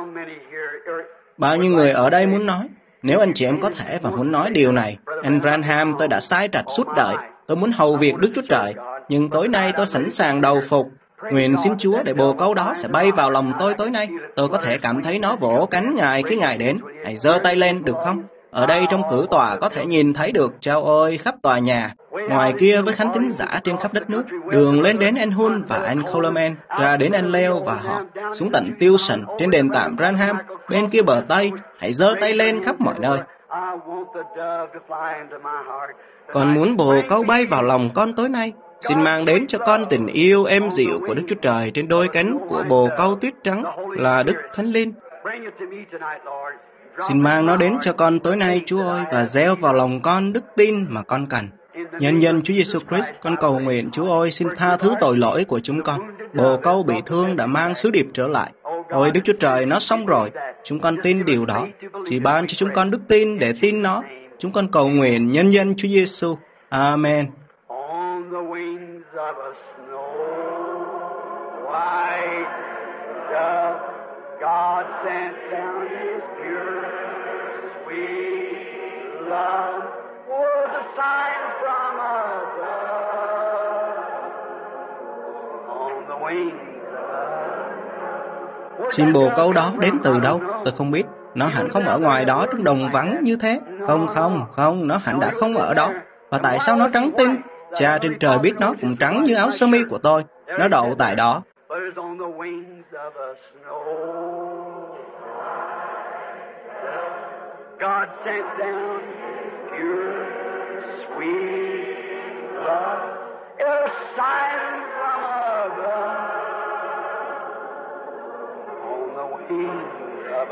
Bao nhiêu người ở đây muốn nói? Nếu anh chị em có thể và muốn nói điều này, anh Branham, tôi đã sai trạch suốt đời. Tôi muốn hầu việc Đức Chúa Trời, nhưng tối nay tôi sẵn sàng đầu phục. Nguyện xin Chúa để bồ câu đó sẽ bay vào lòng tôi tối nay. Tôi có thể cảm thấy nó vỗ cánh Ngài khi Ngài đến. Hãy giơ tay lên được không? Ở đây trong cử tòa có thể nhìn thấy được, Chao ơi, khắp tòa nhà. Ngoài kia với khán thính giả trên khắp đất nước, đường lên đến anh Hun và anh Coleman, ra đến anh Leo và họ, xuống tận Tucson trên đền tạm Branham, bên kia bờ Tây. Hãy giơ tay lên khắp mọi nơi. Con muốn bồ câu bay vào lòng con tối nay. Xin mang đến cho con tình yêu êm dịu của Đức Chúa Trời trên đôi cánh của bồ câu tuyết trắng là Đức Thánh Linh. Xin mang nó đến cho con tối nay, Chúa ơi, và gieo vào lòng con đức tin mà con cần. Nhân danh Chúa Giêsu Christ, con cầu nguyện, Chúa ơi, xin tha thứ tội lỗi của chúng con. Bồ câu bị thương đã mang sứ điệp trở lại. Ôi Đức Chúa Trời, nó xong rồi. Chúng con tin điều đó. Chỉ ban cho chúng con đức tin để tin nó. Chúng con cầu nguyện nhân danh Chúa Giêsu. Amen. God sent down His pure, sweet love was a sign from above on the wings of. Xin bồ câu đó đến từ đâu? Tôi không biết. Nó hẳn không ở ngoài đó trong đồng vắng như thế. Không, nó hẳn đã không ở đó. Và tại sao nó trắng tinh? Cha trên trời biết nó cũng trắng như áo sơ mi của tôi. Nó đậu tại đó. God sent down pure, sweet love, a sign from above, on the wings of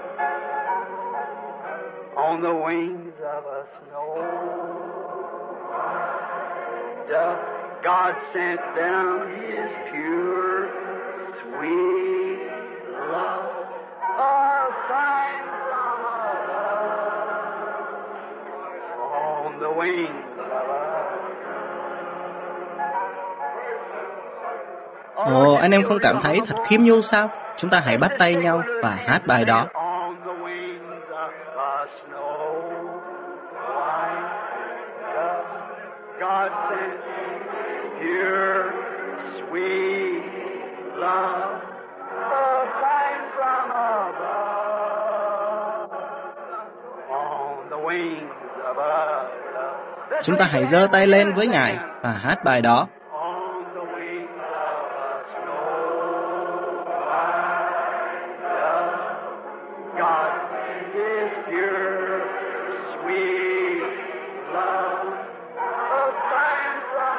on the wings of a snow God sent down His pure, sweet love, a sign from above, on the wings of Ồ, anh em không cảm thấy thật khiêm nhu sao? Chúng ta hãy bắt tay nhau và hát bài đó. on the wings of a snow white dove. God sent pure, sweet love, a sign from above, on the wings of a dove. Chúng ta hãy giơ tay lên với Ngài và hát bài đó. On the wings of a snow white dove, God sent His pure, sweet love, a sign from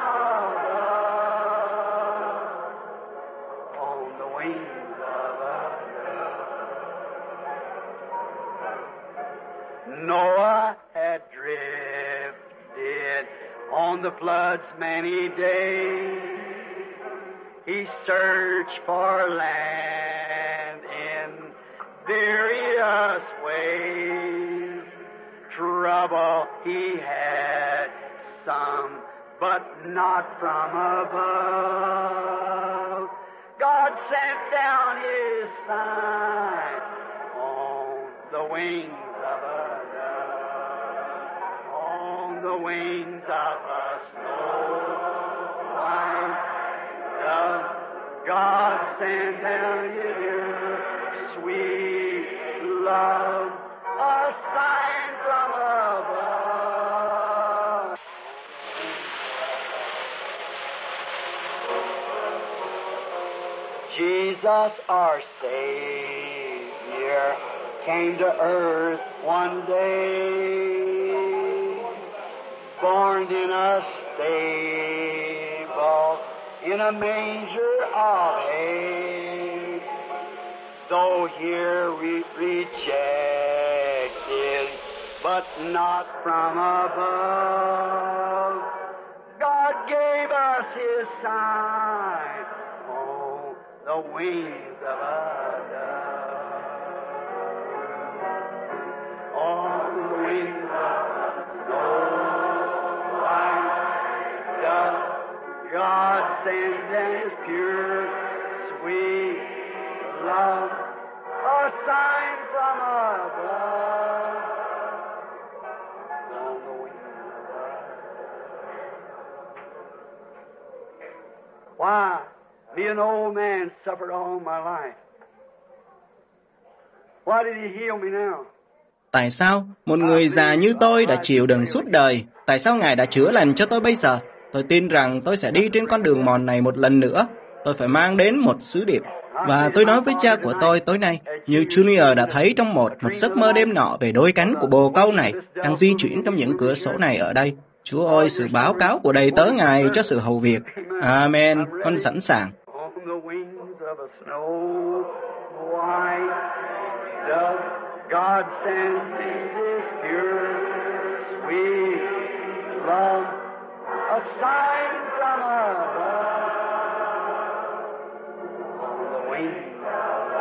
above, on the wings of a dove. Noah had drifted on the flood's many days. He searched for land in various ways. Trouble he had some, but not from above. God sent down His sign on the wings of a dove, on the wings of a snow white dove. God sent down His sweet love, a sign from above. Jesus, our Savior, came to earth one day, born in a stable, in a manger of hay. Though here we rejected, but not from above, God gave us His sign on the wings of a dove, on the wings of a snow white dove. God sent down His pure, sweet love, a sign from above, on the wings of a dove. Why? Me, an old man, suffered all my life. Why did He heal me now? Tại sao một người già như tôi đã chịu đựng suốt đời? Tại sao Ngài đã chữa lành cho tôi bây giờ? Tôi tin rằng tôi sẽ đi trên con đường mòn này một lần nữa. Tôi phải mang đến một sứ điệp. Và tôi nói với cha của tôi tối nay, như Junior đã thấy trong một giấc mơ đêm nọ về đôi cánh của bồ câu này đang di chuyển trong những cửa sổ này ở đây. Chúa ơi, sự báo cáo của đầy tớ Ngài cho sự hầu việc. Amen. Con sẵn sàng. On the wings of a snow white dove, God sent His pure, sweet love, a sign from above, on the wings of a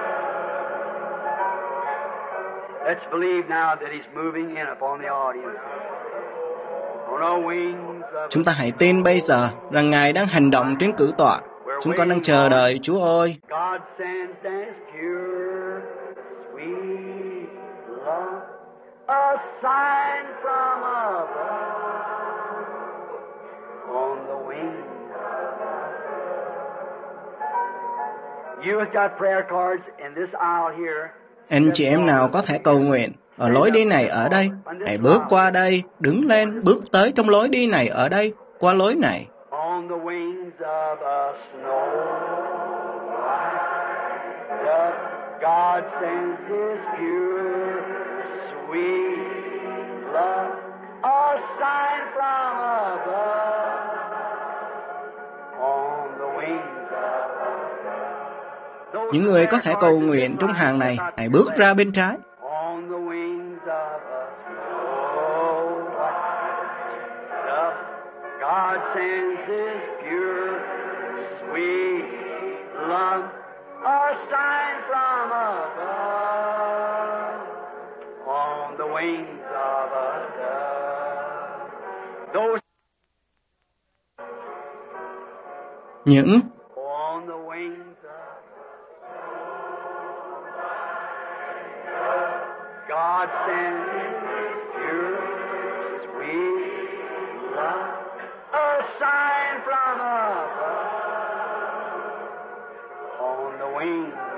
dove. Let's believe now that He's moving in upon the audience. On our wings of Chúng ta hãy tin bây giờ rằng Ngài đang hành động trên cử tọa. Chúng con đang chờ đợi Chúa ơi. God sends His pure, sweet love, a sign from above, on the wings of a. You have got prayer cards in this aisle here. Anh chị em nào có thể cầu nguyện ở lối đi này ở đây, hãy bước qua đây, đứng lên, bước tới trong lối đi này ở đây, qua lối này. On the wings of a snow white dove, God sends His pure, sweet love, a sign from above, on the wings of a dove. Những người có thể cầu nguyện trong hàng này, hãy bước ra bên trái. On the wings of a snow white dove, sends His pure, sweet love, a sign from above, on the wings of a dove. Those Những on the wings of God sends His pure, sweet love, a sign from above, on the wings of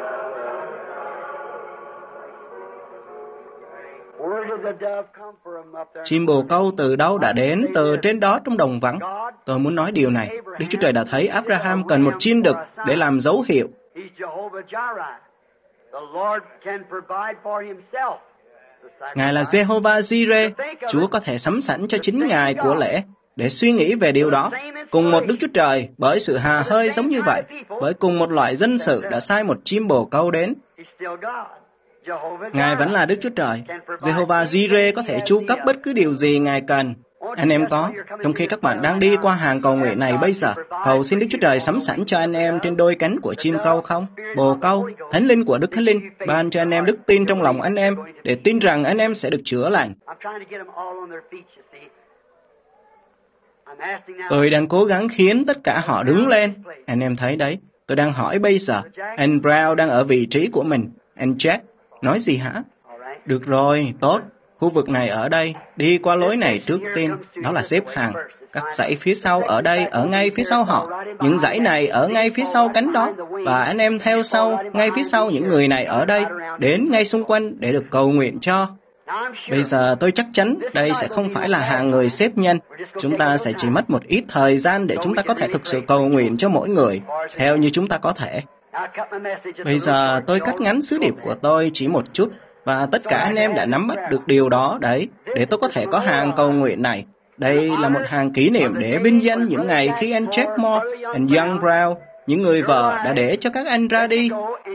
Where did the dove come from up there? chim bồ câu từ đâu đã đến, từ trên đó trong đồng vắng. Tôi muốn nói điều này. Đức Chúa Trời đã thấy Abraham cần một chim đực để làm dấu hiệu. He's Jehovah Jireh. The Lord can provide for Himself. Ngài là Jehovah Jireh, Chúa có thể sắm sẵn cho chính Ngài của lễ. Để suy nghĩ về điều đó, cùng một Đức Chúa Trời, bởi sự hà hơi giống như vậy, bởi cùng một loại dân sự đã sai một chim bồ câu đến. He's still God. Jehovah Ngài vẫn là Đức Chúa Trời. Jehovah Jireh có thể chu cấp bất cứ điều gì Ngài cần. Anh em có, trong khi các bạn đang đi qua hàng cầu nguyện này bây giờ, cầu xin Đức Chúa Trời sắm sẵn cho anh em trên đôi cánh của chim câu không? Bồ câu, Thánh Linh của Đức Thánh Linh, ban cho anh em đức tin trong lòng anh em, để tin rằng anh em sẽ được chữa lành. I'm trying to get them all on their feet, you see. I'm asking now. Tôi đang cố gắng khiến tất cả họ đứng lên. Anh em thấy đấy, tôi đang hỏi bây giờ. Anh Brown đang ở vị trí của mình. Anh Jack, nói gì hả? All right. Được rồi, tốt. Khu vực này ở đây, đi qua lối này trước tiên, đó là xếp hàng. Các dãy phía sau ở đây, ở ngay phía sau họ. Những dãy này ở ngay phía sau cánh đó. Và anh em theo sau, ngay phía sau những người này ở đây, đến ngay xung quanh để được cầu nguyện cho. Now I'm sure. Bây giờ tôi chắc chắn đây sẽ không phải là hàng người xếp nhanh. Chúng ta sẽ chỉ mất một ít thời gian để chúng ta có thể thực sự cầu nguyện cho mỗi người, theo như chúng ta có thể. I cut my message just a Bây little giờ short, tôi so cắt ngắn sứ điệp của tôi chỉ một chút, và tất cả anh em đã nắm bắt được điều đó đấy, để tôi có thể có hàng cầu nguyện này. Đây là một hàng kỷ niệm để vinh danh những ngày khi anh Jack Moore, anh Young Brown, những người vợ đã để cho các anh ra đi.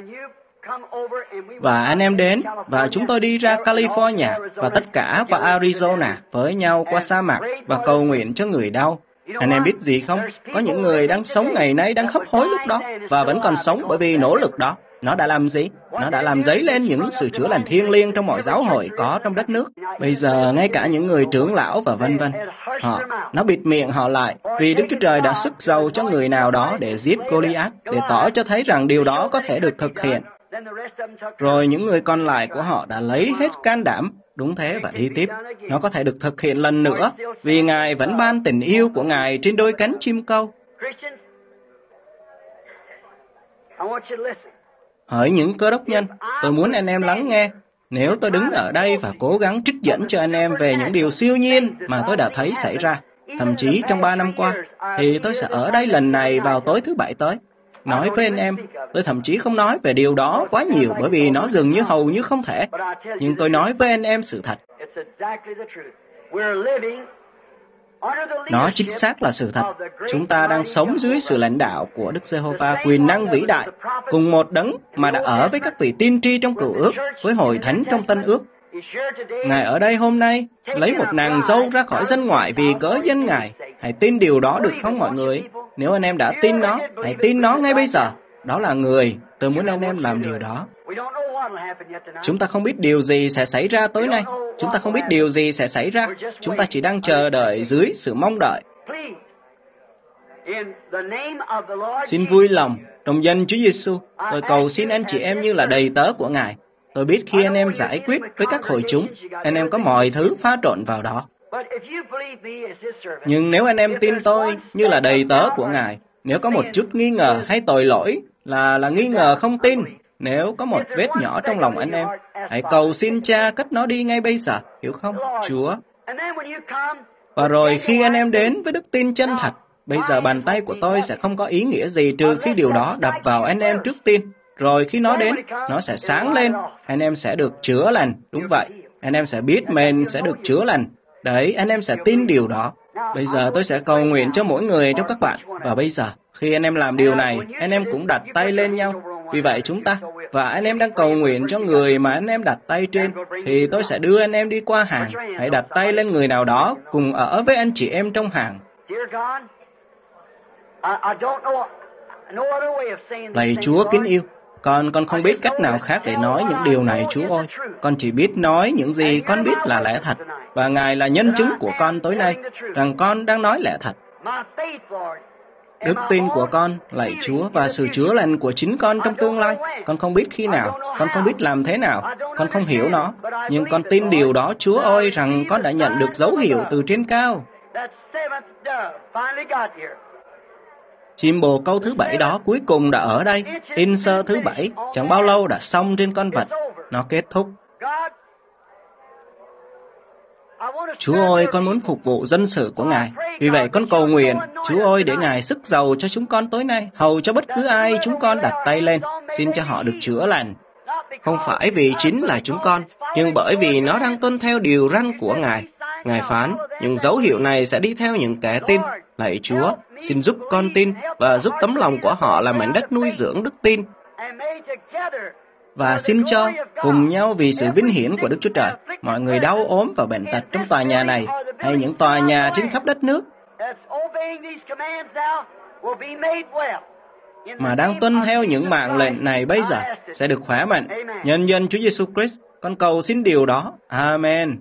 Và anh em đến, và chúng tôi đi ra California, và tất cả qua Arizona, với nhau qua sa mạc, và cầu nguyện cho người đau. Anh em biết gì không? Có những người đang sống ngày nay đang hấp hối lúc đó, và vẫn còn sống bởi vì nỗ lực đó. Nó đã làm gì? Nó đã làm dấy lên những sự chữa lành thiêng liêng trong mọi giáo hội có trong đất nước. Bây giờ, ngay cả những người trưởng lão và vân vân, nó bịt miệng họ lại, vì Đức Chúa Trời đã sức giàu cho người nào đó để giết Goliath, để tỏ cho thấy rằng điều đó có thể được thực hiện. Rồi những người còn lại của họ đã lấy hết can đảm, đúng thế, và đi tiếp. Nó có thể được thực hiện lần nữa, vì Ngài vẫn ban tình yêu của Ngài trên đôi cánh chim câu. Hỡi những cơ đốc nhân, tôi muốn anh em lắng nghe. Nếu tôi đứng ở đây và cố gắng trích dẫn cho anh em về những điều siêu nhiên mà tôi đã thấy xảy ra, thậm chí trong 3 năm qua, thì tôi sẽ ở đây lần này vào tối thứ Bảy tới. Nói với anh em, tôi thậm chí không nói về điều đó quá nhiều bởi vì nó dường như hầu như không thể. Nhưng tôi nói với anh em sự thật. Nó chính xác là sự thật. Chúng ta đang sống dưới sự lãnh đạo của Đức Giê-hô-va quyền năng vĩ đại, cùng một đấng mà đã ở với các vị tiên tri trong Cựu Ước, với hội thánh trong Tân Ước. Ngài ở đây hôm nay, lấy một nàng dâu ra khỏi dân ngoại vì cớ danh Ngài. Hãy tin điều đó được không mọi người? Nếu anh em đã tin nó, hãy tin nó ngay bây giờ. Đó là người. Tôi muốn anh em làm điều đó. Chúng ta không biết điều gì sẽ xảy ra tối nay. Chúng ta không biết điều gì sẽ xảy ra. Chúng ta chỉ đang chờ đợi dưới sự mong đợi. Xin vui lòng, trong danh Chúa Giêsu, tôi cầu xin anh chị em như là đầy tớ của Ngài. Tôi biết khi anh em giải quyết với các hội chúng, anh em có mọi thứ pha trộn vào đó. Nhưng nếu anh em tin tôi như là đầy tớ của Ngài, nếu có một chút nghi ngờ hay tội lỗi là nghi ngờ không tin, nếu có một vết nhỏ trong lòng anh em, hãy cầu xin Cha cất nó đi ngay bây giờ, hiểu không, Chúa? Và rồi khi anh em đến với đức tin chân thật, bây giờ bàn tay của tôi sẽ không có ý nghĩa gì trừ khi điều đó đập vào anh em trước tiên. Rồi khi nó đến, nó sẽ sáng lên, anh em sẽ được chữa lành, đúng vậy. Anh em sẽ biết mình sẽ được chữa lành. Đấy, anh em sẽ tin điều đó. Bây giờ tôi sẽ cầu nguyện cho mỗi người trong các bạn. Và bây giờ, khi anh em làm điều này, anh em cũng đặt tay lên nhau. Vì vậy chúng ta, và anh em đang cầu nguyện cho người mà anh em đặt tay trên, thì tôi sẽ đưa anh em đi qua hàng. Hãy đặt tay lên người nào đó, cùng ở với anh chị em trong hàng. Lạy Chúa kính yêu, con không biết cách nào khác để nói những điều này, Chúa ơi. Con chỉ biết nói những gì con biết là lẽ thật, và Ngài là nhân chứng của con tối nay, rằng con đang nói lẽ thật. Đức tin của con, lạy Chúa, và sự chữa lành của chính con trong tương lai, con không biết khi nào, con không biết làm thế nào, con không hiểu nó, nhưng con tin điều đó, Chúa ơi, rằng con đã nhận được dấu hiệu từ trên cao. Chim bồ câu thứ 7 đó cuối cùng đã ở đây. In sơ thứ 7 chẳng bao lâu đã xong trên con vật. Nó kết thúc. Chúa ơi, con muốn phục vụ dân sự của Ngài. Vì vậy con cầu nguyện, Chúa ơi, để Ngài sức giàu cho chúng con tối nay, hầu cho bất cứ ai chúng con đặt tay lên, xin cho họ được chữa lành. Không phải vì chính là chúng con, nhưng bởi vì nó đang tuân theo điều răn của Ngài. Ngài phán, những dấu hiệu này sẽ đi theo những kẻ tin. Lạy Chúa, xin giúp con tin và giúp tấm lòng của họ là mảnh đất nuôi dưỡng đức tin. Và xin cho cùng nhau vì sự vinh hiển của Đức Chúa Trời, mọi người đau ốm và bệnh tật trong tòa nhà này hay những tòa nhà trên khắp đất nước mà đang tuân theo những mạng lệnh này bây giờ sẽ được khỏe mạnh. Nhân danh Chúa Giêsu Christ, con cầu xin điều đó. Amen.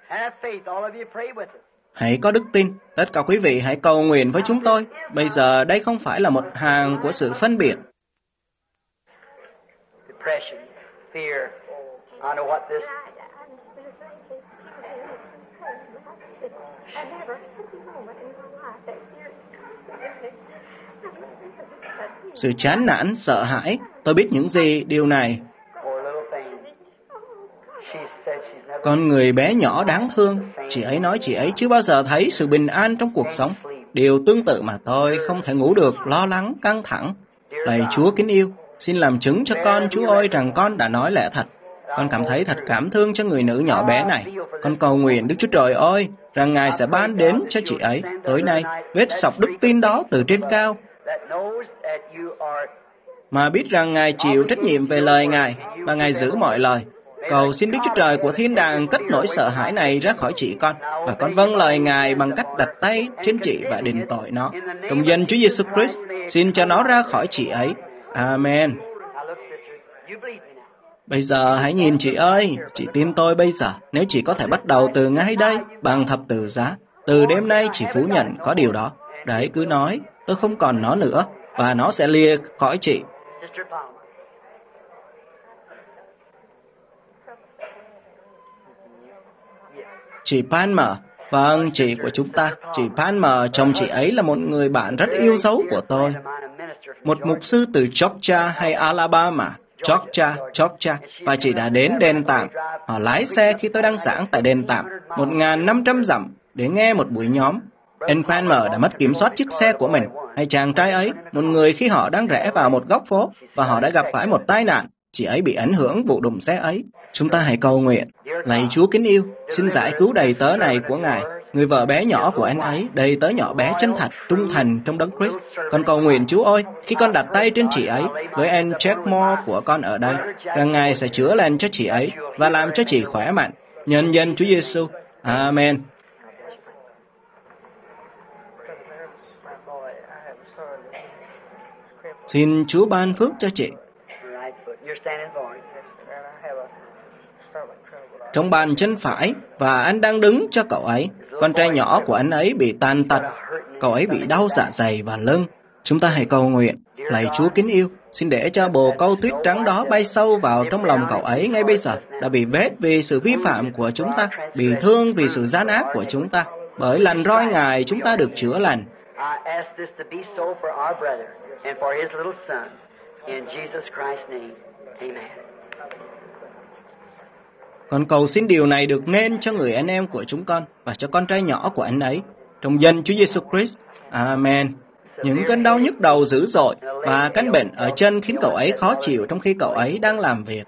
Hãy có đức tin. Tất cả quý vị hãy cầu nguyện với chúng tôi. Bây giờ đây không phải là một hàng của sự phân biệt. Sự chán nản, sợ hãi. Tôi biết những gì điều này. Con người bé nhỏ đáng thương. Chị ấy nói chị ấy chưa bao giờ thấy sự bình an trong cuộc sống. Điều tương tự mà tôi không thể ngủ được, lo lắng, căng thẳng. Lạy Chúa kính yêu, xin làm chứng cho con, Chúa ơi, rằng con đã nói lẽ thật. Con cảm thấy thật cảm thương cho người nữ nhỏ bé này. Con cầu nguyện Đức Chúa Trời ơi, rằng Ngài sẽ ban đến cho chị ấy tối nay vết sọc đức tin đó từ trên cao, mà biết rằng Ngài chịu trách nhiệm về lời Ngài và Ngài giữ mọi lời. Cầu xin Đức Chúa Trời của thiên đàng cất nỗi sợ hãi này ra khỏi chị con, và con vâng lời Ngài bằng cách đặt tay trên chị và đền tội nó. Trong danh Chúa Giêsu Christ, xin cho nó ra khỏi chị ấy. Amen. Bây giờ hãy nhìn chị ơi, chị tin tôi bây giờ, nếu chị có thể bắt đầu từ ngay đây bằng thập tự giá. Từ đêm nay chị phủ nhận có điều đó. Đấy, cứ nói, tôi không còn nó nữa, và nó sẽ lìa khỏi chị. Chị Palmer, vâng, chị của chúng ta, chị Palmer, chồng chị ấy là một người bạn rất yêu dấu của tôi. Một mục sư từ Georgia hay Alabama, Georgia, và chị đã đến đền tạm. Họ lái xe khi tôi đang giảng tại đền tạm, 1.500 dặm, để nghe một buổi nhóm. Anh Palmer đã mất kiểm soát chiếc xe của mình, hay chàng trai ấy, một người khi họ đang rẽ vào một góc phố, và họ đã gặp phải một tai nạn. Chị ấy bị ảnh hưởng vụ đụng xe ấy. Chúng ta hãy cầu nguyện. Lạy Chúa kính yêu, xin giải cứu đầy tớ này của Ngài, người vợ bé nhỏ của anh ấy, đầy tớ nhỏ bé chân thật, trung thành trong Đấng Christ. Con cầu nguyện Chúa ơi, khi con đặt tay trên chị ấy, với anh Jack Moore của con ở đây, rằng Ngài sẽ chữa lành cho chị ấy và làm cho chị khỏe mạnh. Nhân danh Chúa Giêsu. Amen. Xin Chúa ban phước cho chị. Trong bàn chân phải, và anh đang đứng cho cậu ấy. Con trai nhỏ của anh ấy bị tàn tật. Cậu ấy bị đau dạ dày và lưng. Chúng ta hãy cầu nguyện. Lạy Chúa kính yêu, xin để cho bồ câu tuyết trắng đó bay sâu vào trong lòng cậu ấy ngay bây giờ, đã bị vết vì sự vi phạm của chúng ta, bị thương vì sự gian ác của chúng ta. Bởi lằn roi Ngài chúng ta được chữa lành. Con cầu xin điều này được nên cho người anh em của chúng con và cho con trai nhỏ của anh ấy. Trong danh Chúa Giêsu Christ. Amen. Những cơn đau nhức đầu dữ dội và căn bệnh ở chân khiến cậu ấy khó chịu trong khi cậu ấy đang làm việc.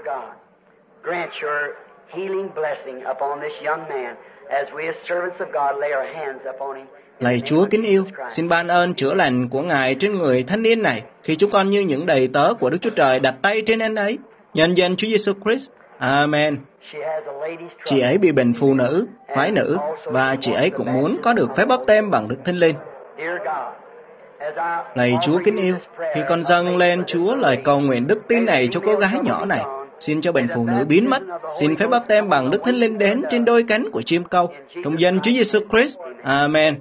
Lạy Chúa kính yêu, xin ban ơn chữa lành của Ngài trên người thanh niên này khi chúng con như những đầy tớ của Đức Chúa Trời đặt tay trên anh ấy. Nhân danh Chúa Giêsu Christ. Amen. Chị ấy bị bệnh phụ nữ, phái nữ, và chị ấy cũng muốn có được phép báp têm bằng Đức Thánh Linh. Lạy Chúa kính yêu, khi con dâng lên Chúa lời cầu nguyện đức tin này cho cô gái nhỏ này, xin cho bệnh phụ nữ biến mất, xin phép báp têm bằng Đức Thánh Linh đến trên đôi cánh của chim câu, trong danh Chúa Giêsu Christ. Amen.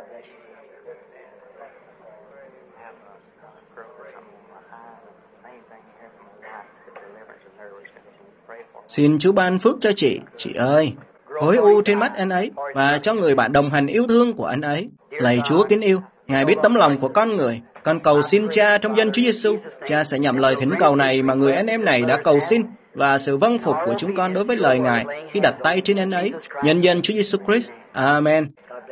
Xin Chúa ban phước cho chị ơi, khối u trên mắt anh ấy và cho người bạn đồng hành yêu thương của anh ấy. Lạy Chúa kính yêu, Ngài biết tấm lòng của con người. Con cầu xin Cha trong danh Chúa Giêsu, Cha sẽ nhậm lời thỉnh cầu này mà người anh em này đã cầu xin và sự vâng phục của chúng con đối với lời Ngài khi đặt tay trên anh ấy. Nhân danh Chúa Giêsu Christ. Amen.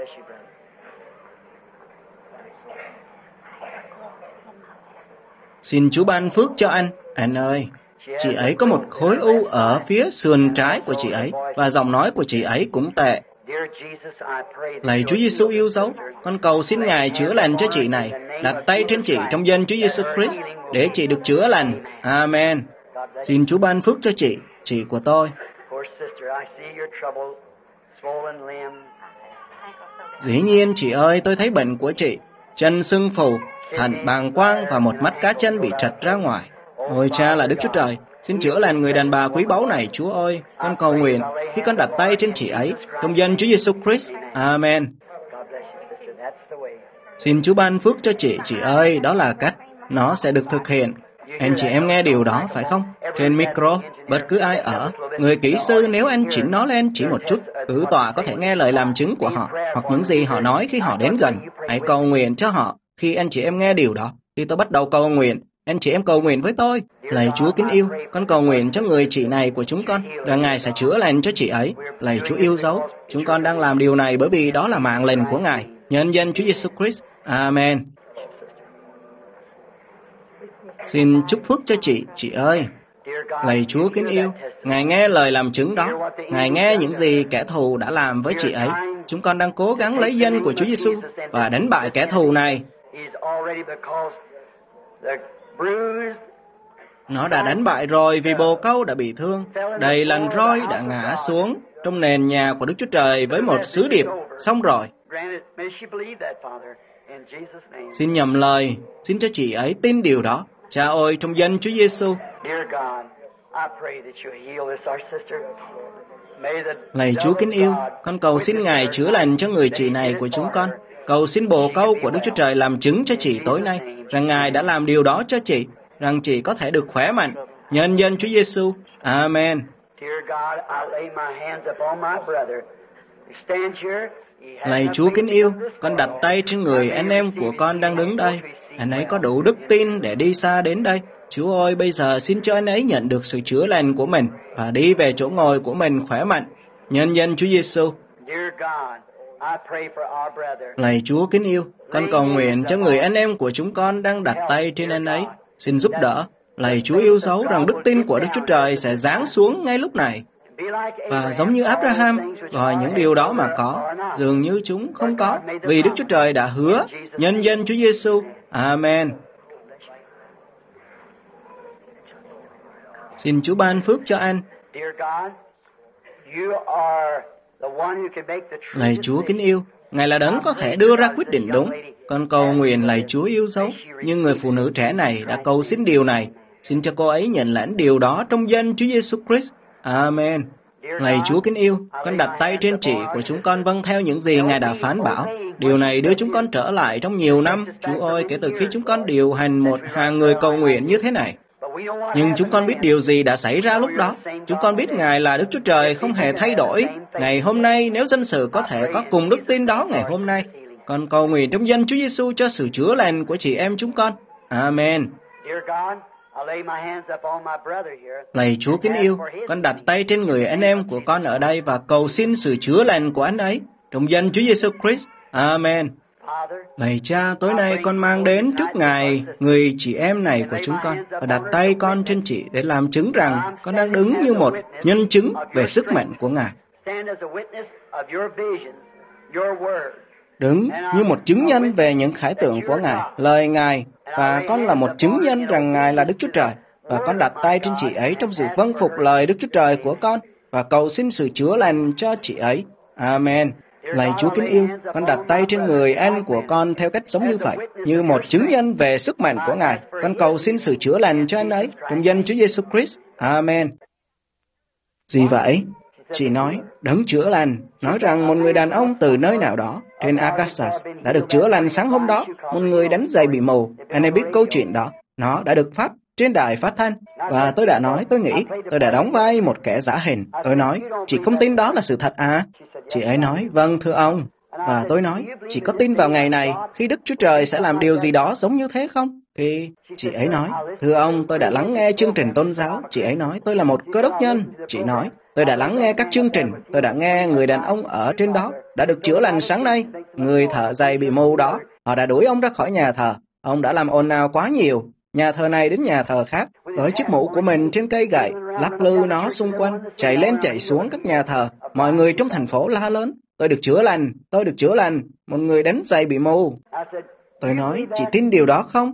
Xin Chúa ban phước cho anh ơi. Chị ấy có một khối u ở phía sườn trái của chị ấy và giọng nói của chị ấy cũng tệ. Lạy Chúa Giêsu yêu dấu, con cầu xin Ngài chữa lành cho chị này. Đặt tay trên chị trong danh Chúa Giêsu Christ để chị được chữa lành. Amen. Xin Chúa ban phước cho chị của tôi. Dĩ nhiên chị ơi, tôi thấy bệnh của chị, chân sưng phù, thận, bàng quang và một mắt cá chân bị trật ra ngoài. Ôi Cha là Đức Chúa Trời, xin chữa lành người đàn bà quý báu này, Chúa ơi. Con cầu nguyện khi con đặt tay trên chị ấy, trong danh Chúa Giêsu Christ. Amen. Xin Chúa ban phước cho chị ơi, đó là cách nó sẽ được thực hiện. Anh chị em nghe điều đó, phải không? Trên micro, bất cứ ai ở, người kỹ sư nếu anh chỉnh nó lên chỉ một chút, cử tọa có thể nghe lời làm chứng của họ, hoặc những gì họ nói khi họ đến gần. Hãy cầu nguyện cho họ khi anh chị em nghe điều đó. Khi tôi bắt đầu cầu nguyện, anh chị em cầu nguyện với tôi. Lạy Chúa kính yêu, con cầu nguyện cho người chị này của chúng con, rằng Ngài sẽ chữa lành cho chị ấy. Lạy Chúa yêu dấu, chúng con đang làm điều này bởi vì đó là mạng lệnh của Ngài. Nhân danh Chúa Giêsu Christ. Amen. Xin chúc phước cho chị ơi. Lạy Chúa kính yêu, Ngài nghe lời làm chứng đó. Ngài nghe những gì kẻ thù đã làm với chị ấy. Chúng con đang cố gắng lấy danh của Chúa Giêsu và đánh bại kẻ thù này. Nó đã đánh bại rồi vì bồ câu đã bị thương. Đầy lần roi đã ngã xuống trong nền nhà của Đức Chúa Trời với một sứ điệp. Xong rồi. Xin nhầm lời, xin cho chị ấy tin điều đó. Cha ơi, trong danh Chúa Giêsu. Lạy Chúa kính yêu, con cầu xin Ngài chữa lành cho người chị này của chúng con. Cầu xin bồ câu của Đức Chúa Trời làm chứng cho chị tối nay, rằng Ngài đã làm điều đó cho chị, rằng chị có thể được khỏe mạnh. Nhân danh Chúa Giêsu. Amen. Lạy Chúa kính yêu, con đặt tay trên người anh em của con đang đứng đây. Anh ấy có đủ đức tin để đi xa đến đây. Chúa ơi, bây giờ xin cho anh ấy nhận được sự chữa lành của mình và đi về chỗ ngồi của mình khỏe mạnh. Nhân danh Chúa Giêsu. Lạy Chúa kính yêu, con cầu nguyện cho người anh em của chúng con đang đặt tay trên anh ấy. Xin giúp đỡ. Lạy Chúa yêu dấu rằng đức tin của Đức Chúa Trời sẽ giáng xuống ngay lúc này. Và giống như Abraham, gọi những điều đó mà có, dường như chúng không có, vì Đức Chúa Trời đã hứa. Nhân danh Chúa Giêsu. Amen. Xin Chúa ban phước cho anh. Lạy Chúa kính yêu, Ngài là đấng có thể đưa ra quyết định đúng. Con cầu nguyện lạy Chúa yêu dấu, nhưng người phụ nữ trẻ này đã cầu xin điều này. Xin cho cô ấy nhận lãnh điều đó trong danh Chúa Giêsu Christ. Amen. Lạy Chúa kính yêu, con đặt tay trên chị của chúng con vâng theo những gì Ngài đã phán bảo. Điều này đưa chúng con trở lại trong nhiều năm, Chúa ơi, kể từ khi chúng con điều hành một hàng người cầu nguyện như thế này. Nhưng chúng con biết điều gì đã xảy ra lúc đó. Chúng con biết Ngài là Đức Chúa Trời không hề thay đổi. Ngày hôm nay, nếu dân sự có thể có cùng đức tin đó ngày hôm nay, con cầu nguyện trong danh Chúa Giêsu cho sự chữa lành của chị em chúng con. Amen. Lạy Chúa kính yêu, con đặt tay trên người anh em của con ở đây và cầu xin sự chữa lành của anh ấy trong danh Chúa Giêsu Christ. Amen. Lạy Cha, tối nay con mang đến trước Ngài người chị em này của chúng con và đặt tay con trên chị để làm chứng rằng con đang đứng như một nhân chứng về sức mạnh của Ngài. Đứng như một chứng nhân về những khải tượng của Ngài, lời Ngài, và con là một chứng nhân rằng Ngài là Đức Chúa Trời. Và con đặt tay trên chị ấy trong sự vâng phục lời Đức Chúa Trời của con và cầu xin sự chữa lành cho chị ấy. Amen. Lạy Chúa kính yêu, con đặt tay trên người anh của con theo cách giống như vậy, như một chứng nhân về sức mạnh của Ngài. Con cầu xin sự chữa lành cho anh ấy, trong danh Chúa Giêsu Christ. Amen. Gì vậy? Chị nói, đấng chữa lành, nói rằng một người đàn ông từ nơi nào đó, trên Arkansas, đã được chữa lành sáng hôm đó. Một người đánh giày bị mù. Anh ấy biết câu chuyện đó. Nó đã được phát trên đài phát thanh. Và tôi đã nói, tôi nghĩ, tôi đã đóng vai một kẻ giả hình. Tôi nói, chị không tin đó là sự thật à? Chị ấy nói, vâng thưa ông. Và tôi nói, chị có tin vào ngày này, khi Đức Chúa Trời sẽ làm điều gì đó giống như thế không? Thì chị ấy nói, thưa ông, tôi đã lắng nghe chương trình tôn giáo. Chị ấy nói, tôi là một cơ đốc nhân. Chị nói, tôi đã lắng nghe các chương trình. Tôi đã nghe người đàn ông ở trên đó đã được chữa lành sáng nay. Người thợ giày bị mù đó, họ đã đuổi ông ra khỏi nhà thờ. Ông đã làm ồn ào quá nhiều. Nhà thờ này đến nhà thờ khác, với chiếc mũ của mình trên cây gậy, lắc lư nó xung quanh, chạy lên chạy xuống các nhà thờ. Mọi người trong thành phố la lớn, tôi được chữa lành, tôi được chữa lành. Một người đánh giày bị mù. Tôi nói, chị tin điều đó không?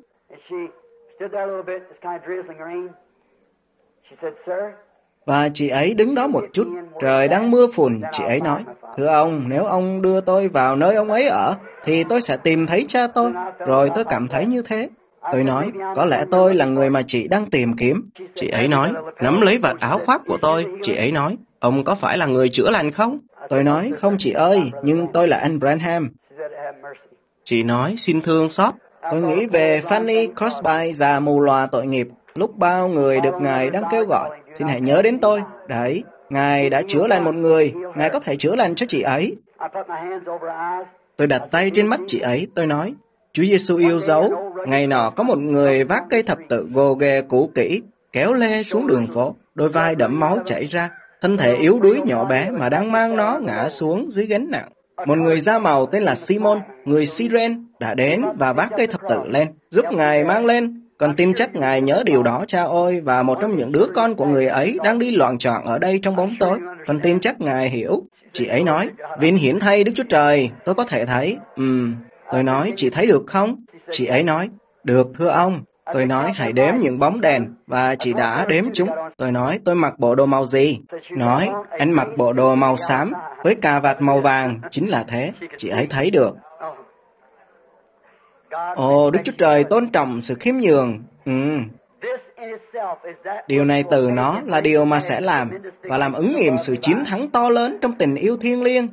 Và chị ấy đứng đó một chút, trời đang mưa phùn. Chị ấy nói, thưa ông, nếu ông đưa tôi vào nơi ông ấy ở, thì tôi sẽ tìm thấy cha tôi. Rồi tôi cảm thấy như thế. Tôi nói, có lẽ tôi là người mà chị đang tìm kiếm. Chị ấy nói, nắm lấy vạt áo khoác của tôi. Chị ấy nói, ông có phải là người chữa lành không? Tôi nói, không chị ơi, nhưng tôi là anh Branham. Chị nói, xin thương xót. Tôi nghĩ về Fanny Crosby, già mù lòa tội nghiệp. Lúc bao người được Ngài đang kêu gọi, xin hãy nhớ đến tôi. Đấy, Ngài đã chữa lành một người, Ngài có thể chữa lành cho chị ấy. Tôi đặt tay trên mắt chị ấy, tôi nói, Chúa Giêsu yêu dấu. Ngày nọ có một người vác cây thập tự gồ ghề cũ kỹ, kéo lê xuống đường phố, đôi vai đẫm máu chảy ra, thân thể yếu đuối nhỏ bé mà đang mang nó ngã xuống dưới gánh nặng. Một người da màu tên là Simon, người Cyrene, đã đến và vác cây thập tự lên, giúp Ngài mang lên. Con tin chắc Ngài nhớ điều đó, cha ơi, và một trong những đứa con của người ấy đang đi loạng choạng ở đây trong bóng tối. Con tin chắc Ngài hiểu. Chị ấy nói, vinh hiển thay Đức Chúa Trời, tôi có thể thấy. Tôi nói, chị thấy được không? Chị ấy nói, được thưa ông. Tôi nói, hãy đếm những bóng đèn, và chị đã đếm chúng. Tôi nói, tôi mặc bộ đồ màu gì? Nói, anh mặc bộ đồ màu xám, với cà vạt màu vàng, chính là thế. Chị ấy thấy được. Ồ, Đức Chúa Trời tôn trọng sự khiêm nhường. Điều này từ nó là điều mà sẽ làm, và làm ứng nghiệm sự chiến thắng to lớn trong tình yêu thiêng liêng.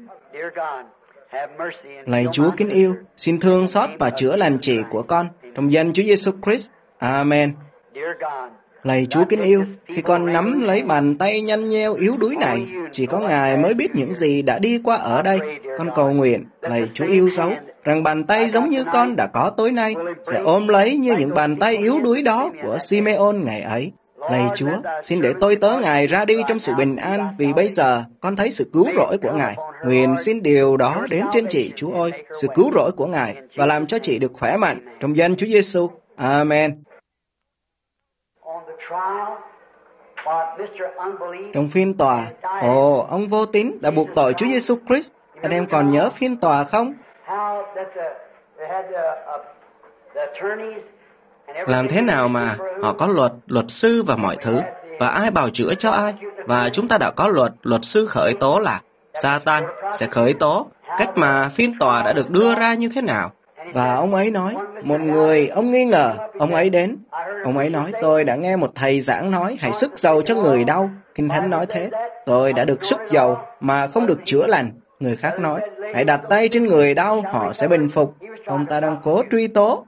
Lạy Chúa kính yêu, xin thương xót và chữa lành chị của con, trong danh Chúa Giêsu Christ. Amen. Lạy Chúa kính yêu, khi con nắm lấy bàn tay nhăn nheo yếu đuối này, chỉ có Ngài mới biết những gì đã đi qua ở đây. Con cầu nguyện, lạy Chúa yêu dấu, rằng bàn tay giống như con đã có tối nay, sẽ ôm lấy như những bàn tay yếu đuối đó của Simeon ngày ấy. Lạy Chúa, xin để tôi tớ Ngài ra đi trong sự bình an, vì bây giờ con thấy sự cứu rỗi của Ngài. Nguyện xin điều đó đến trên chị, Chúa ơi, sự cứu rỗi của Ngài, và làm cho chị được khỏe mạnh, trong danh Chúa Giêsu. Amen. Trong phiên tòa, ông vô tín đã buộc tội Chúa Giêsu Christ. Anh em còn nhớ phiên tòa không? Làm thế nào mà họ có luật sư và mọi thứ, và ai bào chữa cho ai? Và chúng ta đã có luật sư khởi tố là Satan sẽ khởi tố. Cách mà phiên tòa đã được đưa ra như thế nào? Và ông ấy nói, một người ông nghi ngờ, ông ấy đến. Ông ấy nói, tôi đã nghe một thầy giảng nói, hãy sức dầu cho người đau. Kinh Thánh nói thế. Tôi đã được sức dầu mà không được chữa lành. Người khác nói, hãy đặt tay trên người đau, họ sẽ bình phục. Ông ta đang cố truy tố.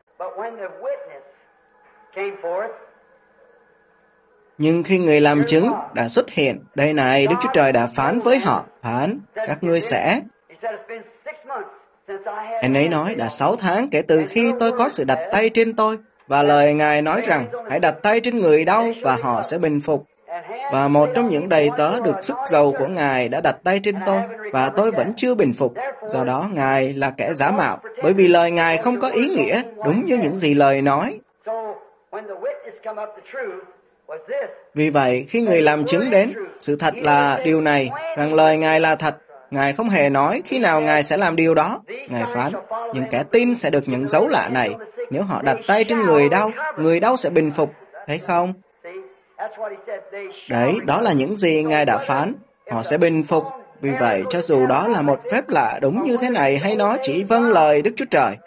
Nhưng khi người làm chứng đã xuất hiện, đây này, Đức Chúa Trời đã phán với họ, phán, các ngươi sẽ... Anh ấy nói, đã 6 tháng kể từ khi tôi có sự đặt tay trên tôi, và lời Ngài nói rằng, hãy đặt tay trên người đau và họ sẽ bình phục. Và một trong những đầy tớ được sức dầu của Ngài đã đặt tay trên tôi, và tôi vẫn chưa bình phục. Do đó, Ngài là kẻ giả mạo, bởi vì lời Ngài không có ý nghĩa, đúng như những gì lời nói. Vì vậy, khi người làm chứng đến, sự thật là điều này, rằng lời Ngài là thật. Ngài không hề nói khi nào Ngài sẽ làm điều đó. Ngài phán, những kẻ tin sẽ được những dấu lạ này. Nếu họ đặt tay trên người đau sẽ bình phục. Thấy không? Đấy, đó là những gì Ngài đã phán. Họ sẽ bình phục. Vì vậy, cho dù đó là một phép lạ đúng như thế này hay nó chỉ vâng lời Đức Chúa Trời,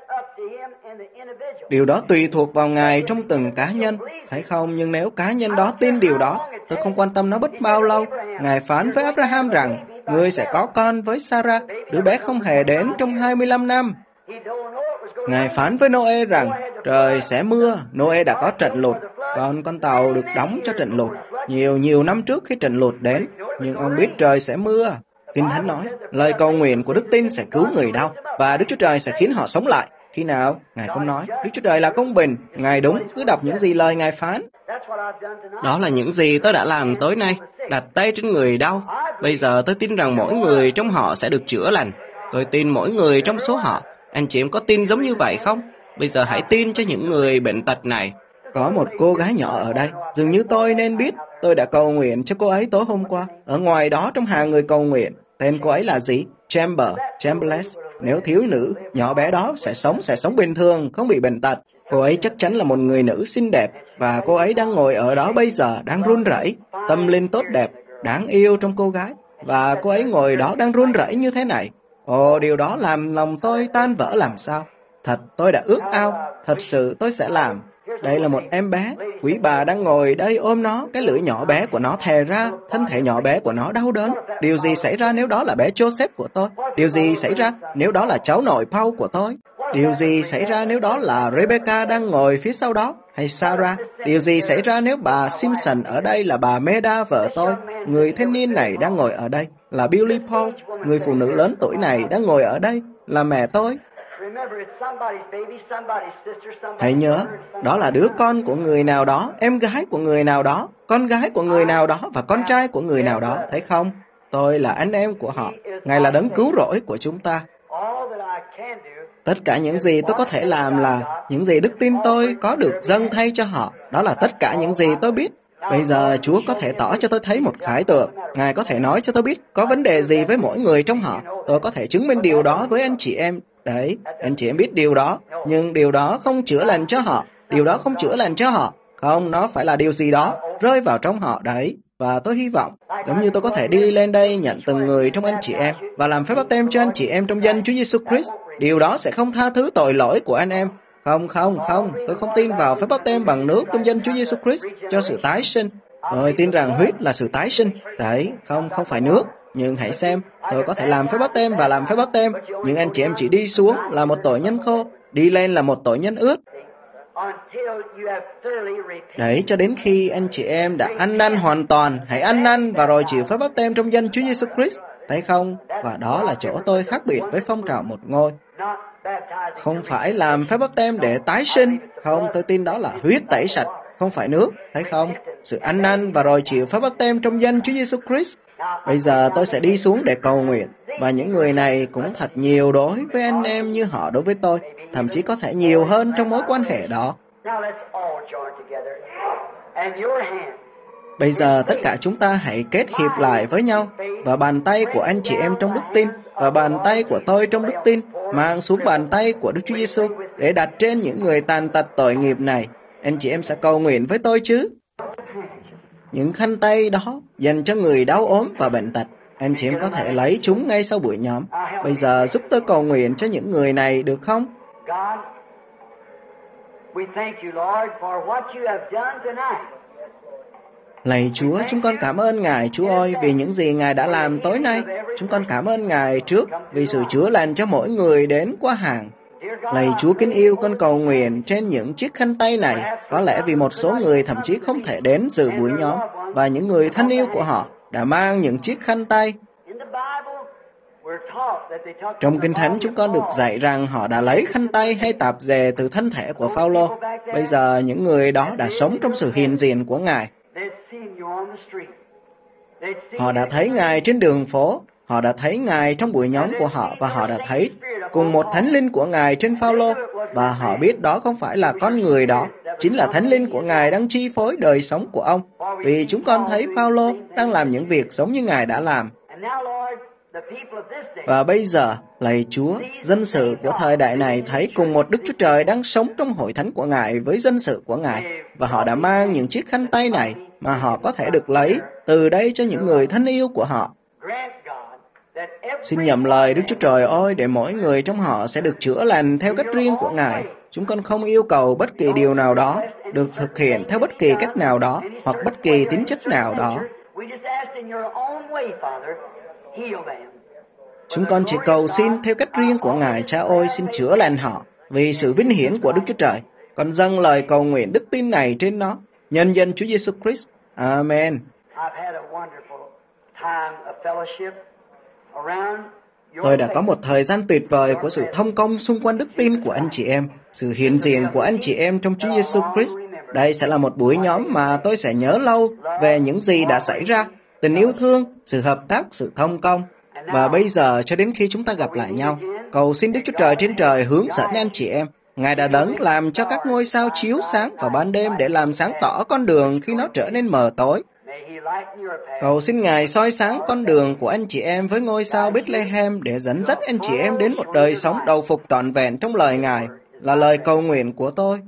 điều đó tùy thuộc vào Ngài trong từng cá nhân, thấy không? Nhưng nếu cá nhân đó tin điều đó, tôi không quan tâm nó mất bao lâu. Ngài phán với Abraham rằng, ngươi sẽ có con với Sarah, đứa bé không hề đến trong 25 năm. Ngài phán với Noe rằng, trời sẽ mưa. Noe đã có trận lụt, còn con tàu được đóng cho trận lụt nhiều năm trước khi trận lụt đến, nhưng ông biết trời sẽ mưa. Kinh Thánh nói, lời cầu nguyện của đức tin sẽ cứu người đau, và Đức Chúa Trời sẽ khiến họ sống lại. Khi nào? Ngài không nói. Đức Chúa Trời là công bình, Ngài đúng, cứ đọc những gì lời Ngài phán. Đó là những gì tôi đã làm tối nay, đặt tay trên người đau. Bây giờ tôi tin rằng mỗi người trong họ sẽ được chữa lành. Tôi tin mỗi người trong số họ. Anh chị em có tin giống như vậy không? Bây giờ hãy tin cho những người bệnh tật này. Có một cô gái nhỏ ở đây, dường như tôi nên biết. Tôi đã cầu nguyện cho cô ấy tối hôm qua. Ở ngoài đó trong hàng người cầu nguyện, tên cô ấy là gì? Chamberlain. Nếu thiếu nữ, nhỏ bé đó sẽ sống bình thường, không bị bệnh tật. Cô ấy chắc chắn là một người nữ xinh đẹp, và cô ấy đang ngồi ở đó bây giờ, đang run rẩy. Tâm linh tốt đẹp, đáng yêu trong cô gái. Và cô ấy ngồi đó đang run rẩy như thế này. Ồ, điều đó làm lòng tôi tan vỡ làm sao. Thật, tôi đã ước ao, thật sự tôi sẽ làm. Đây là một em bé, quý bà đang ngồi đây ôm nó, cái lưỡi nhỏ bé của nó thè ra, thân thể nhỏ bé của nó đau đớn. Điều gì xảy ra nếu đó là bé Joseph của tôi? Điều gì xảy ra nếu đó là cháu nội Paul của tôi? Điều gì xảy ra nếu đó là Rebecca đang ngồi phía sau đó? Hay Sarah? Điều gì xảy ra nếu bà Simpson ở đây là bà Meda vợ tôi? Người thanh niên này đang ngồi ở đây là Billy Paul. Người phụ nữ lớn tuổi này đang ngồi ở đây là mẹ tôi. Hãy nhớ, đó là đứa con của người nào đó, em gái của người nào đó, con gái của người nào đó và con trai của người nào đó, thấy không? Tôi là anh em của họ. Ngài là đấng cứu rỗi của chúng ta. Tất cả những gì tôi có thể làm là những gì đức tin tôi có được dâng thay cho họ. Đó là tất cả những gì tôi biết. Bây giờ Chúa có thể tỏ cho tôi thấy một khải tượng. Ngài có thể nói cho tôi biết có vấn đề gì với mỗi người trong họ. Tôi có thể chứng minh điều đó với anh chị em. Đấy, anh chị em biết điều đó. Nhưng điều đó không chữa lành cho họ. Điều đó không chữa lành cho họ. Không, nó phải là điều gì đó rơi vào trong họ đấy. Và tôi hy vọng, giống như tôi có thể đi lên đây nhận từng người trong anh chị em và làm phép báp têm cho anh chị em trong danh Chúa Giêsu Christ. Điều đó sẽ không tha thứ tội lỗi của anh em. Không, tôi không tin vào phép báp têm bằng nước trong danh Chúa Giêsu Christ cho sự tái sinh. Tôi tin rằng huyết là sự tái sinh. Đấy, không phải nước. Nhưng hãy xem, tôi có thể làm phép báp têm và làm phép báp têm, nhưng anh chị em chỉ đi xuống là một tội nhân khô, đi lên là một tội nhân ướt. Đấy, cho đến khi anh chị em đã ăn năn hoàn toàn, hãy ăn năn và rồi chịu phép báp têm trong danh Chúa Giêsu Christ, thấy không? Và đó là chỗ tôi khác biệt với phong trào một ngôi. Không phải làm phép báp têm để tái sinh, không, tôi tin đó là huyết tẩy sạch, không phải nước, thấy không? Sự ăn năn và rồi chịu phép báp têm trong danh Chúa Giêsu Christ. Bây giờ tôi sẽ đi xuống để cầu nguyện, và những người này cũng thật nhiều đối với anh em như họ đối với tôi, thậm chí có thể nhiều hơn trong mối quan hệ đó. Bây giờ tất cả chúng ta hãy kết hiệp lại với nhau, và bàn tay của anh chị em trong đức tin và bàn tay của tôi trong đức tin mang xuống bàn tay của Đức Chúa Giêsu để đặt trên những người tàn tật tội nghiệp này. Anh chị em sẽ cầu nguyện với tôi chứ? Những khăn tay đó dành cho người đau ốm và bệnh tật, anh chị em có thể lấy chúng ngay sau buổi nhóm. Bây giờ giúp tôi cầu nguyện cho những người này được không? Lạy Chúa, chúng con cảm ơn Ngài, Chúa ơi, vì những gì Ngài đã làm tối nay. Chúng con cảm ơn Ngài trước vì sự chữa lành cho mỗi người đến qua hàng. Lạy Chúa kính yêu, con cầu nguyện trên những chiếc khăn tay này, có lẽ vì một số người thậm chí không thể đến dự buổi nhóm, và những người thân yêu của họ đã mang những chiếc khăn tay. Trong Kinh Thánh chúng con được dạy rằng họ đã lấy khăn tay hay tạp dề từ thân thể của Phao-lô. Bây giờ những người đó đã sống trong sự hiện diện của Ngài. Họ đã thấy Ngài trên đường phố, họ đã thấy Ngài trong buổi nhóm của họ, và họ đã thấy cùng một thánh linh của Ngài trên Phao-lô, và họ biết đó không phải là con người đó, chính là thánh linh của Ngài đang chi phối đời sống của ông. Vì chúng con thấy Phao-lô đang làm những việc giống như Ngài đã làm. Và bây giờ, lạy Chúa, dân sự của thời đại này thấy cùng một Đức Chúa Trời đang sống trong hội thánh của Ngài với dân sự của Ngài, và họ đã mang những chiếc khăn tay này mà họ có thể được lấy từ đây cho những người thân yêu của họ. Xin nhậm lời Đức Chúa Trời ơi, để mỗi người trong họ sẽ được chữa lành theo cách riêng của Ngài. Chúng con không yêu cầu bất kỳ điều nào đó được thực hiện theo bất kỳ cách nào đó hoặc bất kỳ tính chất nào đó. Chúng con chỉ cầu xin theo cách riêng của Ngài, Cha ơi, xin chữa lành họ vì sự vinh hiển của Đức Chúa Trời. Con dâng lời cầu nguyện đức tin này trên nó, nhân danh Chúa Giêsu Christ. Amen. Tôi đã có một thời gian tuyệt vời của sự thông công xung quanh đức tin của anh chị em, sự hiện diện của anh chị em trong Chúa Giêsu Christ. Đây sẽ là một buổi nhóm mà tôi sẽ nhớ lâu về những gì đã xảy ra, tình yêu thương, sự hợp tác, sự thông công. Và bây giờ cho đến khi chúng ta gặp lại nhau, cầu xin Đức Chúa Trời trên trời hướng dẫn anh chị em. Ngài đã đấng làm cho các ngôi sao chiếu sáng vào ban đêm để làm sáng tỏ con đường khi nó trở nên mờ tối. Cầu xin Ngài soi sáng con đường của anh chị em với ngôi sao Bethlehem để dẫn dắt anh chị em đến một đời sống đầu phục trọn vẹn trong lời Ngài, là lời cầu nguyện của tôi.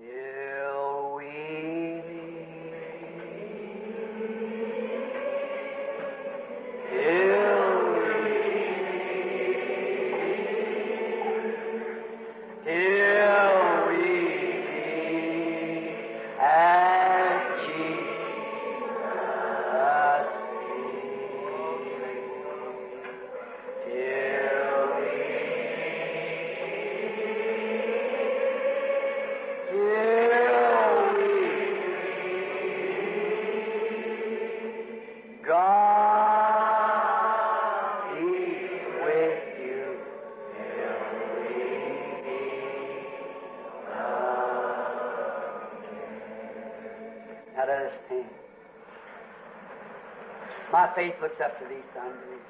My faith looks up to these signs.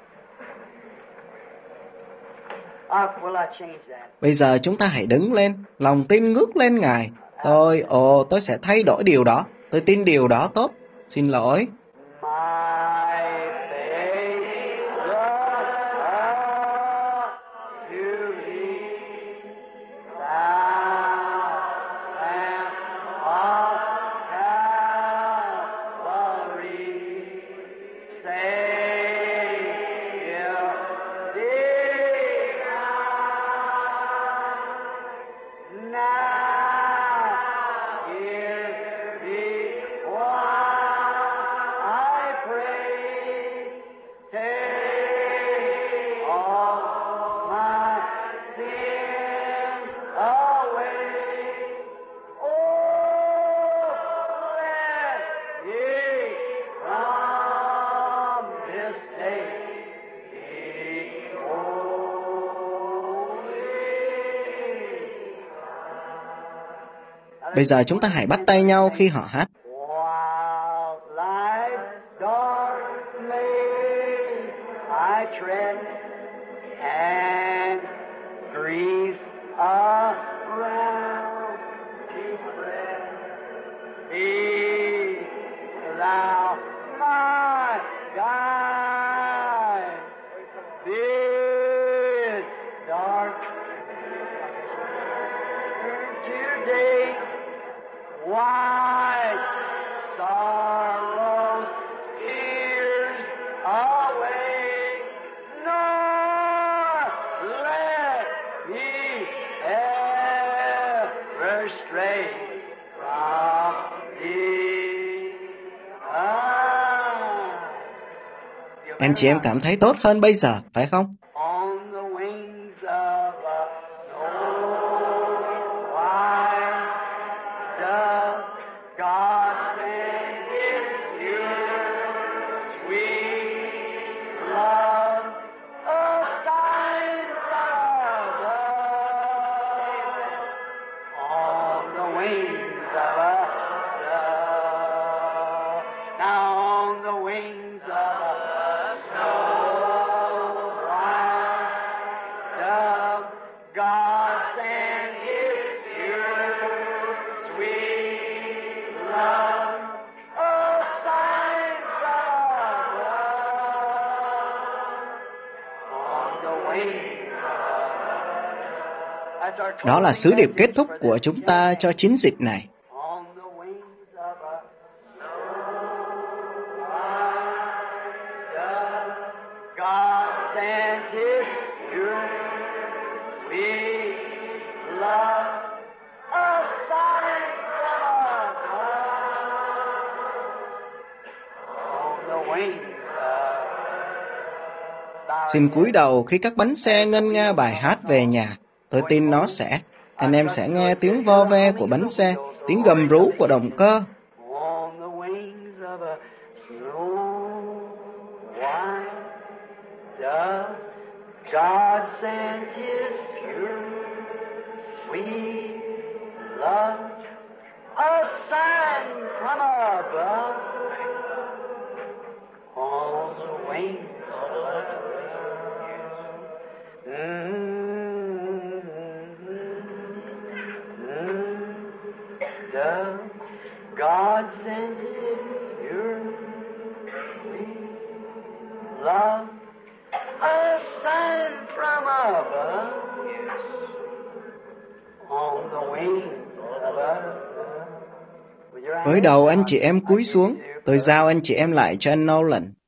Will I change that? Bây giờ chúng ta hãy đứng lên, lòng tin ngước lên Ngài. Tôi sẽ thay đổi điều đó. Tôi tin điều đó tốt. Xin lỗi. Bây giờ chúng ta hãy bắt tay nhau khi họ hát. Anh chị em cảm thấy tốt hơn bây giờ, phải không? Đó là sứ điệp kết thúc của chúng ta cho chiến dịch này. God Xin cúi đầu khi các bánh xe ngân nga bài hát về nhà. Tôi tin nó sẽ. Anh em sẽ nghe tiếng vo ve của bánh xe, tiếng gầm rú của động cơ. On the wings of a snow white dove, God sent His pure, sweet love, a sign from above. On the wings of a dove, God sent His pure, sweet love, a sign from above, on the wings of a dove. Với đầu anh chị em cúi xuống, tôi giao anh chị em lại cho anh Nolan.